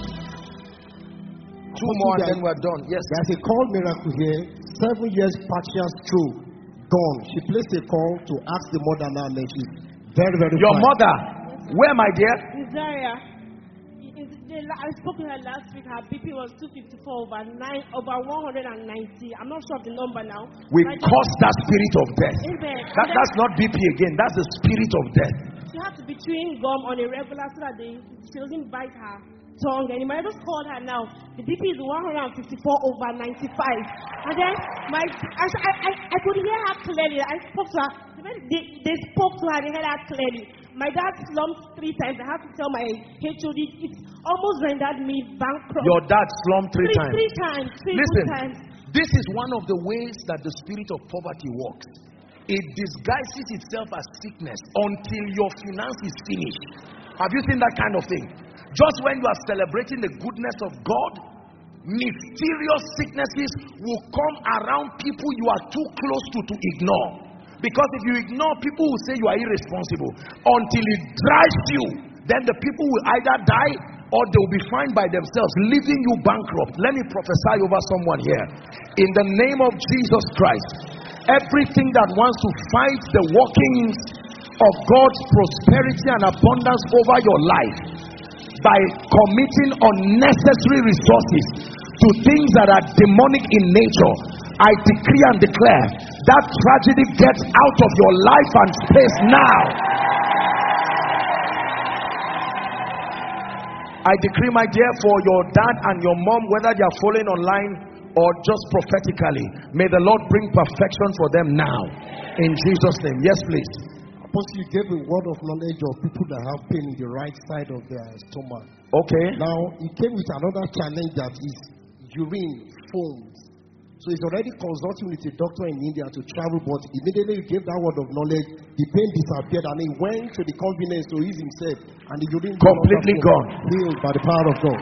Two more and then we're done. Yes. There's a call miracle here. Seven years partial stroke. Gone. She placed a call to ask the mother now, and she's very, very Your fine. mother. Where, my dear? Desire. I spoke to her last week. Her B P was two fifty-four over nine, over one hundred ninety. I'm not sure of the number now. We right curse that spirit of death. Amen. That, that's not B P again. That's the spirit of death. She had to be chewing gum on a regular so that they, she doesn't bite her tongue anymore. I just called her now. The B P is one hundred fifty-four over ninety-five. And then my, I, I, I could hear her clearly. I spoke to her. They, they spoke to her. They heard her clearly. My dad slumped three times. I had to tell my H O D. It's almost rendered me bankrupt. Your dad slumped three, three times. Three times. Three Listen, times. this is one of the ways that the spirit of poverty works. It disguises itself as sickness until your finance is finished. Have you seen that kind of thing? Just when you are celebrating the goodness of God, mysterious sicknesses will come around people you are too close to to ignore. Because if you ignore, people will say you are irresponsible. Until it drives you, then the people will either die or they will be fined by themselves, leaving you bankrupt. Let me prophesy over someone here. In the name of Jesus Christ, everything that wants to fight the workings of God's prosperity and abundance over your life by committing unnecessary resources to things that are demonic in nature, I decree and declare that tragedy gets out of your life and space now. I decree, my dear, for your dad and your mom, whether they are following online or just prophetically, may the Lord bring perfection for them now. In Jesus' name. Yes, please. Apostle, you gave a word of knowledge of people that have pain in the right side of their stomach. Okay. Now, he came with another challenge that is urine foams. So he's already consulting with a doctor in India to travel, but immediately he gave that word of knowledge, the pain disappeared and he went to the convenience to ease himself, and the urine completely gone, healed by the power of God.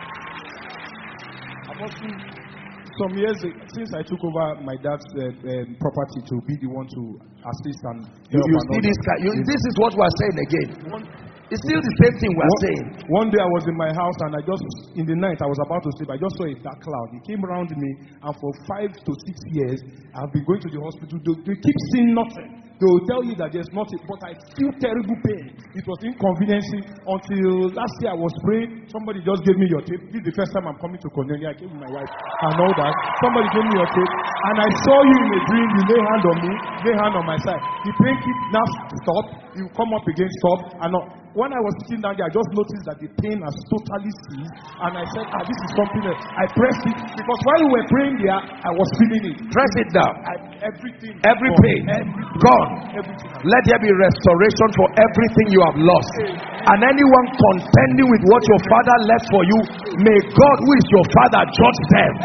Apostle, some years since I took over my dad's uh, um, property to be the one to assist and you, help you and see this guy, you, this is what we're saying again. One, it's still the same thing we're one, saying. One day I was in my house and I just, in the night I was about to sleep, I just saw a dark cloud. It came around me, and for five to six years I've been going to the hospital. They, they keep seeing nothing. They will tell you that there's nothing, but I feel terrible pain. It was inconveniencing until last year I was praying. Somebody just gave me your tape. This is the first time I'm coming to Cornelia. I came with my wife and all that. Somebody gave me your tape, and I saw you in a dream. You lay hand on me, lay hand on my side. The pain keep now stop. You come up again, stop, and not. When I was sitting down there, I just noticed that the pain has totally ceased. And I said, ah, this is something else. I pressed it. Because while we were praying there, I was feeling it. Press it down. I, everything. Every gone. pain. Everything. Gone. Everything. Let there be restoration for everything you have lost. And anyone contending with what your father left for you, may God, who is your father, judge them.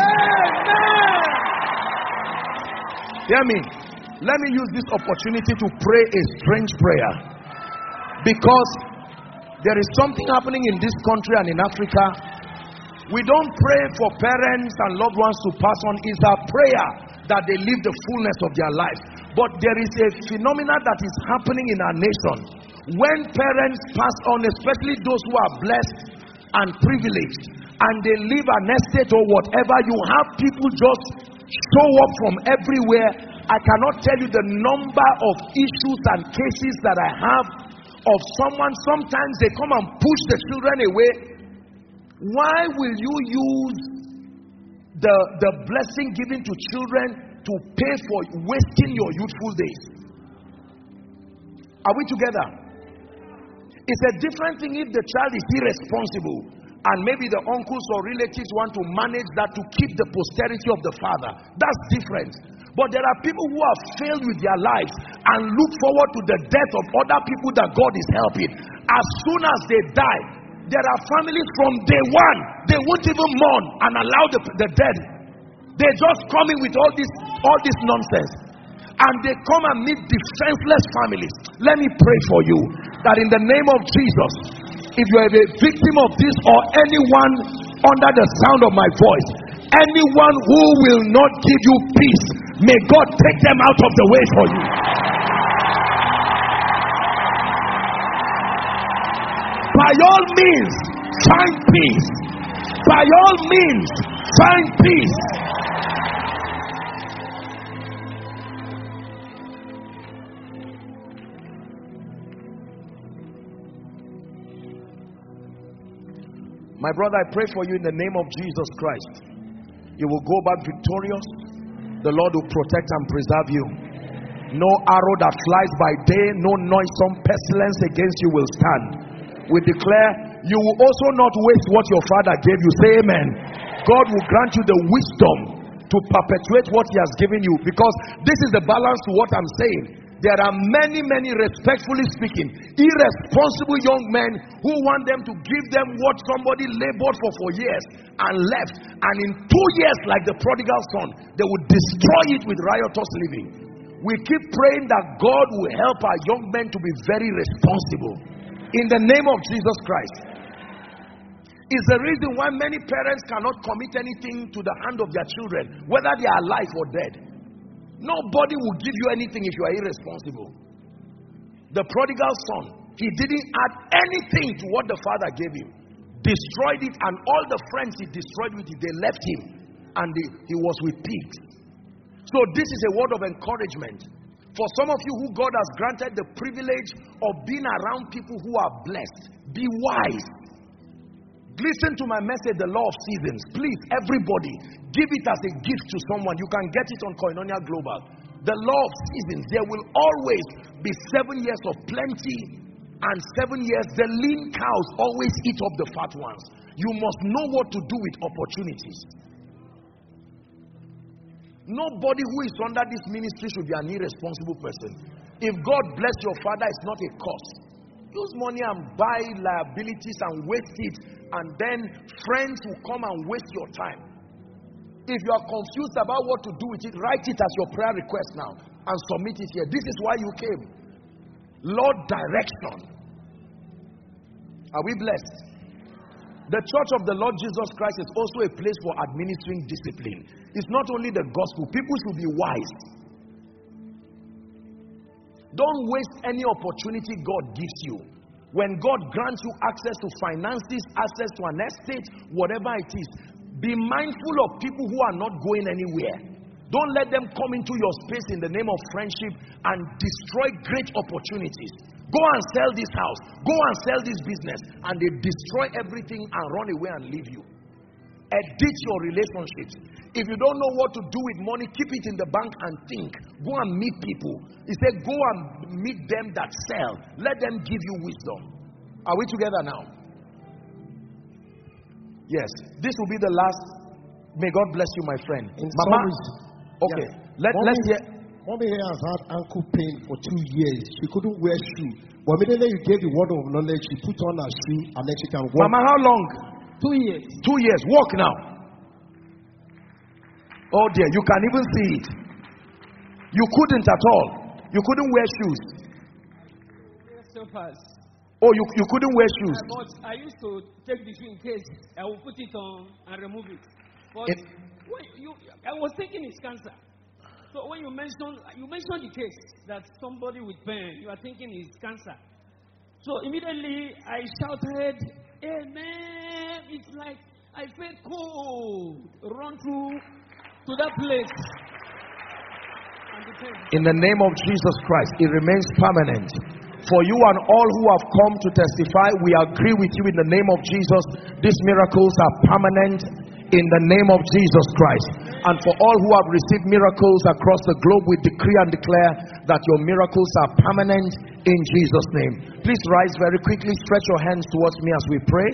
Hear me. Let me use this opportunity to pray a strange prayer. Because there is something happening in this country and in Africa. We don't pray for parents and loved ones to pass on. It's our prayer that they live the fullness of their lives. But there is a phenomenon that is happening in our nation. When parents pass on, especially those who are blessed and privileged, and they leave an estate or whatever, you have people just show up from everywhere. I cannot tell you the number of issues and cases that I have of someone. Sometimes they come and push the children away. Why will you use the, the blessing given to children to pay for wasting your youthful days? Are we together? It's a different thing if the child is irresponsible and maybe the uncles or relatives want to manage that to keep the posterity of the father. That's different. But there are people who have failed with their lives and look forward to the death of other people that God is helping. As soon as they die, there are families from day one, they won't even mourn and allow the, the dead. They just come in with all this, all this nonsense. And they come and meet defenseless families. Let me pray for you that in the name of Jesus, if you are a victim of this or anyone under the sound of my voice, anyone who will not give you peace, may God take them out of the way for you. By all means, find peace. By all means, find peace. My brother, I pray for you in the name of Jesus Christ. You will go back victorious. The Lord will protect and preserve you. No arrow that flies by day, no noisome pestilence against you will stand. We declare, you will also not waste what your father gave you. Say amen. God will grant you the wisdom to perpetuate what he has given you, because this is the balance to what I'm saying. There are many, many, respectfully speaking, irresponsible young men who want them to give them what somebody labored for for years and left. And in two years, like the prodigal son, they would destroy it with riotous living. We keep praying that God will help our young men to be very responsible. In the name of Jesus Christ. Is the reason why many parents cannot commit anything to the hand of their children, whether they are alive or dead. Nobody will give you anything if you are irresponsible. The prodigal son, he didn't add anything to what the father gave him. Destroyed it, and all the friends he destroyed with it, they left him, and he, he was with pigs. So this is a word of encouragement For some of you who God has granted the privilege of being around people who are blessed, be wise. Listen to my message, the law of seasons. Please, everybody, give it as a gift to someone. You can get it on Koinonia Global. The law of seasons. There will always be seven years of plenty and seven years. The lean cows always eat up the fat ones. You must know what to do with opportunities. Nobody who is under this ministry should be an irresponsible person. If God bless your father, it's not a cost. Use money and buy liabilities and waste it, and then friends will come and waste your time. If you are confused about what to do with it, write it as your prayer request now and submit it here. This is why you came. Lord, direction. Are we blessed? The church of the Lord Jesus Christ is also a place for administering discipline. It's not only the gospel. People should be wise. Don't waste any opportunity God gives you. When God grants you access to finances, access to an estate, whatever it is, be mindful of people who are not going anywhere. Don't let them come into your space in the name of friendship and destroy great opportunities. Go and sell this house. Go and sell this business. And they destroy everything and run away and leave you. Edit your relationships. If you don't know what to do with money, keep it in the bank and think. Go and meet people. He said, go and meet them that sell. Let them give you wisdom. Are we together now? Yes. This will be the last. May God bless you, my friend. In Mama. Okay. Yeah. Let, mommy, let's hear. Mommy here has had ankle pain for two years. She couldn't wear shoe. But immediately you gave the word of knowledge, she put on her shoe and then she can walk. Mama, how long? Two years. Two years. Walk now. Oh dear, you can even see it. You couldn't at all. You couldn't wear shoes. Slippers. Oh, you, you couldn't wear shoes. Uh, but I used to take the shoe in case I will put it on and remove it. But it, when you, I was thinking it's cancer. So when you mentioned you mentioned the case that somebody with pain, you are thinking it's cancer. So immediately I shouted, "Amen!" It's like I felt cold run through to that place. In the name of Jesus Christ, it remains permanent. For you and all who have come to testify, we agree with you in the name of Jesus. These miracles are permanent in the name of Jesus Christ. And for all who have received miracles across the globe, we decree and declare that your miracles are permanent in Jesus' name. Please rise very quickly. Stretch your hands towards me as we pray.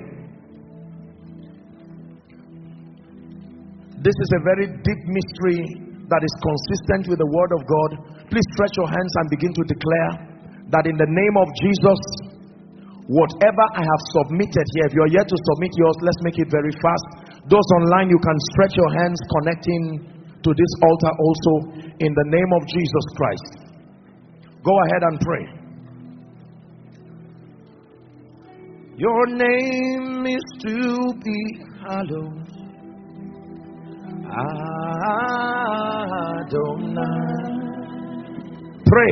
This is a very deep mystery that is consistent with the word of God. Please stretch your hands and begin to declare that in the name of Jesus, whatever I have submitted here, if you're yet to submit yours, let's make it very fast. Those online, you can stretch your hands connecting to this altar also in the name of Jesus Christ. Go ahead and pray. Your name is to be hallowed, Adonai. Pray.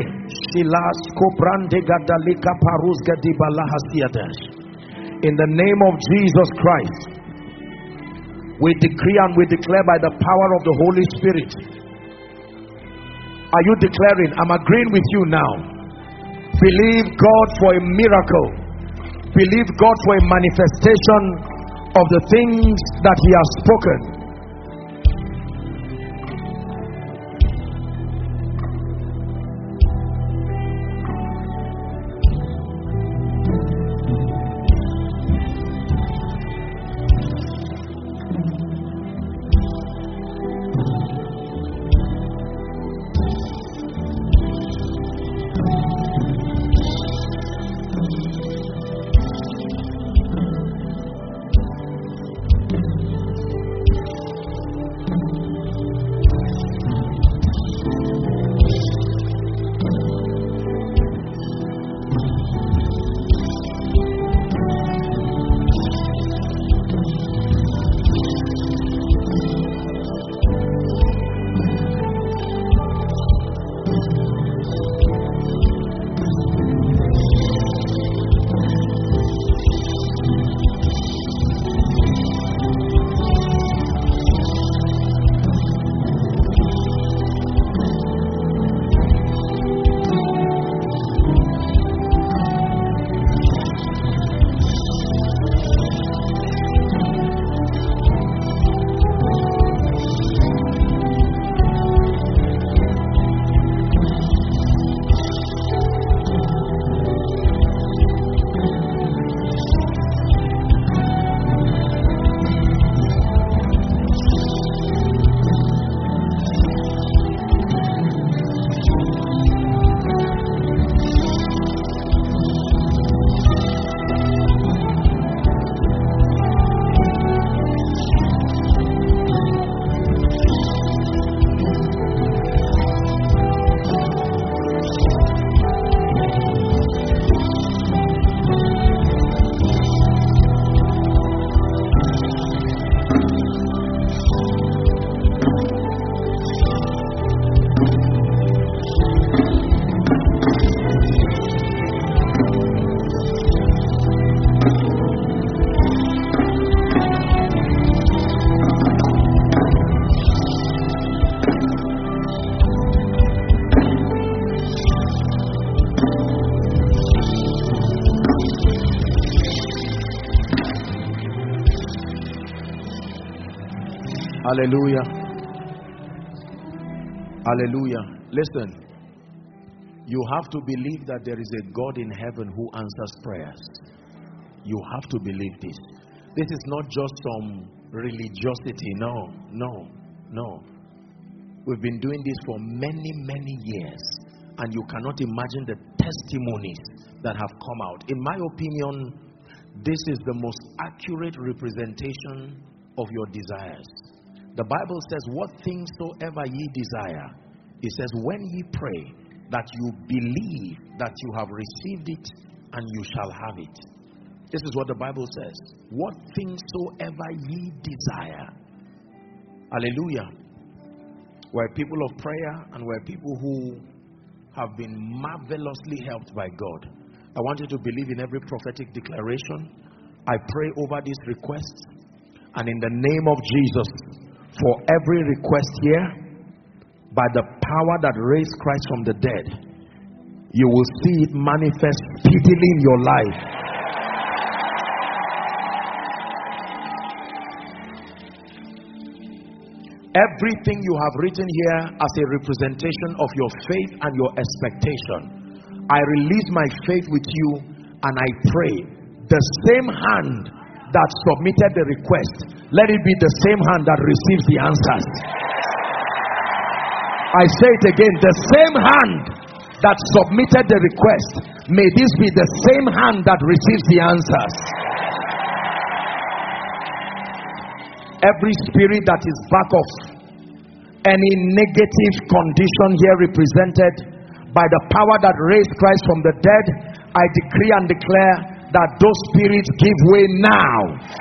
In the name of Jesus Christ, we decree and we declare by the power of the Holy Spirit. Are you declaring? I'm agreeing with you now. Believe God for a miracle. Believe God for a manifestation of the things that He has spoken. Hallelujah. Hallelujah. Listen. You have to believe that there is a God in heaven who answers prayers. You have to believe this. This is not just some religiosity. No, no, no. We've been doing this for many, many years. And you cannot imagine the testimonies that have come out. In my opinion, this is the most accurate representation of your desires. The Bible says, what things soever ye desire. It says, when ye pray, that you believe that you have received it and you shall have it. This is what the Bible says. What things soever ye desire. Hallelujah. We're people of prayer, and we're people who have been marvelously helped by God. I want you to believe in every prophetic declaration. I pray over these requests, and in the name of Jesus, for every request here, by the power that raised Christ from the dead, you will see it manifest speedily in your life. Everything you have written here as a representation of your faith and your expectation, I release my faith with you, and I pray the same hand that submitted the request, let it be the same hand that receives the answers. I say it again, the same hand that submitted the request, may this be the same hand that receives the answers. Every spirit that is back of any negative condition here represented by the power that raised Christ from the dead, I decree and declare that those spirits give way now.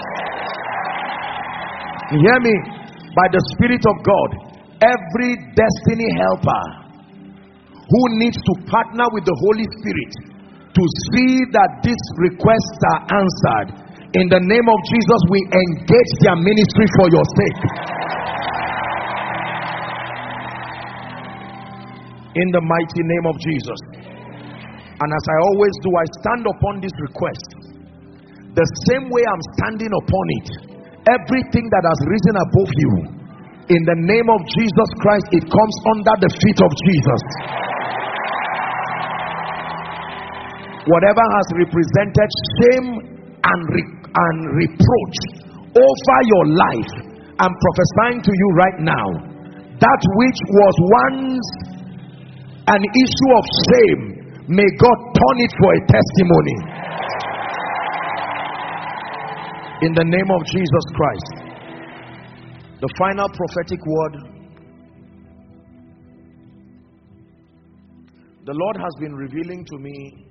You hear me? By the Spirit of God, every destiny helper who needs to partner with the Holy Spirit to see that these requests are answered, in the name of Jesus, we engage their ministry for your sake. In the mighty name of Jesus. And as I always do, I stand upon this request the same way I'm standing upon it. Everything that has risen above you, in the name of Jesus Christ, it comes under the feet of Jesus. Whatever has represented shame and, re- and reproach over your life, I'm prophesying to you right now, that which was once an issue of shame, may God turn it for a testimony. In the name of Jesus Christ. The final prophetic word. The Lord has been revealing to me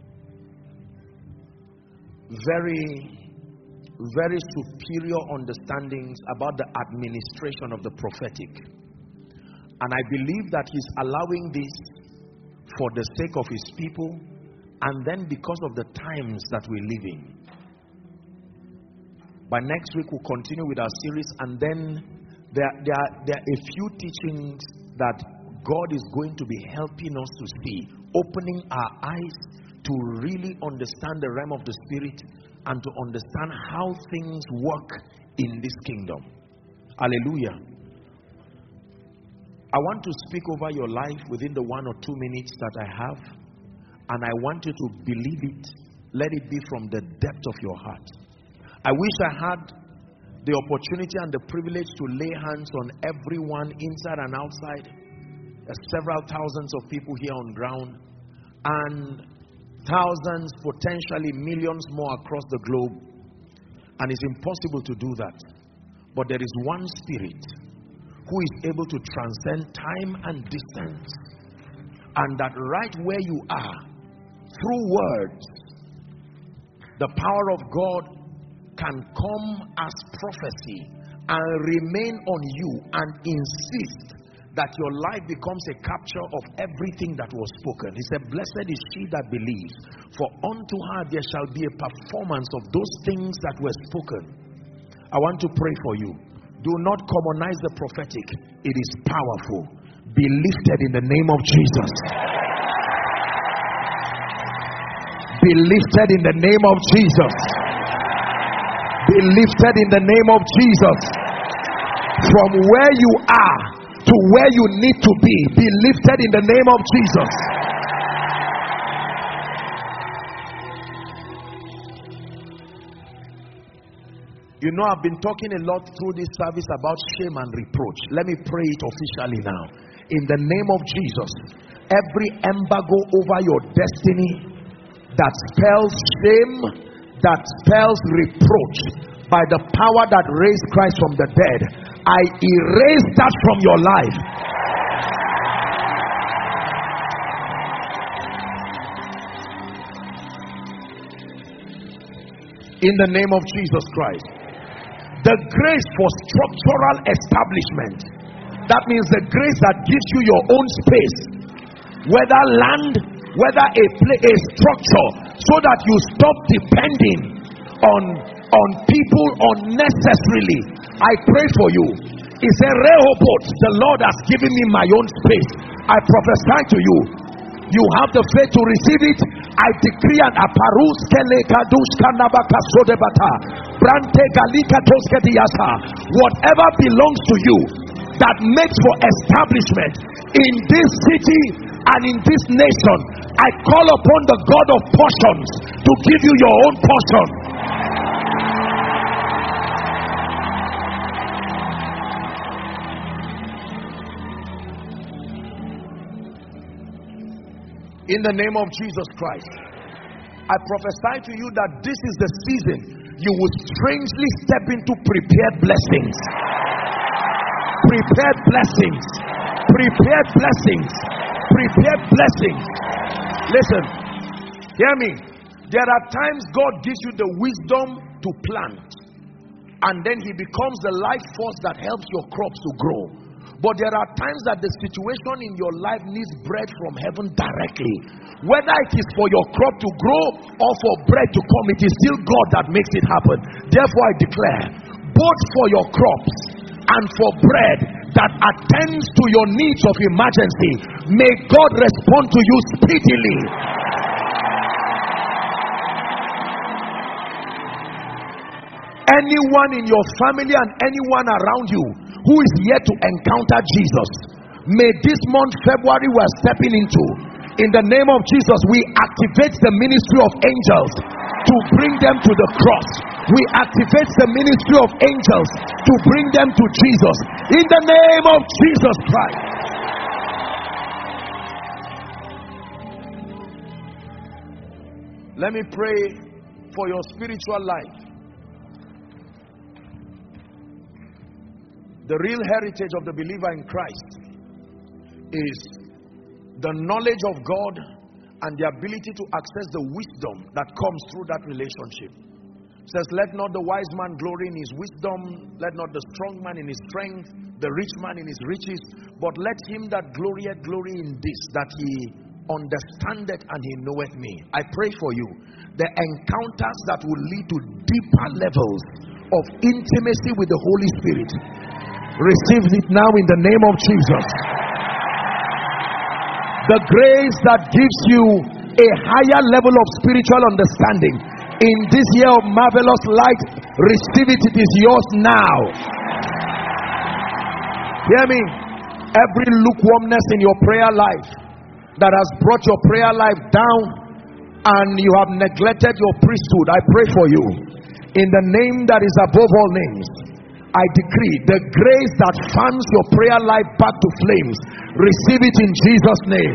very, very superior understandings about the administration of the prophetic. And I believe that He's allowing this for the sake of His people, and then because of the times that we live in. By next week we'll continue with our series, and then there, there, are, there are a few teachings that God is going to be helping us to see, opening our eyes to really understand the realm of the Spirit and to understand how things work in this kingdom. Hallelujah. I want to speak over your life within the one or two minutes that I have, and I want you to believe it. Let it be from the depth of your heart. I wish I had the opportunity and the privilege to lay hands on everyone inside and outside. There are several thousands of people here on ground, and thousands, potentially millions more across the globe. And it's impossible to do that. But there is one Spirit who is able to transcend time and distance, and that right where you are, through words, the power of God can come as prophecy and remain on you and insist that your life becomes a capture of everything that was spoken. He said, blessed is she that believes, for unto her there shall be a performance of those things that were spoken. I want to pray for you. Do not commonize the prophetic. It is powerful. Be lifted in the name of Jesus. Be lifted in the name of Jesus. Be lifted in the name of Jesus. from where you are to where you need to be, be lifted in the name of Jesus. You know, I've been talking a lot through this service about shame and reproach. Let me pray it officially now. In the name of Jesus, every embargo over your destiny that spells shame, that spells reproach, by the power that raised Christ from the dead, I erase that from your life. In the name of Jesus Christ. The grace for structural establishment. That means the grace that gives you your own space, whether land, whether a play, a structure, so that you stop depending on on people unnecessarily. I pray for you. It's a Rehoboth. The Lord has given me my own space. I prophesy to you. You have the faith to receive it. I decree an aparus kelekadushka nabakasodebata brante galikatoskediasa. Whatever belongs to you that makes for establishment in this city and in this nation, I call upon the God of portions to give you your own portion. In the name of Jesus Christ, I prophesy to you that this is the season you will strangely step into prepared blessings. Prepared blessings. Prepared blessings. Prepared blessings. Listen, hear me. There are times God gives you the wisdom to plant, and then He becomes the life force that helps your crops to grow. But there are times that the situation in your life needs bread from heaven directly. Whether it is for your crop to grow or for bread to come, it is still God that makes it happen. Therefore I declare, both for your crops and for bread that attends to your needs of emergency, may God respond to you speedily. Anyone in your family and anyone around you who is yet to encounter Jesus, may this month February we are stepping into, in the name of Jesus, we activate the ministry of angels to bring them to the cross. We activate the ministry of angels to bring them to Jesus, in the name of Jesus Christ. Let me pray for your spiritual life. The real heritage of the believer in Christ is the knowledge of God and the ability to access the wisdom that comes through that relationship. It says, let not the wise man glory in his wisdom, let not the strong man in his strength, the rich man in his riches, but let him that glorieth glory in this, that he understandeth and he knoweth me. I pray for you, the encounters that will lead to deeper levels of intimacy with the Holy Spirit. Receive it now in the name of Jesus. The grace that gives you a higher level of spiritual understanding in this year of marvelous light, receive it. It is yours now. Hear me. Every lukewarmness in your prayer life that has brought your prayer life down and you have neglected your priesthood, I pray for you in the name that is above all names. I decree the grace that fans your prayer life back to flames, receive it in Jesus' name.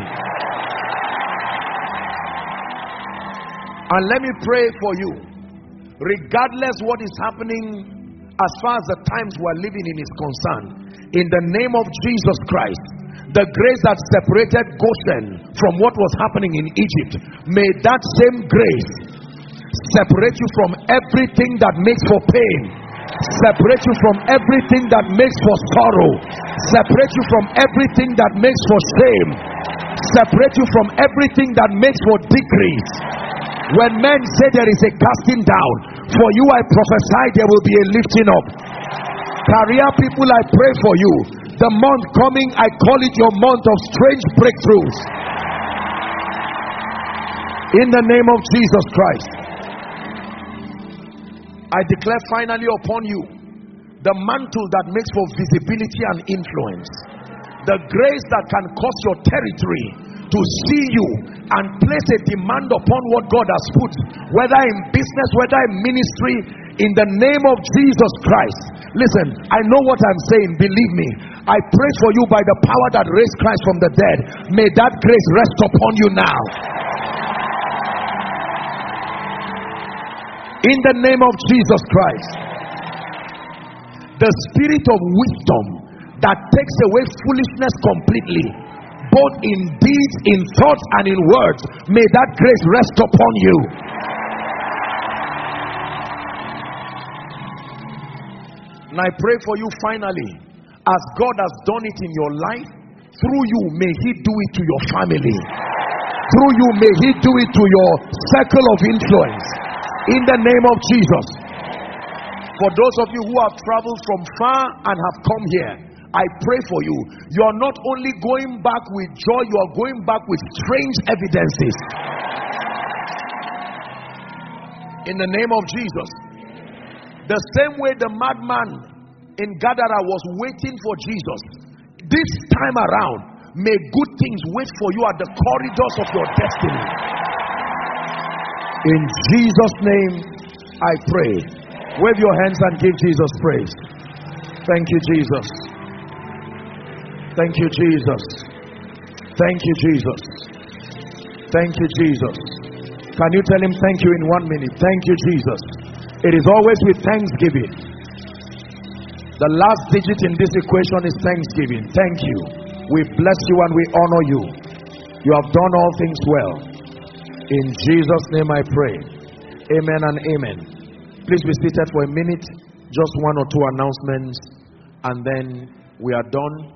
And let me pray for you, regardless what is happening as far as the times we're living in is concerned, in the name of Jesus Christ, the grace that separated Goshen from what was happening in Egypt, may that same grace separate you from everything that makes for pain, separate you from everything that makes for sorrow, separate you from everything that makes for shame, separate you from everything that makes for decrease. When men say there is a casting down, for you I prophesy there will be a lifting up. Career people, I pray for you. The month coming, I call it your month of strange breakthroughs, in the name of Jesus Christ. I declare finally upon you The mantle that makes for visibility and influence. The grace that can cause your territory to see you and place a demand upon what God has put, whether in business, whether in ministry, in the name of Jesus Christ. Listen, I know what I'm saying, believe me. I pray for you by the power that raised Christ from the dead. May that grace rest upon you now. In the name of Jesus Christ. The spirit of wisdom that takes away foolishness completely, both in deeds, in thoughts, and in words, may that grace rest upon you. And I pray for you finally, as God has done it in your life, through you may He do it to your family. Through you may He do it to your circle of influence. In the name of Jesus. For those of you who have traveled from far and have come here, I pray for you. You are not only going back with joy, you are going back with strange evidences. In the name of Jesus. The same way the madman in Gadara was waiting for Jesus, this time around, may good things wait for you at the corridors of your destiny. In Jesus' name, I pray. Wave your hands and give Jesus praise. Thank you, Jesus. Thank you, Jesus. Thank you, Jesus. Thank you, Jesus. Can you tell him thank you in one minute? Thank you, Jesus. It is always with thanksgiving. The last digit in this equation is thanksgiving. Thank you. We bless you and we honor you. You have done all things well. In Jesus' name I pray. Amen and amen. Please be seated for a minute. Just one or two announcements and then we are done.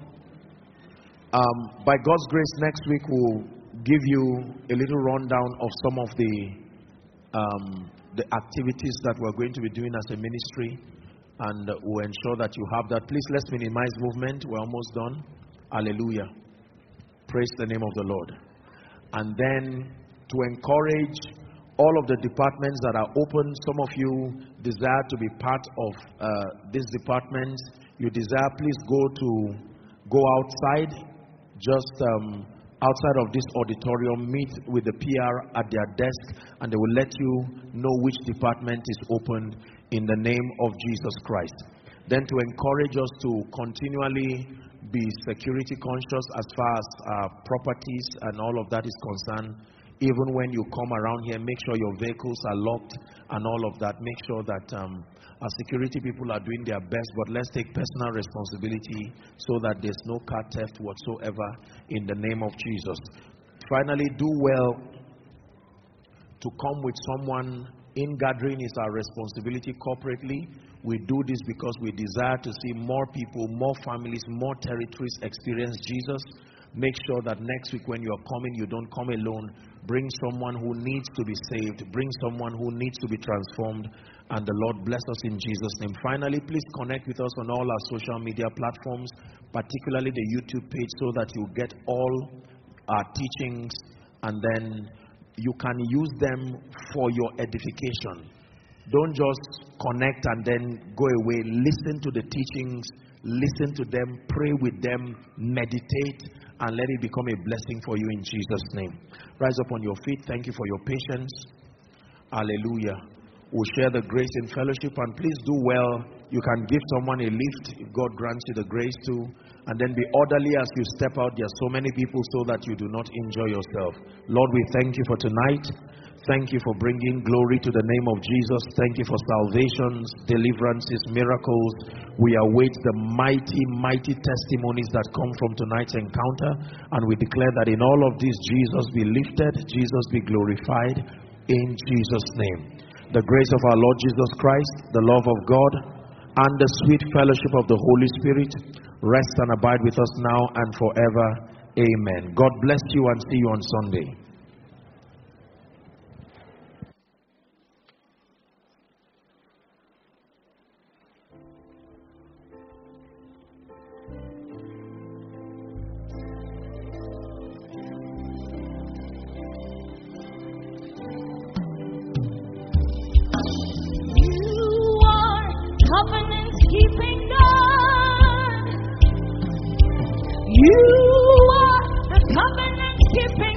Um, by God's grace, next week we'll give you a little rundown of some of the um, the activities that we're going to be doing as a ministry, and we'll ensure that you have that. Please, let's minimize movement. We're almost done. Hallelujah. Praise the name of the Lord. And then to encourage all of the departments that are open, some of you desire to be part of uh, these departments. You desire, please go to go outside. Just um, outside of this auditorium, meet with the P R at their desk, and they will let you know which department is open in the name of Jesus Christ. Then to encourage us to continually be security conscious as far as uh, properties and all of that is concerned. Even when you come around here, make sure your vehicles are locked and all of that. Make sure that um, our security people are doing their best, but let's take personal responsibility so that there's no car theft whatsoever in the name of Jesus. Finally, do well to come with someone. In gathering is our responsibility corporately. We do this because we desire to see more people, more families, more territories experience Jesus. Make sure that next week when you are coming, you don't come alone. Bring someone who needs to be saved. Bring someone who needs to be transformed. And the Lord bless us in Jesus' name. Finally, please connect with us on all our social media platforms, particularly the YouTube page, so that you get all our teachings and then you can use them for your edification. Don't just connect and then go away. Listen to the teachings. Listen to them. Pray with them. Meditate. And let it become a blessing for you in Jesus' name. Rise up on your feet. Thank you for your patience. Hallelujah. We'll share the grace in fellowship. And please do well. You can give someone a lift if God grants you the grace to. And then be orderly as you step out. There are so many people so that you do not injure yourself. Lord, we thank you for tonight. Thank you for bringing glory to the name of Jesus. Thank you for salvations, deliverances, miracles. We await the mighty, mighty testimonies that come from tonight's encounter. And we declare that in all of this, Jesus be lifted, Jesus be glorified in Jesus' name. The grace of our Lord Jesus Christ, the love of God, and the sweet fellowship of the Holy Spirit rest and abide with us now and forever. Amen. God bless you and see you on Sunday. Covenant keeping You are a covenant keeping